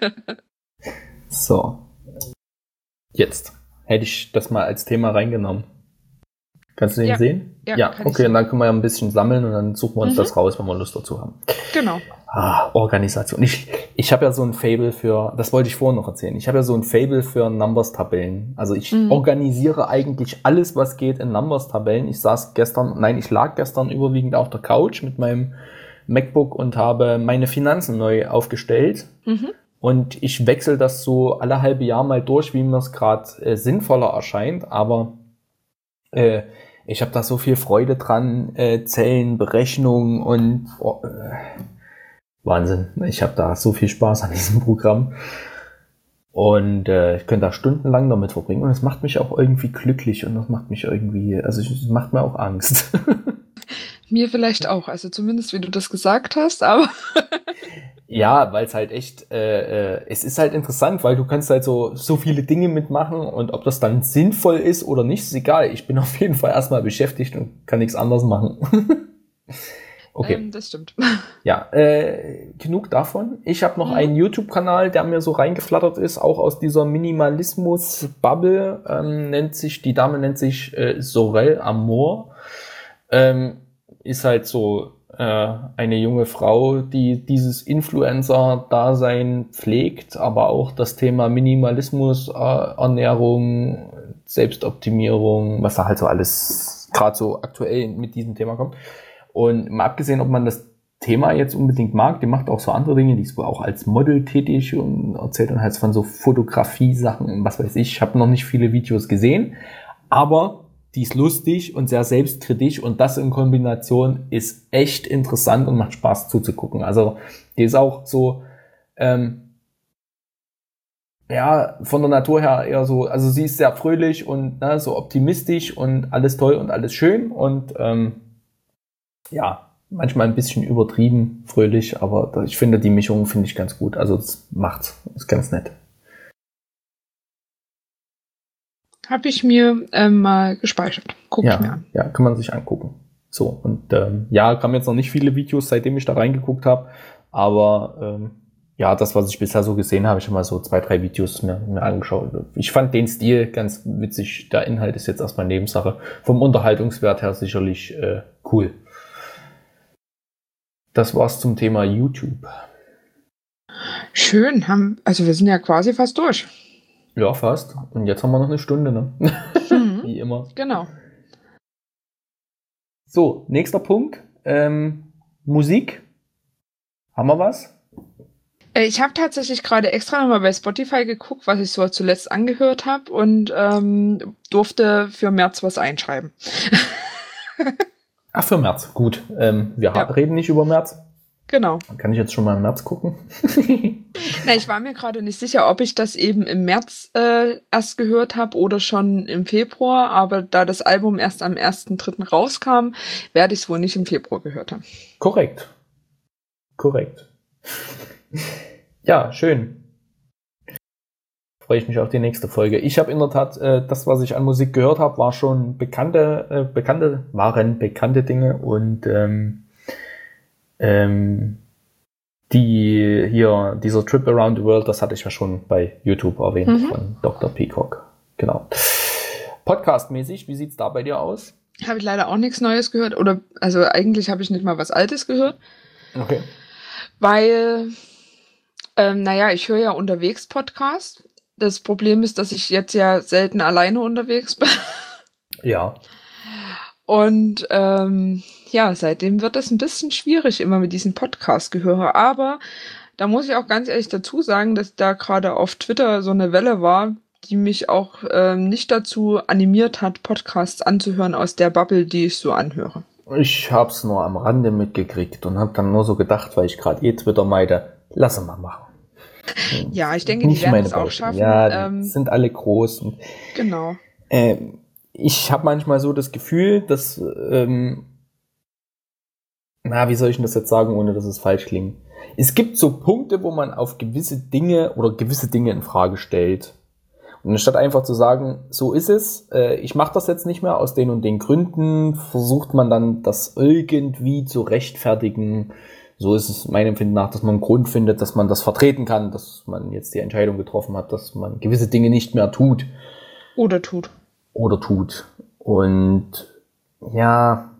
So. Jetzt hätte ich das mal als Thema reingenommen. Kannst du den sehen? Ja, okay, und dann können wir ja ein bisschen sammeln und dann suchen wir uns das raus, wenn wir Lust dazu haben.
Genau.
Organisation. Ich habe ja so ein Faible für, das wollte ich vorhin noch erzählen, ich habe ja so ein Faible für Numbers-Tabellen. Also ich organisiere eigentlich alles, was geht in Numbers-Tabellen. Ich lag gestern überwiegend auf der Couch mit meinem MacBook und habe meine Finanzen neu aufgestellt. Und ich wechsle das so alle halbe Jahr mal durch, wie mir es gerade sinnvoller erscheint. Aber Ich habe da so viel Freude dran, Zellen, Berechnungen und Wahnsinn. Ich habe da so viel Spaß an diesem Programm. Und ich könnte da stundenlang damit verbringen. Und es macht mich auch irgendwie glücklich und das macht mich irgendwie, also es macht mir auch Angst.
Mir vielleicht auch, also zumindest wie du das gesagt hast, aber...
Ja, weil es halt echt, es ist halt interessant, weil du kannst halt so viele Dinge mitmachen und ob das dann sinnvoll ist oder nicht, ist egal. Ich bin auf jeden Fall erstmal beschäftigt und kann nichts anderes machen. Okay.
Das stimmt.
Ja, genug davon. Ich habe noch einen YouTube-Kanal, der mir so reingeflattert ist, auch aus dieser Minimalismus-Bubble. Die Dame nennt sich Sorel Amor. Ist halt so eine junge Frau, die dieses Influencer-Dasein pflegt, aber auch das Thema Minimalismus, Ernährung, Selbstoptimierung, was da halt so alles gerade so aktuell mit diesem Thema kommt. Und mal abgesehen, ob man das Thema jetzt unbedingt mag, die macht auch so andere Dinge, die ist wohl auch als Model tätig und erzählt dann halt von so Fotografie-Sachen und was weiß ich. Ich habe noch nicht viele Videos gesehen, aber die ist lustig und sehr selbstkritisch und das in Kombination ist echt interessant und macht Spaß zuzugucken. Also die ist auch so, ja, von der Natur her eher so, also sie ist sehr fröhlich und so optimistisch und alles toll und alles schön und ja, manchmal ein bisschen übertrieben fröhlich, aber ich finde die Mischung finde ich ganz gut. Also es macht's, ist ganz nett.
Habe ich mir mal gespeichert. Guck ich mir an.
Ja, kann man sich angucken. So, und ja, kamen jetzt noch nicht viele Videos, seitdem ich da reingeguckt habe, aber ja, das, was ich bisher so gesehen habe, ich habe mal so 2, 3 Videos mir angeschaut. Ich fand den Stil ganz witzig. Der Inhalt ist jetzt erstmal Nebensache. Vom Unterhaltungswert her sicherlich cool. Das war's zum Thema YouTube.
Schön, also wir sind ja quasi fast durch.
Ja, fast. Und jetzt haben wir noch eine Stunde, ne? Wie immer.
Genau.
So, nächster Punkt. Musik. Haben wir was?
Ich habe tatsächlich gerade extra nochmal bei Spotify geguckt, was ich so zuletzt angehört habe und durfte für März was einschreiben.
Ach, für März. Gut. Wir reden nicht über März.
Genau.
Dann kann ich jetzt schon mal im März gucken.
Na, ich war mir gerade nicht sicher, ob ich das eben im März erst gehört habe oder schon im Februar, aber da das Album erst am 1.3. rauskam, werde ich es wohl nicht im Februar gehört haben.
Korrekt. Ja, schön. Freue ich mich auf die nächste Folge. Ich habe in der Tat, das, was ich an Musik gehört habe, waren bekannte Dinge und dieser Trip Around the World, das hatte ich ja schon bei YouTube erwähnt von Dr. Peacock. Genau. Podcastmäßig, wie sieht's da bei dir aus?
Habe ich leider auch nichts Neues gehört also eigentlich habe ich nicht mal was Altes gehört.
Okay.
Weil, ich höre ja unterwegs Podcast. Das Problem ist, dass ich jetzt ja selten alleine unterwegs bin.
Ja.
Und seitdem wird es ein bisschen schwierig immer mit diesem Podcast-Gehör. Aber da muss ich auch ganz ehrlich dazu sagen, dass da gerade auf Twitter so eine Welle war, die mich auch nicht dazu animiert hat, Podcasts anzuhören aus der Bubble, die ich so anhöre.
Ich hab's nur am Rande mitgekriegt und hab dann nur so gedacht, weil ich gerade Twitter meide, lass mal machen.
Ja, ich denke, die werden es auch schaffen.
Ja, die sind alle groß. Und,
genau.
Ich habe manchmal so das Gefühl, dass, wie soll ich denn das jetzt sagen, ohne dass es falsch klingt? Es gibt so Punkte, wo man auf gewisse Dinge in Frage stellt. Und anstatt einfach zu sagen, so ist es, ich mache das jetzt nicht mehr aus den und den Gründen, versucht man dann das irgendwie zu rechtfertigen. So ist es meinem Empfinden nach, dass man einen Grund findet, dass man das vertreten kann, dass man jetzt die Entscheidung getroffen hat, dass man gewisse Dinge nicht mehr tut.
Oder tut.
Und ja,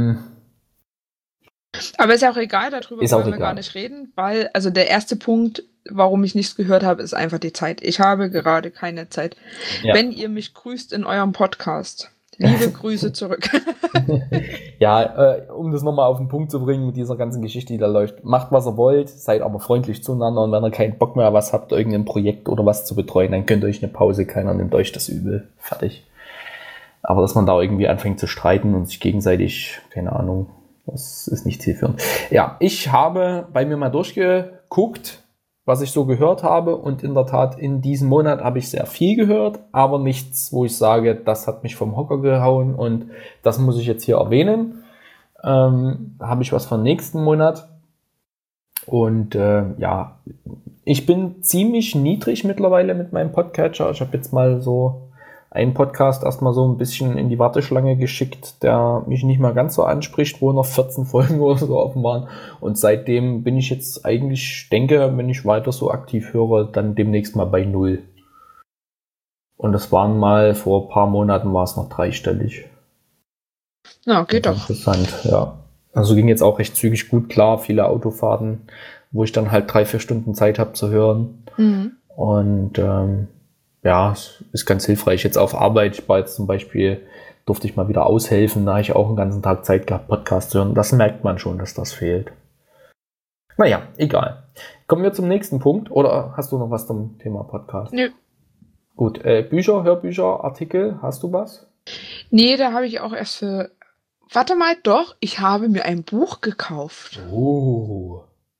Aber ist ja auch egal, darüber wollen wir gar nicht reden, weil, also der erste Punkt, warum ich nichts gehört habe, ist einfach die Zeit. Ich habe gerade keine Zeit. Ja. Wenn ihr mich grüßt in eurem Podcast, liebe Grüße zurück.
Ja, um das nochmal auf den Punkt zu bringen mit dieser ganzen Geschichte, die da läuft, macht, was ihr wollt, seid aber freundlich zueinander und wenn ihr keinen Bock mehr was habt, irgendein Projekt oder was zu betreuen, dann könnt ihr euch eine Pause, keiner nimmt euch das übel. Fertig. Aber dass man da irgendwie anfängt zu streiten und sich gegenseitig, keine Ahnung, das ist nicht zielführend. Ja, ich habe bei mir mal durchgeguckt, was ich so gehört habe, und in der Tat, in diesem Monat habe ich sehr viel gehört, aber nichts, wo ich sage, das hat mich vom Hocker gehauen und das muss ich jetzt hier erwähnen. Da habe ich was vom nächsten Monat. Und ja, ich bin ziemlich niedrig mittlerweile mit meinem Podcatcher. Ich habe jetzt mal so einen Podcast erstmal so ein bisschen in die Warteschlange geschickt, der mich nicht mal ganz so anspricht, wo noch 14 Folgen oder so offen waren. Und seitdem bin ich jetzt eigentlich, denke, wenn ich weiter so aktiv höre, dann demnächst mal bei 0. Und das waren mal, vor ein paar Monaten war es noch 3-stellig.
Ja, geht doch.
Interessant, ja. Also ging jetzt auch recht zügig gut, klar, viele Autofahrten, wo ich dann halt 3-4 Stunden Zeit habe zu hören. Und ja, es ist ganz hilfreich. Jetzt auf Arbeit, ich war jetzt zum Beispiel, durfte ich mal wieder aushelfen, da habe ich auch einen ganzen Tag Zeit gehabt, Podcast zu hören. Das merkt man schon, dass das fehlt. Naja, egal. Kommen wir zum nächsten Punkt. Oder hast du noch was zum Thema Podcast?
Nö.
Gut, Bücher, Hörbücher, Artikel, hast du was?
Nee, da habe ich auch erst für... Warte mal, doch, ich habe mir ein Buch gekauft.
Oh.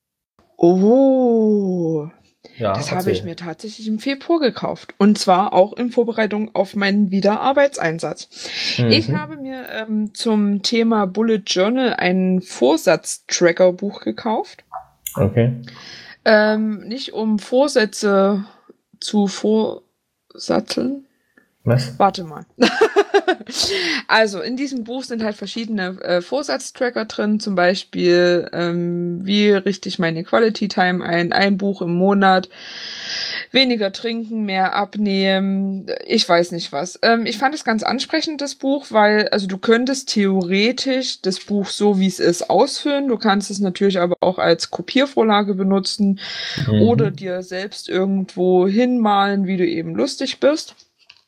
Ja,
das habe ich mir tatsächlich im Februar gekauft. Und zwar auch in Vorbereitung auf meinen Wiederarbeitseinsatz. Ich habe mir zum Thema Bullet Journal ein Vorsatz-Tracker-Buch gekauft.
Okay.
Nicht um Vorsätze zu vorsatteln.
Was?
Warte mal. Also, in diesem Buch sind halt verschiedene Vorsatztracker drin, zum Beispiel, wie richte ich meine Quality Time ein Buch im Monat, weniger trinken, mehr abnehmen, ich weiß nicht was. Ich fand es ganz ansprechend, das Buch, weil, also du könntest theoretisch das Buch so, wie es ist, ausfüllen, du kannst es natürlich aber auch als Kopiervorlage benutzen oder dir selbst irgendwo hinmalen, wie du eben lustig bist.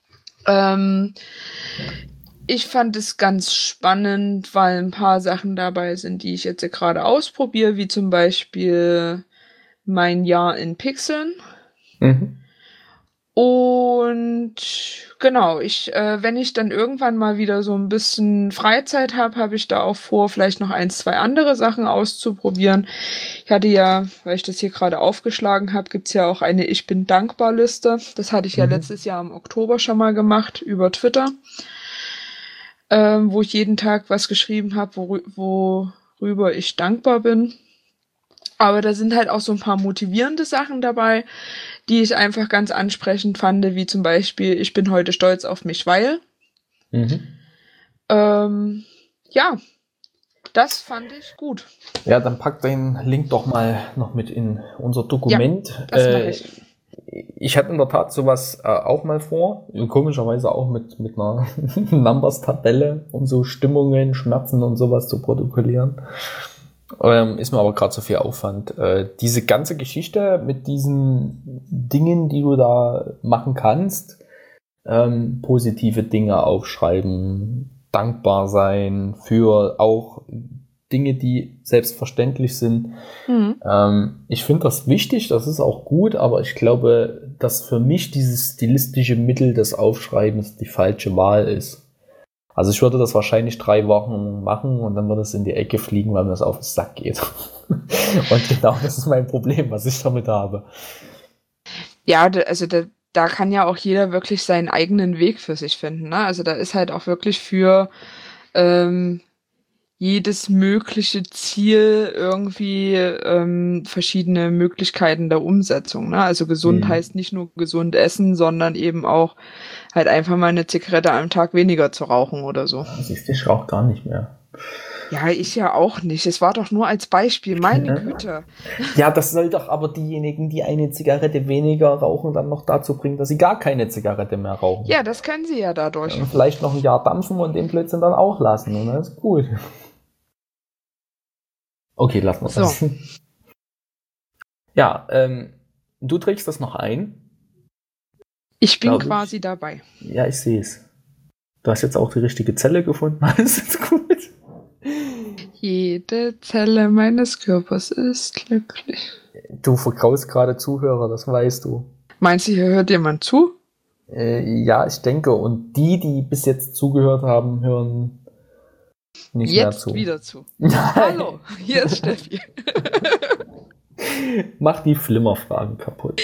Ich fand es ganz spannend, weil ein paar Sachen dabei sind, die ich jetzt gerade ausprobiere, wie zum Beispiel mein Jahr in Pixeln. Und genau, wenn ich dann irgendwann mal wieder so ein bisschen Freizeit habe ich da auch vor, vielleicht noch 1, 2 andere Sachen auszuprobieren. Ich hatte ja, weil ich das hier gerade aufgeschlagen habe, gibt's ja auch eine Ich bin dankbar Liste. Das hatte ich ja letztes Jahr im Oktober schon mal gemacht über Twitter, wo ich jeden Tag was geschrieben habe, worüber ich dankbar bin. Aber da sind halt auch so ein paar motivierende Sachen dabei, die ich einfach ganz ansprechend fand, wie zum Beispiel, ich bin heute stolz auf mich, weil. Ja, das fand ich gut.
Ja, dann pack den Link doch mal noch mit in unser Dokument.
Ja, das mache ich.
Ich hatte in der Tat sowas auch mal vor, komischerweise auch mit einer Numbers-Tabelle, um so Stimmungen, Schmerzen und sowas zu protokollieren. Ist mir aber gerade so viel Aufwand. Diese ganze Geschichte mit diesen Dingen, die du da machen kannst, positive Dinge aufschreiben, dankbar sein für auch Dinge, die selbstverständlich sind. Ich finde das wichtig, das ist auch gut, aber ich glaube, dass für mich dieses stilistische Mittel des Aufschreibens die falsche Wahl ist. Also ich würde das wahrscheinlich 3 Wochen machen und dann würde es in die Ecke fliegen, weil mir das auf den Sack geht. Und genau das ist mein Problem, was ich damit habe.
Ja, also da kann ja auch jeder wirklich seinen eigenen Weg für sich finden, ne? Also da ist halt auch wirklich für jedes mögliche Ziel irgendwie verschiedene Möglichkeiten der Umsetzung, ne? Also gesund heißt nicht nur gesund essen, sondern eben auch halt einfach mal eine Zigarette am Tag weniger zu rauchen oder so.
Siehst du, ich rauche gar nicht mehr.
Ja, ich ja auch nicht. Es war doch nur als Beispiel, meine Güte.
Ja, das soll doch aber diejenigen, die eine Zigarette weniger rauchen, dann noch dazu bringen, dass sie gar keine Zigarette mehr rauchen.
Ja, das können sie ja dadurch.
Und vielleicht noch ein Jahr dampfen und den Blödsinn dann auch lassen. Und das ist gut. Okay, lassen wir das. So. Ja, du trägst das noch ein.
Ich bin quasi dabei.
Ja, ich sehe es. Du hast jetzt auch die richtige Zelle gefunden. Alles ist gut.
Jede Zelle meines Körpers ist glücklich.
Du vergraust gerade Zuhörer, das weißt du.
Meinst du, hier hört jemand zu?
Ja, ich denke. Und die bis jetzt zugehört haben, hören nicht
jetzt
mehr zu.
Wieder zu. Hallo, hier ist Steffi.
Mach die Flimmerfragen kaputt.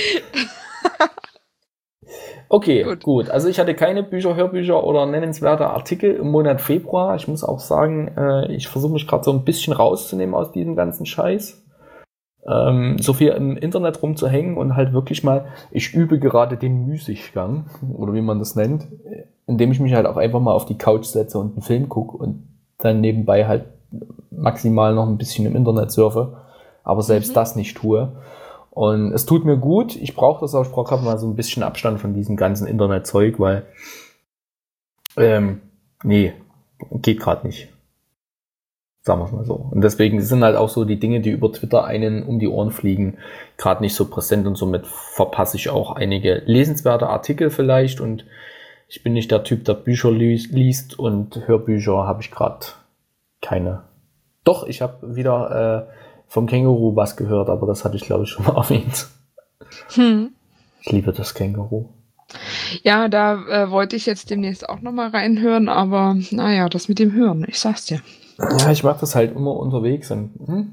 Okay, gut. Also ich hatte keine Bücher, Hörbücher oder nennenswerte Artikel im Monat Februar. Ich muss auch sagen, ich versuche mich gerade so ein bisschen rauszunehmen aus diesem ganzen Scheiß. So viel im Internet rumzuhängen und halt wirklich mal, ich übe gerade den Müßiggang, oder wie man das nennt, indem ich mich halt auch einfach mal auf die Couch setze und einen Film gucke und dann nebenbei halt maximal noch ein bisschen im Internet surfe, aber selbst das nicht tue. Und es tut mir gut, ich brauche das auch, ich brauche mal so ein bisschen Abstand von diesem ganzen Internetzeug, weil nee, geht gerade nicht. Sagen wir es mal so. Und deswegen sind halt auch so die Dinge, die über Twitter einen um die Ohren fliegen, gerade nicht so präsent und somit verpasse ich auch einige lesenswerte Artikel vielleicht und ich bin nicht der Typ, der Bücher liest und Hörbücher habe ich gerade keine. Doch, ich habe wieder vom Känguru was gehört, aber das hatte ich glaube ich schon mal erwähnt. Ich liebe das Känguru.
Ja, da wollte ich jetzt demnächst auch nochmal reinhören, aber naja, das mit dem Hören, ich sag's dir.
Ja, ich mache das halt immer unterwegs. Und,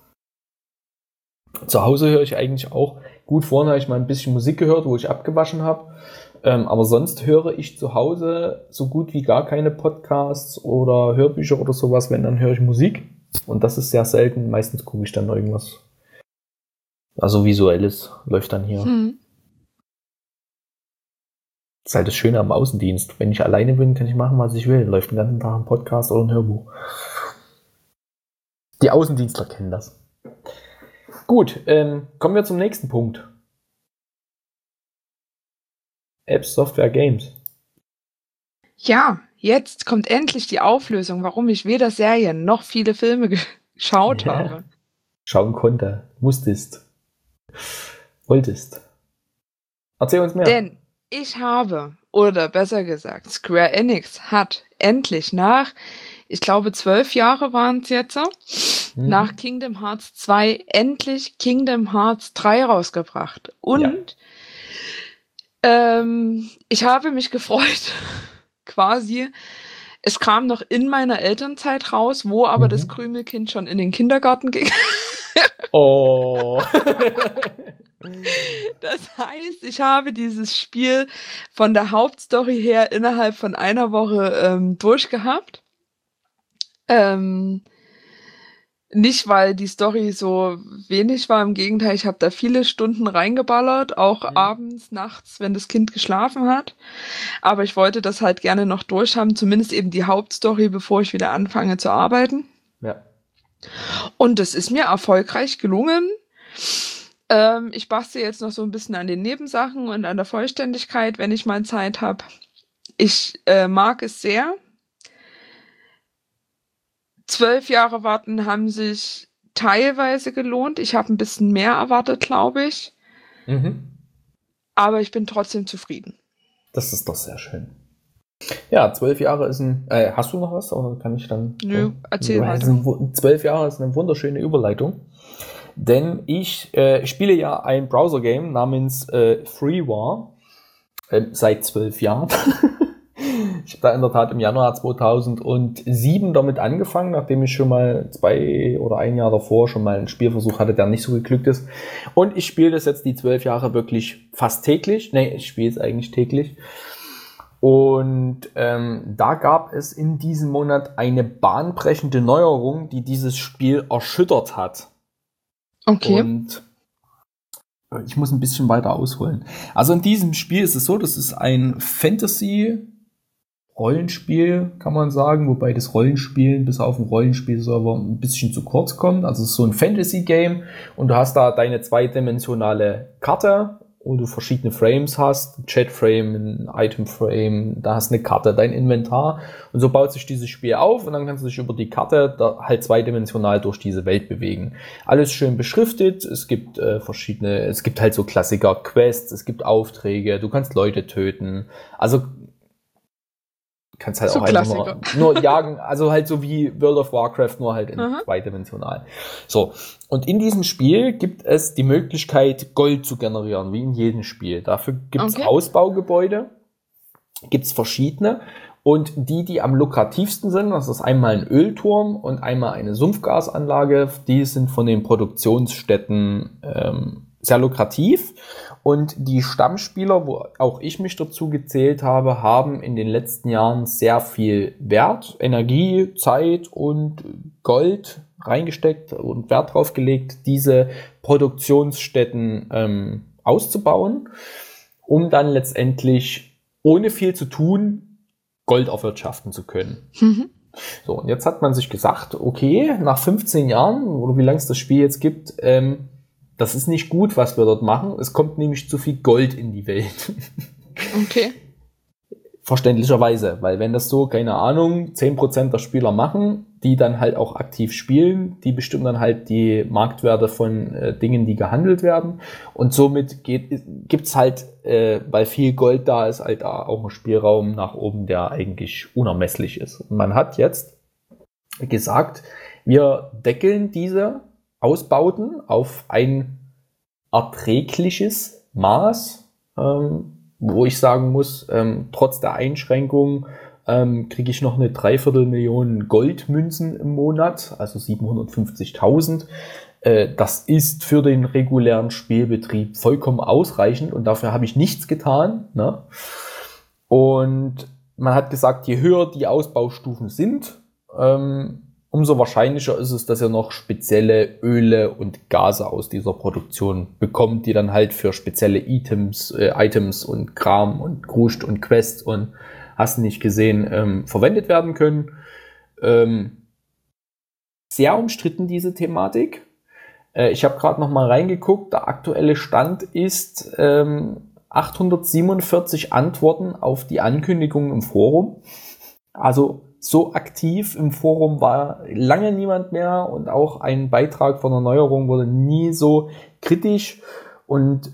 zu Hause höre ich eigentlich auch, gut, vorhin habe ich mal ein bisschen Musik gehört, wo ich abgewaschen habe. Aber sonst höre ich zu Hause so gut wie gar keine Podcasts oder Hörbücher oder sowas. Wenn, dann höre ich Musik. Und das ist sehr selten. Meistens gucke ich dann irgendwas. Also Visuelles läuft dann hier. Das ist halt das Schöne am Außendienst. Wenn ich alleine bin, kann ich machen, was ich will. Läuft den ganzen Tag ein Podcast oder ein Hörbuch. Die Außendienstler kennen das. Gut, kommen wir zum nächsten Punkt. Apps, Software, Games.
Ja, jetzt kommt endlich die Auflösung, warum ich weder Serien noch viele Filme geschaut habe.
Schauen konnte, musstest, wolltest. Erzähl uns mehr.
Denn ich habe, oder besser gesagt, Square Enix hat endlich nach, ich glaube 12 Jahre waren es jetzt, nach Kingdom Hearts 2 endlich Kingdom Hearts 3 rausgebracht. Und ich habe mich gefreut, quasi. Es kam noch in meiner Elternzeit raus, wo aber das Krümelkind schon in den Kindergarten ging.
Oh.
Das heißt, ich habe dieses Spiel von der Hauptstory her innerhalb von einer Woche durchgehabt. Nicht, weil die Story so wenig war, im Gegenteil, ich habe da viele Stunden reingeballert, auch abends, nachts, wenn das Kind geschlafen hat. Aber ich wollte das halt gerne noch durchhaben, zumindest eben die Hauptstory, bevor ich wieder anfange zu arbeiten.
Ja.
Und das ist mir erfolgreich gelungen. Ich bastel jetzt noch so ein bisschen an den Nebensachen und an der Vollständigkeit, wenn ich mal Zeit habe. Ich mag es sehr. 12 Jahre warten haben sich teilweise gelohnt. Ich habe ein bisschen mehr erwartet, glaube ich. Aber ich bin trotzdem zufrieden.
Das ist doch sehr schön. Ja, 12 Jahre ist ein... hast du noch was? Oder kann ich dann...
Nö, erzähl weiter.
12 Jahre ist eine wunderschöne Überleitung. Denn ich spiele ja ein Browser-Game namens FreeWar seit 12 Jahren. Ich habe da in der Tat im Januar 2007 damit angefangen, nachdem ich schon mal 2 oder 1 Jahr davor schon mal einen Spielversuch hatte, der nicht so geglückt ist. Und ich spiele das jetzt die 12 Jahre wirklich fast täglich. Nee, ich spiele es eigentlich täglich. Und da gab es in diesem Monat eine bahnbrechende Neuerung, die dieses Spiel erschüttert hat.
Okay.
Und ich muss ein bisschen weiter ausholen. Also in diesem Spiel ist es so, das ist ein Fantasy-Rollenspiel, kann man sagen, wobei das Rollenspielen bis auf den Rollenspielserver ein bisschen zu kurz kommt. Also es ist so ein Fantasy-Game und du hast da deine zweidimensionale Karte, wo du verschiedene Frames hast, ein Chat-Frame, ein Item-Frame, da hast du eine Karte, dein Inventar und so baut sich dieses Spiel auf und dann kannst du dich über die Karte da halt zweidimensional durch diese Welt bewegen. Alles schön beschriftet, es gibt es gibt halt so Klassiker, Quests, es gibt Aufträge, du kannst Leute töten, also kannst halt so auch einfach nur jagen, also halt so wie World of Warcraft, nur halt in zweidimensional. So, und in diesem Spiel gibt es die Möglichkeit, Gold zu generieren, wie in jedem Spiel. Dafür gibt es Ausbaugebäude Gibt es verschiedene. Und die am lukrativsten sind, das ist einmal ein Ölturm und einmal eine Sumpfgasanlage, die sind von den Produktionsstätten sehr lukrativ. Und die Stammspieler, wo auch ich mich dazu gezählt habe, haben in den letzten Jahren sehr viel Wert, Energie, Zeit und Gold reingesteckt und Wert drauf gelegt, diese Produktionsstätten auszubauen, um dann letztendlich ohne viel zu tun Gold erwirtschaften zu können. So, und jetzt hat man sich gesagt, okay, nach 15 Jahren, oder wie lange es das Spiel jetzt gibt, das ist nicht gut, was wir dort machen. Es kommt nämlich zu viel Gold in die Welt.
Okay.
Verständlicherweise, weil wenn das so, keine Ahnung, 10% der Spieler machen, die dann halt auch aktiv spielen, die bestimmen dann halt die Marktwerte von Dingen, die gehandelt werden. Und somit gibt's halt, weil viel Gold da ist, halt auch einen Spielraum nach oben, der eigentlich unermesslich ist. Und man hat jetzt gesagt, wir deckeln diese Ausbauten auf ein erträgliches Maß, wo ich sagen muss, trotz der Einschränkungen kriege ich noch eine 250.000 Goldmünzen im Monat, also 750.000. Das ist für den regulären Spielbetrieb vollkommen ausreichend und dafür habe ich nichts getan. Ne? Und man hat gesagt, je höher die Ausbaustufen sind, umso wahrscheinlicher ist es, dass ihr noch spezielle Öle und Gase aus dieser Produktion bekommt, die dann halt für spezielle Items und Kram und Kruscht und Quest und hast du nicht gesehen, verwendet werden können. Sehr umstritten diese Thematik. Ich habe gerade noch mal reingeguckt. Der aktuelle Stand ist 847 Antworten auf die Ankündigung im Forum. Also so aktiv im Forum war lange niemand mehr und auch ein Beitrag von der Neuerung wurde nie so kritisch und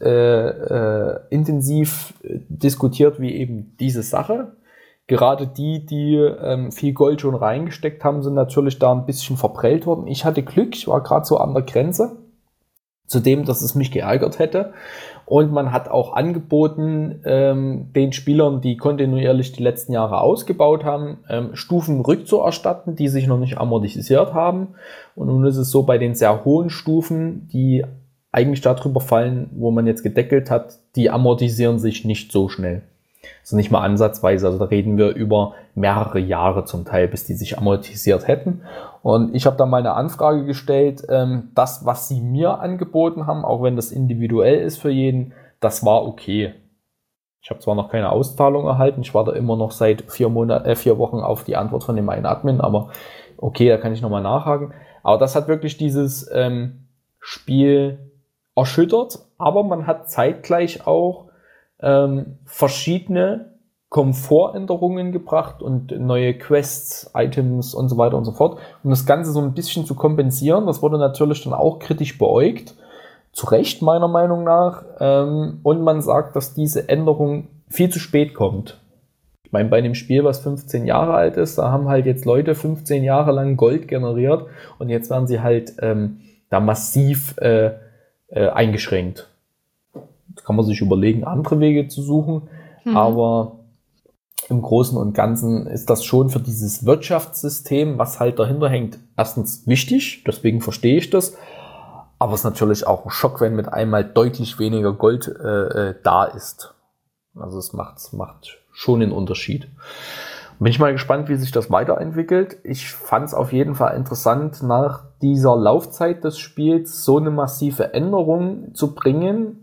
intensiv diskutiert wie eben diese Sache. Gerade die viel Gold schon reingesteckt haben, sind natürlich da ein bisschen verprellt worden. Ich hatte Glück, ich war gerade so an der Grenze zu dem, dass es mich geärgert hätte. Und man hat auch angeboten, den Spielern, die kontinuierlich die letzten Jahre ausgebaut haben, Stufen rückzuerstatten, die sich noch nicht amortisiert haben. Und nun ist es so, bei den sehr hohen Stufen, die eigentlich darüber fallen, wo man jetzt gedeckelt hat, die amortisieren sich nicht so schnell. Also nicht mal ansatzweise, also da reden wir über mehrere Jahre zum Teil, bis die sich amortisiert hätten. Und ich habe da mal eine Anfrage gestellt, das, was sie mir angeboten haben, auch wenn das individuell ist für jeden, das war okay. Ich habe zwar noch keine Auszahlung erhalten, ich warte immer noch seit 4 Wochen auf die Antwort von dem einen Admin, aber okay, da kann ich nochmal nachhaken. Aber das hat wirklich dieses Spiel erschüttert, aber man hat zeitgleich auch verschiedene Komfortänderungen gebracht und neue Quests, Items und so weiter und so fort, um das Ganze so ein bisschen zu kompensieren. Das wurde natürlich dann auch kritisch beäugt, zu Recht meiner Meinung nach, und man sagt, dass diese Änderung viel zu spät kommt. Ich meine, bei einem Spiel, was 15 Jahre alt ist, da haben halt jetzt Leute 15 Jahre lang Gold generiert und jetzt werden sie halt da massiv eingeschränkt. Jetzt kann man sich überlegen, andere Wege zu suchen, aber im Großen und Ganzen ist das schon für dieses Wirtschaftssystem, was halt dahinter hängt, erstens wichtig, deswegen verstehe ich das, aber es ist natürlich auch ein Schock, wenn mit einmal deutlich weniger Gold da ist. Also es macht schon einen Unterschied. Bin ich mal gespannt, wie sich das weiterentwickelt. Ich fand es auf jeden Fall interessant, nach dieser Laufzeit des Spiels so eine massive Änderung zu bringen,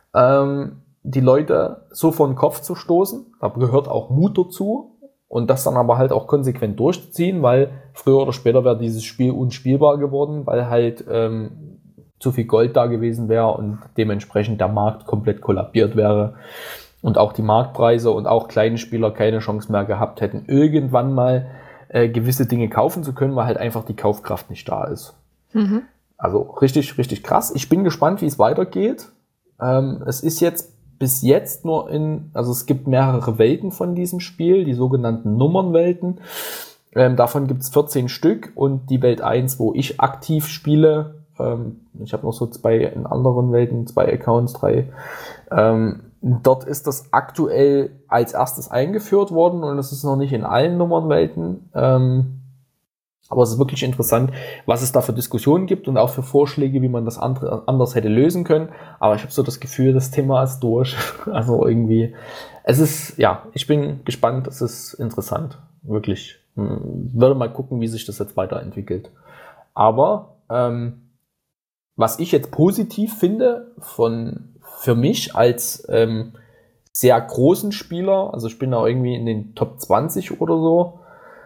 die Leute so vor den Kopf zu stoßen. Da gehört auch Mut dazu und das dann aber halt auch konsequent durchzuziehen, weil früher oder später wäre dieses Spiel unspielbar geworden, weil halt zu viel Gold da gewesen wäre und dementsprechend der Markt komplett kollabiert wäre und auch die Marktpreise und auch kleine Spieler keine Chance mehr gehabt hätten, irgendwann mal gewisse Dinge kaufen zu können, weil halt einfach die Kaufkraft nicht da ist. Also richtig, richtig krass. Ich bin gespannt, wie es weitergeht. Es ist jetzt bis jetzt nur also es gibt mehrere Welten von diesem Spiel, die sogenannten Nummernwelten. Davon gibt es 14 Stück und die Welt 1, wo ich aktiv spiele, ich habe noch so in anderen Welten 2 Accounts, 3, Dort ist das aktuell als erstes eingeführt worden und es ist noch nicht in allen Nummernwelten. Aber es ist wirklich interessant, was es da für Diskussionen gibt und auch für Vorschläge, wie man das anders hätte lösen können. Aber ich habe so das Gefühl, das Thema ist durch. Also irgendwie, ich bin gespannt, es ist interessant. Wirklich. Würde mal gucken, wie sich das jetzt weiterentwickelt. Aber was ich jetzt positiv finde für mich als sehr großen Spieler, also ich bin da irgendwie in den Top 20 oder so,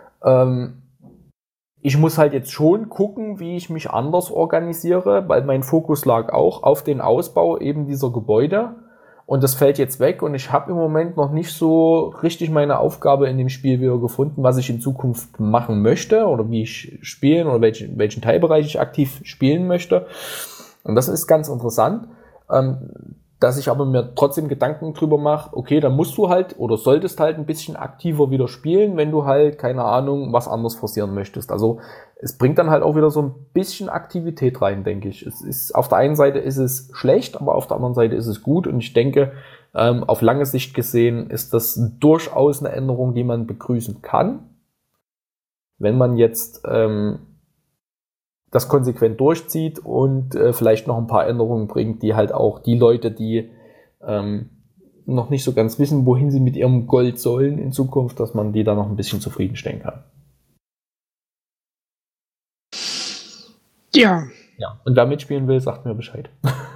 ich muss halt jetzt schon gucken, wie ich mich anders organisiere, weil mein Fokus lag auch auf den Ausbau eben dieser Gebäude und das fällt jetzt weg und ich habe im Moment noch nicht so richtig meine Aufgabe in dem Spiel wieder gefunden, was ich in Zukunft machen möchte oder wie ich spielen oder welchen Teilbereich ich aktiv spielen möchte. Und das ist ganz interessant, dass ich aber mir trotzdem Gedanken drüber mache, okay, dann musst du halt oder solltest halt ein bisschen aktiver wieder spielen, wenn du halt, keine Ahnung, was anderes forcieren möchtest. Also es bringt dann halt auch wieder so ein bisschen Aktivität rein, denke ich. Es ist, auf der einen Seite ist es schlecht, aber auf der anderen Seite ist es gut und ich denke, auf lange Sicht gesehen ist das durchaus eine Änderung, die man begrüßen kann. Wenn man jetzt das konsequent durchzieht und vielleicht noch ein paar Änderungen bringt, die halt auch die Leute, die noch nicht so ganz wissen, wohin sie mit ihrem Gold sollen in Zukunft, dass man die da noch ein bisschen zufriedenstellen kann.
Ja.
Ja, und wer mitspielen will, sagt mir Bescheid.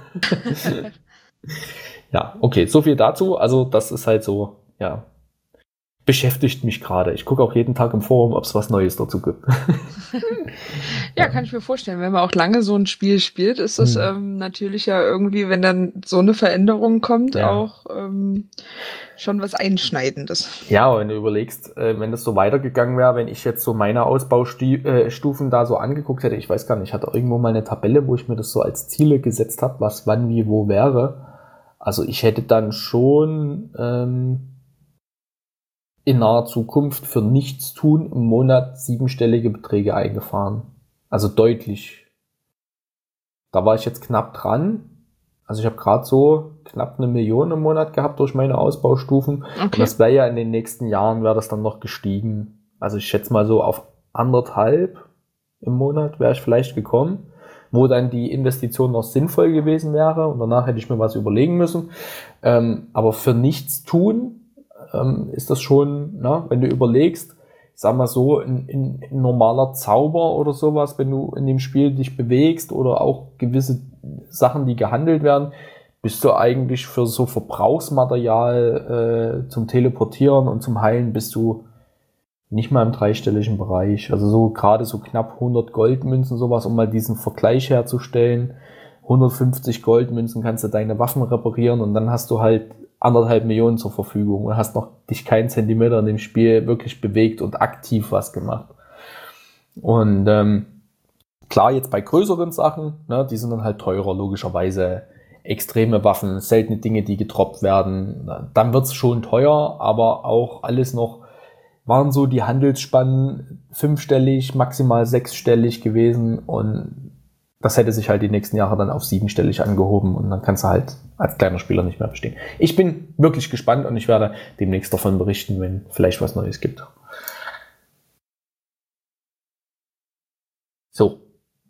Ja, okay, so viel dazu. Also das ist halt so, ja, beschäftigt mich gerade. Ich gucke auch jeden Tag im Forum, ob es was Neues dazu gibt.
Ja, kann ich mir vorstellen. Wenn man auch lange so ein Spiel spielt, ist das natürlich ja irgendwie, wenn dann so eine Veränderung kommt, auch schon was Einschneidendes.
Ja, wenn du überlegst, wenn das so weitergegangen wäre, wenn ich jetzt so meine Ausbaustufen da so angeguckt hätte, ich weiß gar nicht, ich hatte irgendwo mal eine Tabelle, wo ich mir das so als Ziele gesetzt habe, was wann wie wo wäre. Also ich hätte dann schon in naher Zukunft für Nichtstun im Monat 7-stellige Beträge eingefahren. Also deutlich. Da war ich jetzt knapp dran. Also ich habe gerade so knapp 1 Million im Monat gehabt durch meine Ausbaustufen. Okay. Und das wäre ja in den nächsten Jahren, wäre das dann noch gestiegen. Also ich schätze mal so auf 1,5 im Monat wäre ich vielleicht gekommen, wo dann die Investition noch sinnvoll gewesen wäre. Und danach hätte ich mir was überlegen müssen. Aber für Nichtstun ist das schon, wenn du überlegst, sag mal so, ein normaler Zauber oder sowas, wenn du in dem Spiel dich bewegst oder auch gewisse Sachen, die gehandelt werden, bist du eigentlich für so Verbrauchsmaterial zum Teleportieren und zum Heilen bist du nicht mal im 3-stelligen Bereich. Also so gerade so knapp 100 Goldmünzen, sowas, um mal diesen Vergleich herzustellen. 150 Goldmünzen kannst du deine Waffen reparieren und dann hast du halt 1,5 Millionen zur Verfügung und hast noch dich keinen Zentimeter in dem Spiel wirklich bewegt und aktiv was gemacht. Und klar, jetzt bei größeren Sachen, die sind dann halt teurer, logischerweise. Extreme Waffen, seltene Dinge, die getroppt werden, dann wird's schon teuer, aber auch alles noch, waren so die Handelsspannen 5-stellig, maximal 6-stellig gewesen und das hätte sich halt die nächsten Jahre dann auf 7-stellig angehoben und dann kannst du halt als kleiner Spieler nicht mehr bestehen. Ich bin wirklich gespannt und ich werde demnächst davon berichten, wenn vielleicht was Neues gibt. So.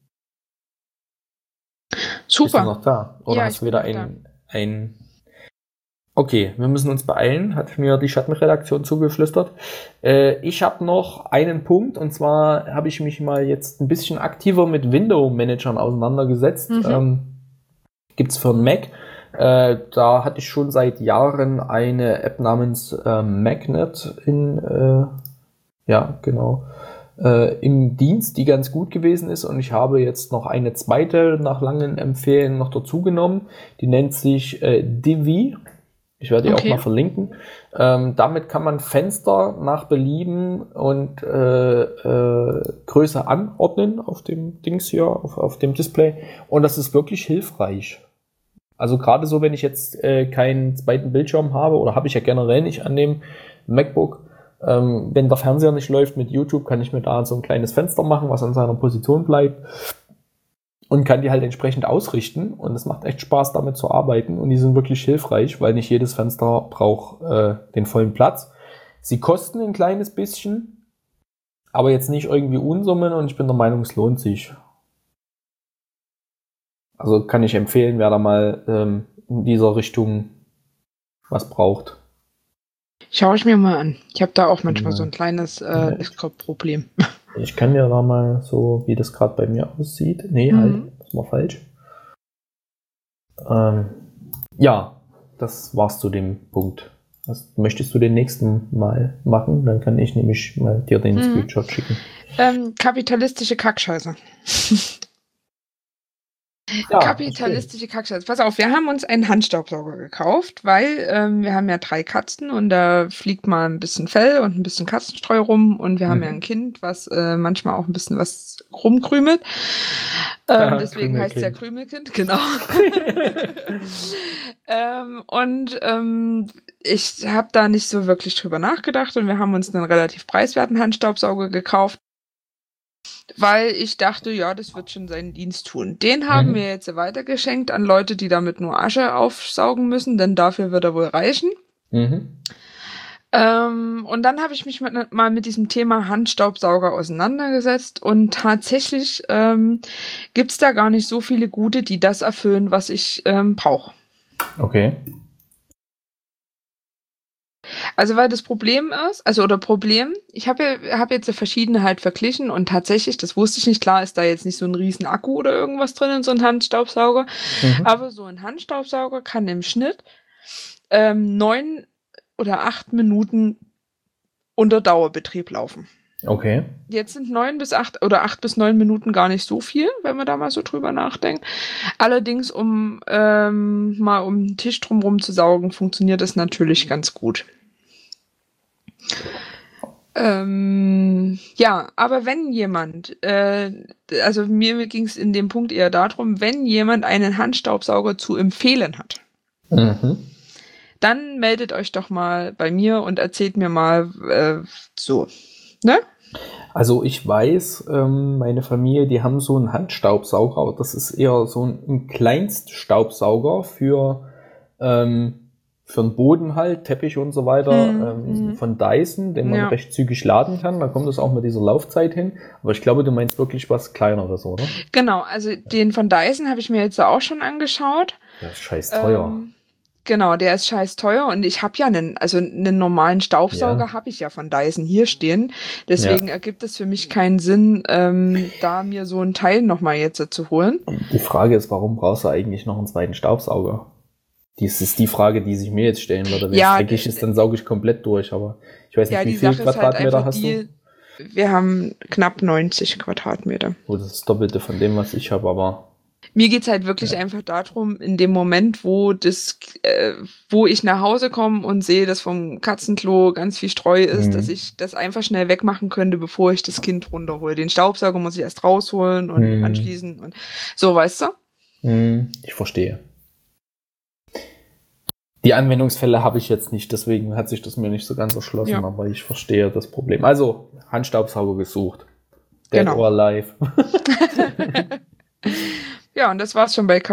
Super.
Bist du noch da? Oder hast du wieder ein... Okay, wir müssen uns beeilen, hat mir die Schattenredaktion zugeflüstert. Ich habe noch einen Punkt und zwar habe ich mich mal jetzt ein bisschen aktiver mit Window-Managern auseinandergesetzt. Gibt's für einen Mac. Da hatte ich schon seit Jahren eine App namens Magnet im Dienst, die ganz gut gewesen ist und ich habe jetzt noch eine zweite nach langen Empfehlen noch dazu genommen. Die nennt sich Divi. Ich werde die auch mal verlinken. Damit kann man Fenster nach Belieben und Größe anordnen auf dem Dings hier, auf dem Display. Und das ist wirklich hilfreich. Also gerade so, wenn ich jetzt keinen zweiten Bildschirm habe, oder habe ich ja generell nicht an dem MacBook, wenn der Fernseher nicht läuft mit YouTube, kann ich mir da so ein kleines Fenster machen, was an seiner Position bleibt. und kann die halt entsprechend ausrichten. Und es macht echt Spaß, damit zu arbeiten. Und die sind wirklich hilfreich, weil nicht jedes Fenster braucht den vollen Platz. Sie kosten ein kleines bisschen, aber jetzt nicht irgendwie Unsummen. Und ich bin der Meinung, es lohnt sich. Also kann ich empfehlen, wer da mal in dieser Richtung was braucht.
Schaue ich mir mal an. Ich habe da auch manchmal so ein kleines Problem.
Ich kann dir da mal so, wie das gerade bei mir aussieht. Nee, halt, das war falsch. Ja, das war's zu dem Punkt. Möchtest du den nächsten mal machen? Dann kann ich nämlich mal dir den Screenshot schicken.
Kapitalistische Kackscheiße. Ja, kapitalistische Kackscheiße. Pass auf, wir haben uns einen Handstaubsauger gekauft, weil wir haben ja 3 Katzen und da fliegt mal ein bisschen Fell und ein bisschen Katzenstreu rum und wir haben ja ein Kind, was manchmal auch ein bisschen was rumkrümelt. Deswegen heißt es ja Krümelkind, genau. Ich habe da nicht so wirklich drüber nachgedacht und wir haben uns einen relativ preiswerten Handstaubsauger gekauft, weil ich dachte, ja, das wird schon seinen Dienst tun. Den haben wir jetzt weitergeschenkt an Leute, die damit nur Asche aufsaugen müssen, denn dafür wird er wohl reichen. Und dann habe ich mich mal mit diesem Thema Handstaubsauger auseinandergesetzt und tatsächlich gibt es da gar nicht so viele gute, die das erfüllen, was ich brauche.
Okay.
Also weil das Problem ist, ich habe jetzt verschiedene halt verglichen und tatsächlich, das wusste ich nicht, klar ist da jetzt nicht so ein riesen Akku oder irgendwas drin in so einem Handstaubsauger, aber so ein Handstaubsauger kann im Schnitt 9 oder 8 Minuten unter Dauerbetrieb laufen.
Okay.
Jetzt sind 9 bis 8 oder 8 bis 9 Minuten gar nicht so viel, wenn man da mal so drüber nachdenkt. Allerdings, mal um den Tisch drumherum zu saugen, funktioniert das natürlich ganz gut. Ja, aber wenn jemand, also mir ging es in dem Punkt eher darum, wenn jemand einen Handstaubsauger zu empfehlen hat, dann meldet euch doch mal bei mir und erzählt mir mal so, ne?
Also ich weiß, meine Familie, die haben so einen Handstaubsauger, aber das ist eher so ein Kleinststaubsauger für den Boden halt, Teppich und so weiter, von Dyson, den man recht zügig laden kann. Da kommt es auch mit dieser Laufzeit hin. Aber ich glaube, du meinst wirklich was Kleineres, oder?
Genau, also den von Dyson habe ich mir jetzt auch schon angeschaut.
Der ist scheiß teuer.
Genau, der ist scheiß teuer und ich habe ja einen normalen Staubsauger habe ich ja von Dyson hier stehen. Deswegen ergibt es für mich keinen Sinn, da mir so ein Teil nochmal jetzt zu holen.
Die Frage ist, warum brauchst du eigentlich noch einen zweiten Staubsauger? Das ist die Frage, die sich mir jetzt stellen würde. Wenn es dreckig ist, dann sauge ich komplett durch. Aber ich weiß nicht, wie viele Quadratmeter hast du?
Wir haben knapp 90 Quadratmeter.
Oh, das ist das Doppelte von dem, was ich habe, aber...
Mir geht's halt wirklich einfach darum, in dem Moment, wo ich nach Hause komme und sehe, dass vom Katzenklo ganz viel Streu ist, dass ich das einfach schnell wegmachen könnte, bevor ich das Kind runterhole. Den Staubsauger muss ich erst rausholen und anschließen und so, weißt du?
Ich verstehe. Die Anwendungsfälle habe ich jetzt nicht, deswegen hat sich das mir nicht so ganz erschlossen, aber ich verstehe das Problem. Also, Handstaubsauger gesucht. Dead or alive.
Ja, und das war's schon bei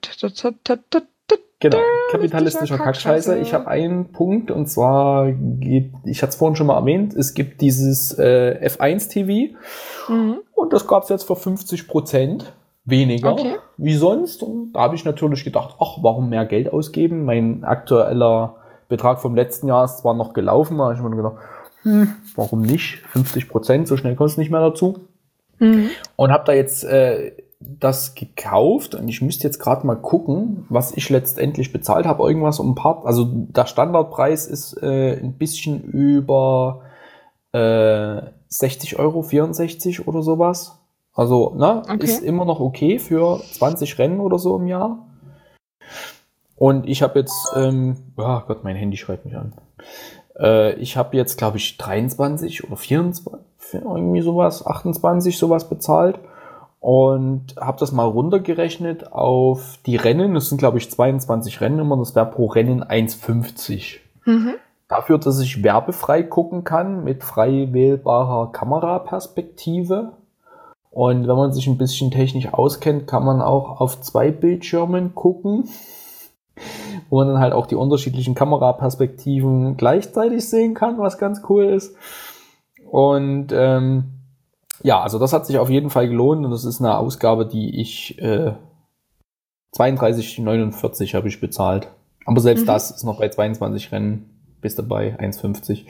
kapitalistischer Kackscheiße. Ich habe einen Punkt, und zwar ich hatte es vorhin schon mal erwähnt, es gibt dieses F1 TV und das gab es jetzt für 50% weniger wie sonst. Und da habe ich natürlich gedacht, ach, warum mehr Geld ausgeben? Mein aktueller Betrag vom letzten Jahr ist zwar noch gelaufen, aber ich habe mir gedacht, warum nicht? 50%, so schnell kommst du nicht mehr dazu. Und habe da jetzt das gekauft und ich müsste jetzt gerade mal gucken, was ich letztendlich bezahlt habe. Irgendwas um ein paar, also der Standardpreis ist ein bisschen über 60 Euro, 64 oder sowas. Also, ist immer noch okay für 20 Rennen oder so im Jahr. Und ich habe jetzt, oh Gott, mein Handy schreit mich an. Ich habe jetzt, glaube ich, 23 oder 24, irgendwie sowas, 28 sowas bezahlt. Und habe das mal runtergerechnet auf die Rennen. Das sind, glaube ich, 22 Rennen immer. Das wäre pro Rennen 1,50. Dafür, dass ich werbefrei gucken kann mit frei wählbarer Kameraperspektive Und wenn man sich ein bisschen technisch auskennt, kann man auch auf 2 Bildschirmen gucken, wo man dann halt auch die unterschiedlichen Kameraperspektiven gleichzeitig sehen kann, was ganz cool ist. Und ja, also das hat sich auf jeden Fall gelohnt und das ist eine Ausgabe, die ich 32,49 habe ich bezahlt. Aber selbst das ist noch bei 22 Rennen bis dabei, 1,50.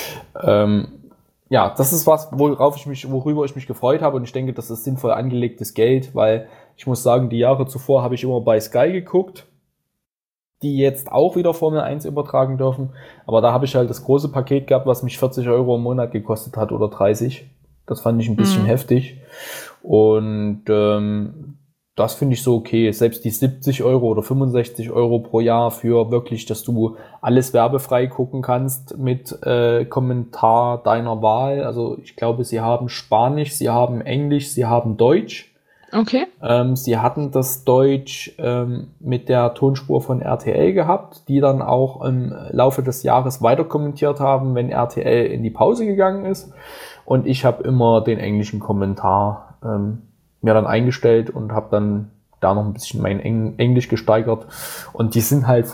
Ja, das ist was, worüber ich mich gefreut habe und ich denke, das ist sinnvoll angelegtes Geld, weil ich muss sagen, die Jahre zuvor habe ich immer bei Sky geguckt, die jetzt auch wieder Formel 1 übertragen dürfen, aber da habe ich halt das große Paket gehabt, was mich 40 Euro im Monat gekostet hat oder 30. Das fand ich ein bisschen heftig und das finde ich so okay. Selbst die 70 Euro oder 65 Euro pro Jahr für wirklich, dass du alles werbefrei gucken kannst mit Kommentar deiner Wahl. Also ich glaube, sie haben Spanisch, sie haben Englisch, sie haben Deutsch.
Okay.
Sie hatten das Deutsch mit der Tonspur von RTL gehabt, die dann auch im Laufe des Jahres weiter kommentiert haben, wenn RTL in die Pause gegangen ist. Und ich habe immer den englischen Kommentar mir dann eingestellt und habe dann da noch ein bisschen mein Englisch gesteigert. Und die sind halt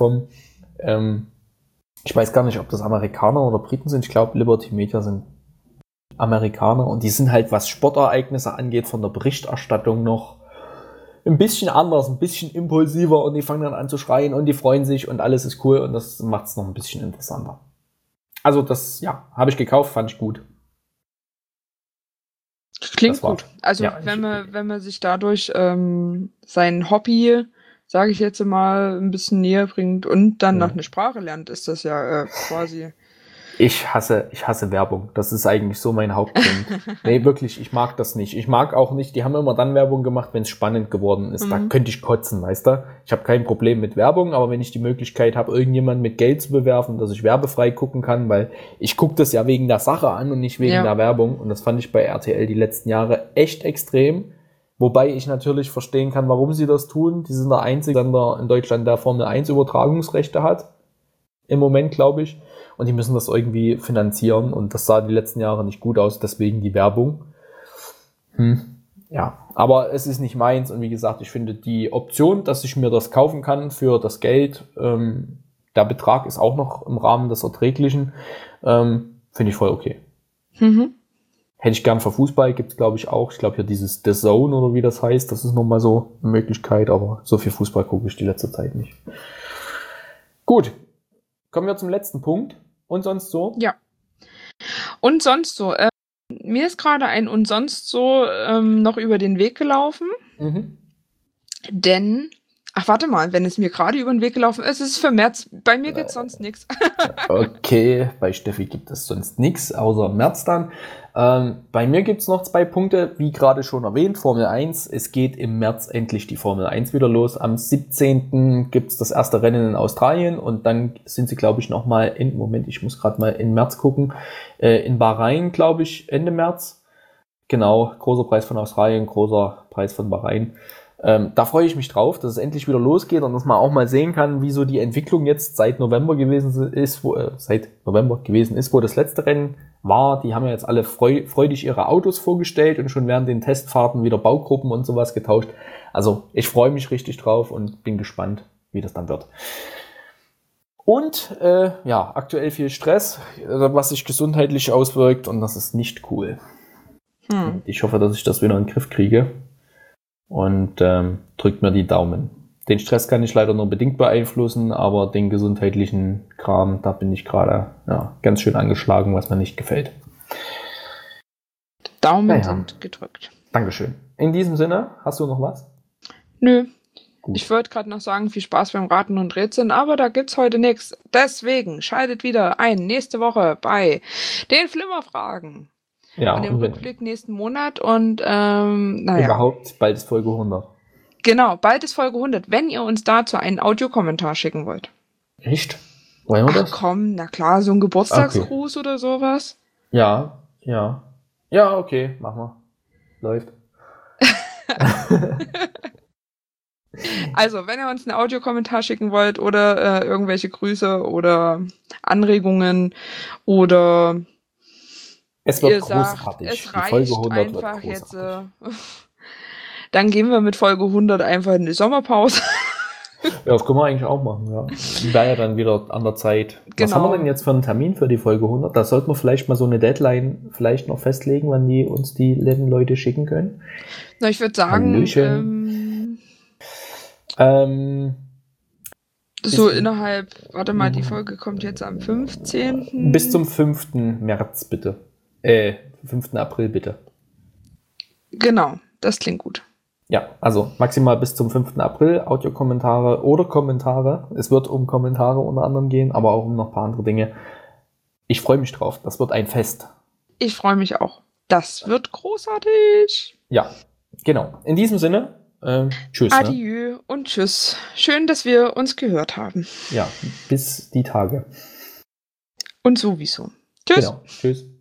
ich weiß gar nicht, ob das Amerikaner oder Briten sind. Ich glaube, Liberty Media sind Amerikaner. Und die sind halt, was Sportereignisse angeht, von der Berichterstattung noch ein bisschen anders, ein bisschen impulsiver. Und die fangen dann an zu schreien und die freuen sich und alles ist cool. Und das macht es noch ein bisschen interessanter. Also das, ja, habe ich gekauft, fand ich gut.
Klingt gut. Also ja, wenn man sich dadurch sein Hobby, sage ich jetzt mal, ein bisschen näher bringt und dann noch eine Sprache lernt, ist das ja quasi...
Ich hasse Werbung. Das ist eigentlich so mein Hauptgrund. Nee, wirklich, ich mag das nicht. Ich mag auch nicht, die haben immer dann Werbung gemacht, wenn es spannend geworden ist. Da könnte ich kotzen, weißt du? Ich habe kein Problem mit Werbung, aber wenn ich die Möglichkeit habe, irgendjemanden mit Geld zu bewerfen, dass ich werbefrei gucken kann, weil ich gucke das ja wegen der Sache an und nicht wegen der Werbung. Und das fand ich bei RTL die letzten Jahre echt extrem. Wobei ich natürlich verstehen kann, warum sie das tun. Die sind der einzige Sender in Deutschland, der Formel 1 Übertragungsrechte hat. Im Moment, glaube ich. Und die müssen das irgendwie finanzieren und das sah die letzten Jahre nicht gut aus, deswegen die Werbung. Ja, aber es ist nicht meins und wie gesagt, ich finde die Option, dass ich mir das kaufen kann für das Geld, der Betrag ist auch noch im Rahmen des Erträglichen, finde ich voll okay. Hätte ich gern für Fußball, gibt's glaube ich auch. Ich glaube hier dieses The Zone oder wie das heißt, das ist nochmal so eine Möglichkeit, aber so viel Fußball gucke ich die letzte Zeit nicht. Gut, kommen wir zum letzten Punkt. Und sonst so?
Ja. Und sonst so. Mir ist gerade ein und sonst so noch über den Weg gelaufen. Denn, ach warte mal, wenn es mir gerade über den Weg gelaufen ist, ist es für März. Bei mir gibt es sonst nichts.
Okay, bei Steffi gibt es sonst nichts, außer März dann. Bei mir gibt es noch 2 Punkte, wie gerade schon erwähnt, Formel 1. Es geht im März endlich die Formel 1 wieder los. Am 17. gibt es das erste Rennen in Australien und dann sind sie, glaube ich, nochmal ich muss gerade mal in März gucken, in Bahrain, glaube ich, Ende März. Genau, großer Preis von Australien, großer Preis von Bahrain. Da freue ich mich drauf, dass es endlich wieder losgeht und dass man auch mal sehen kann, wie so die Entwicklung jetzt seit November gewesen ist, wo das letzte Rennen war. Die haben ja jetzt alle freudig ihre Autos vorgestellt und schon während den Testfahrten wieder Baugruppen und sowas getauscht. Also ich freue mich richtig drauf und bin gespannt, wie das dann wird. Und ja, aktuell viel Stress, was sich gesundheitlich auswirkt und das ist nicht cool. Ich hoffe, dass ich das wieder in den Griff kriege. Und drückt mir die Daumen. Den Stress kann ich leider nur bedingt beeinflussen, aber den gesundheitlichen Kram, da bin ich gerade ganz schön angeschlagen, was mir nicht gefällt.
Daumen sind gedrückt.
Dankeschön. In diesem Sinne, hast du noch was?
Nö. Gut. Ich wollte gerade noch sagen, viel Spaß beim Raten und Rätseln, aber da gibt's heute nichts. Deswegen schaltet wieder ein nächste Woche bei den Flimmerfragen.
Ja,
und dem Rückblick nächsten Monat und naja.
Überhaupt, bald ist Folge 100.
Genau, bald ist Folge 100, wenn ihr uns dazu einen Audiokommentar schicken wollt.
Echt? Wollen wir das?
Komm, na klar, so ein Geburtstagsgruß oder sowas.
Ja. Ja, okay, machen wir. Läuft.
Also, wenn ihr uns einen Audiokommentar schicken wollt oder irgendwelche Grüße oder Anregungen oder
Es wird
Ihr sagt,
großartig.
es
Die Folge
reicht
100 wird
einfach jetzt.
großartig.
Dann gehen wir mit Folge 100 einfach in die Sommerpause.
Ja, das können wir eigentlich auch machen, ja. Wäre ja dann wieder an der Zeit. Was haben wir denn jetzt für einen Termin für die Folge 100? Da sollten wir vielleicht mal so eine Deadline vielleicht noch festlegen, wann die uns die netten Leute schicken können.
Na, ich würde sagen, so innerhalb, warte mal, die Folge kommt jetzt am 15.
Bis zum 5. März, bitte. 5. April, bitte.
Genau, das klingt gut.
Ja, also maximal bis zum 5. April, Audiokommentare oder Kommentare. Es wird um Kommentare unter anderem gehen, aber auch um noch ein paar andere Dinge. Ich freue mich drauf. Das wird ein Fest.
Ich freue mich auch. Das wird großartig.
Ja, genau. In diesem Sinne, tschüss.
Adieu und tschüss. Schön, dass wir uns gehört haben.
Ja, bis die Tage.
Und sowieso. Tschüss.
Genau, tschüss.